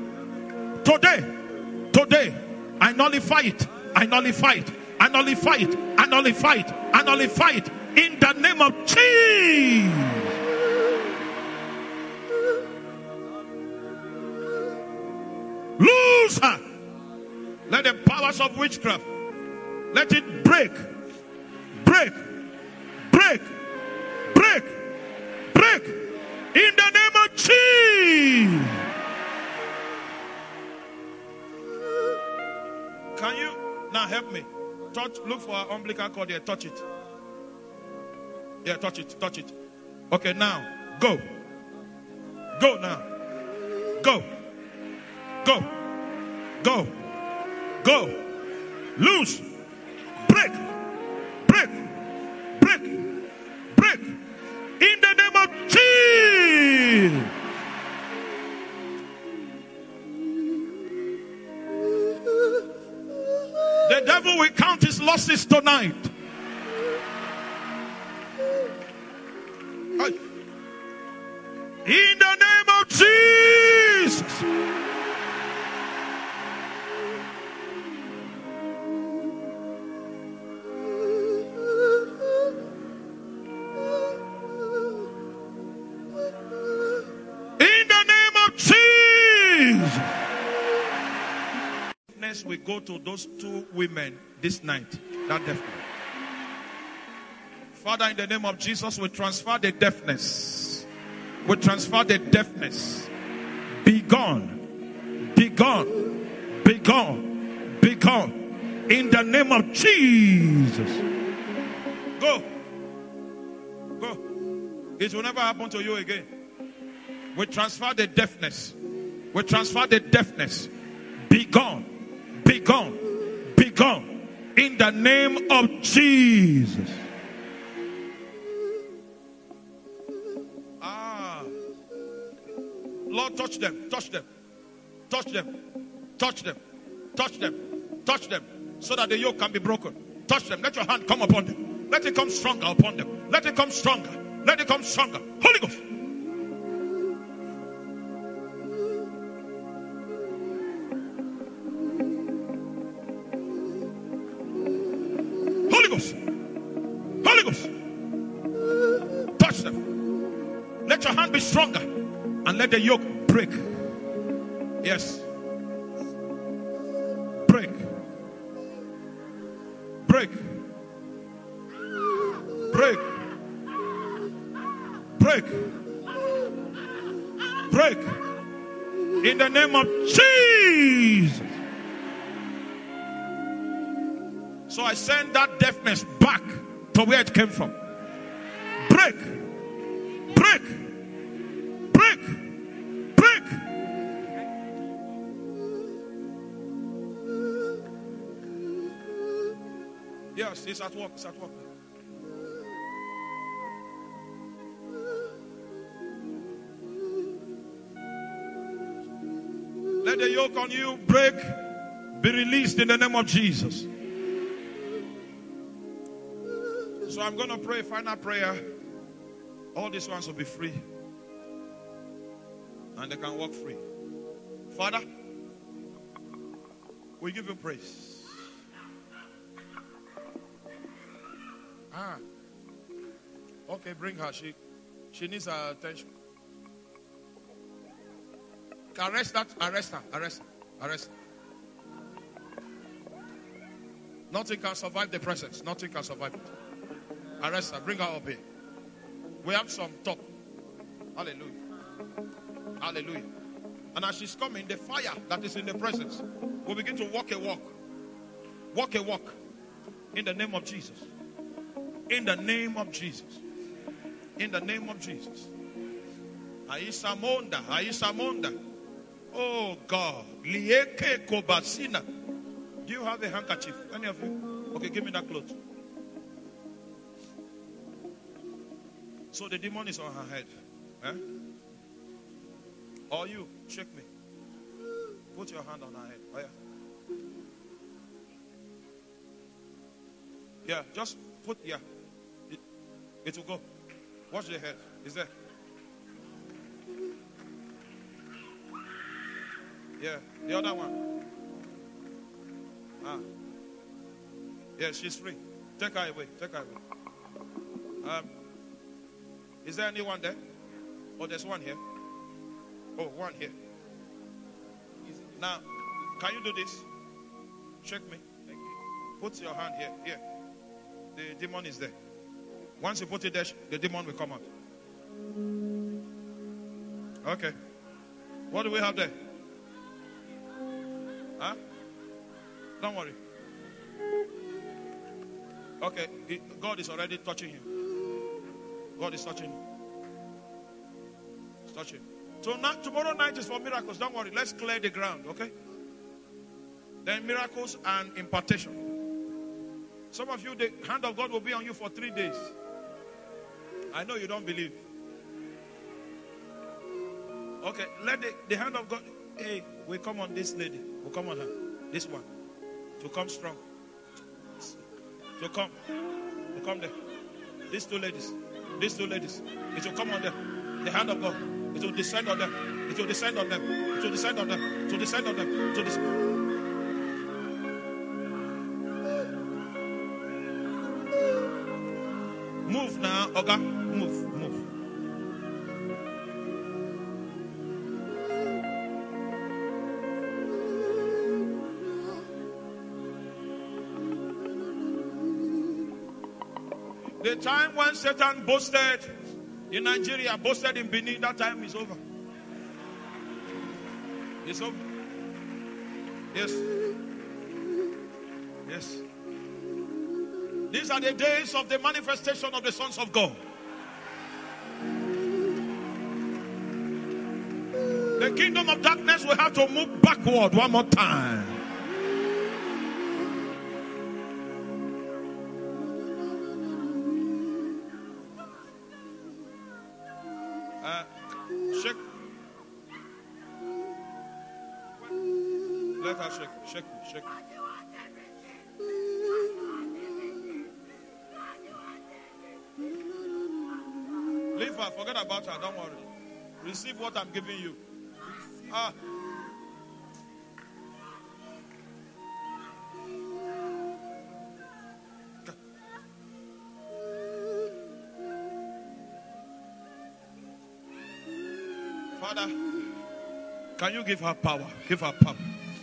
today, I nullify it. I nullify it. I nullify it. I nullify it. I nullify it. In the name of Jesus. Loose her. Let the powers of witchcraft, let it break. Break. Break. Break. Break. In the name of Jesus. Can you now help me? Touch, look for our umbilical cord here. Touch it. Yeah, touch it. Touch it. Okay, now go. Go now. Go. Go. Go. Go. Loose. Break. Break. Break. Break. In the name of Jesus. The devil will count his losses tonight. In the name of Jesus. deafness will go to those two women this night. That deafness. Father, in the name of Jesus, we transfer the deafness. We transfer the deafness. Be gone. Be gone. Be gone. Be gone. In the name of Jesus. Go. Go. It will never happen to you again. We transfer the deafness. We transfer the deafness. Be gone. Be gone. Be gone. In the name of Jesus. Lord, touch them. Touch them. Touch them. Touch them. Touch them. Touch them. So that the yoke can be broken. Touch them. Let your hand come upon them. Let it come stronger upon them. Let it come stronger. Let it come stronger. Holy Ghost. Holy Ghost. Holy Ghost. Touch them. Let your hand be stronger. And let the yoke break. Yes. Break. Break. Break. Break. Break. In the name of Jesus. So I send that deafness back to where it came from. Break. Break. Break. Break. Yes, it's at work. It's at work. Let the yoke on you break, be released in the name of Jesus. So I'm going to pray a final prayer. All these ones will be free. And they can walk free. Father, we give you praise. Okay, bring her. She needs our attention. Arrest that. Arrest her. Arrest her. Arrest her. Nothing can survive the presence. Nothing can survive it. Arrest her. Bring her up here. We have some talk. Hallelujah. Hallelujah. And as she's coming, the fire that is in the presence will begin to walk a walk. Walk a walk. In the name of Jesus. In the name of Jesus. In the name of Jesus. Aisamonda. Aisamonda. Oh God. Lieke kobasina. Do you have a handkerchief? Any of you? Okay, give me that cloth. So the demon is on her head. Eh? Or you, shake me. Put your hand on her head. Oh, yeah. Yeah, just put, yeah. It will go. Watch the head. Is there? Yeah, the other one. Yeah, she's free. Take her away. Take her away. Is there anyone there? Oh, there's one here. Oh, one here. Now, can you do this? Shake me. Put your hand here. Here. The demon is there. Once you put it there, the demon will come out. Okay. What do we have there? Huh? Don't worry. Okay. God is already touching you. God is touching you. He's touching you. So now, tomorrow night is for miracles. Don't worry. Let's clear the ground, okay? Then miracles and impartation. Some of you, the hand of God will be on you for 3 days. I know you don't believe. Okay, let the hand of God, hey, we come on this lady. We come on her. This one. To come strong. To come there. These two ladies. These two ladies. It will come on them. The hand of God. It will descend on them. It will descend on them. It will descend on them. It will descend on them. It will descend. Move now, Oga. Move. The time when Satan boasted in Nigeria, boasted in Benin, that time is over. It's over. Yes. Yes. These are the days of the manifestation of the sons of God. The kingdom of darkness will have to move backward one more time. Shake. Let her shake. Shake. Shake. Leave her. Forget about her. Don't worry. Receive what I'm giving you. Father, can you give her power? Give her power.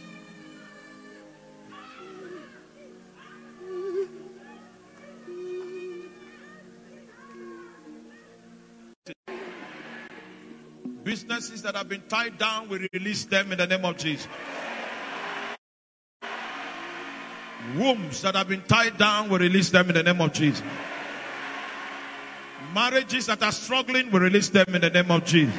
Businesses that have been tied down, we release them in the name of Jesus. Wombs that have been tied down, we release them in the name of Jesus. Marriages that are struggling, we release them in the name of Jesus.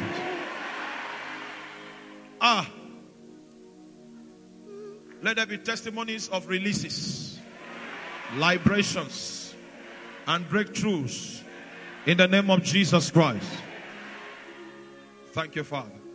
Let there be testimonies of releases, liberations, and breakthroughs in the name of Jesus Christ. Thank you, Father.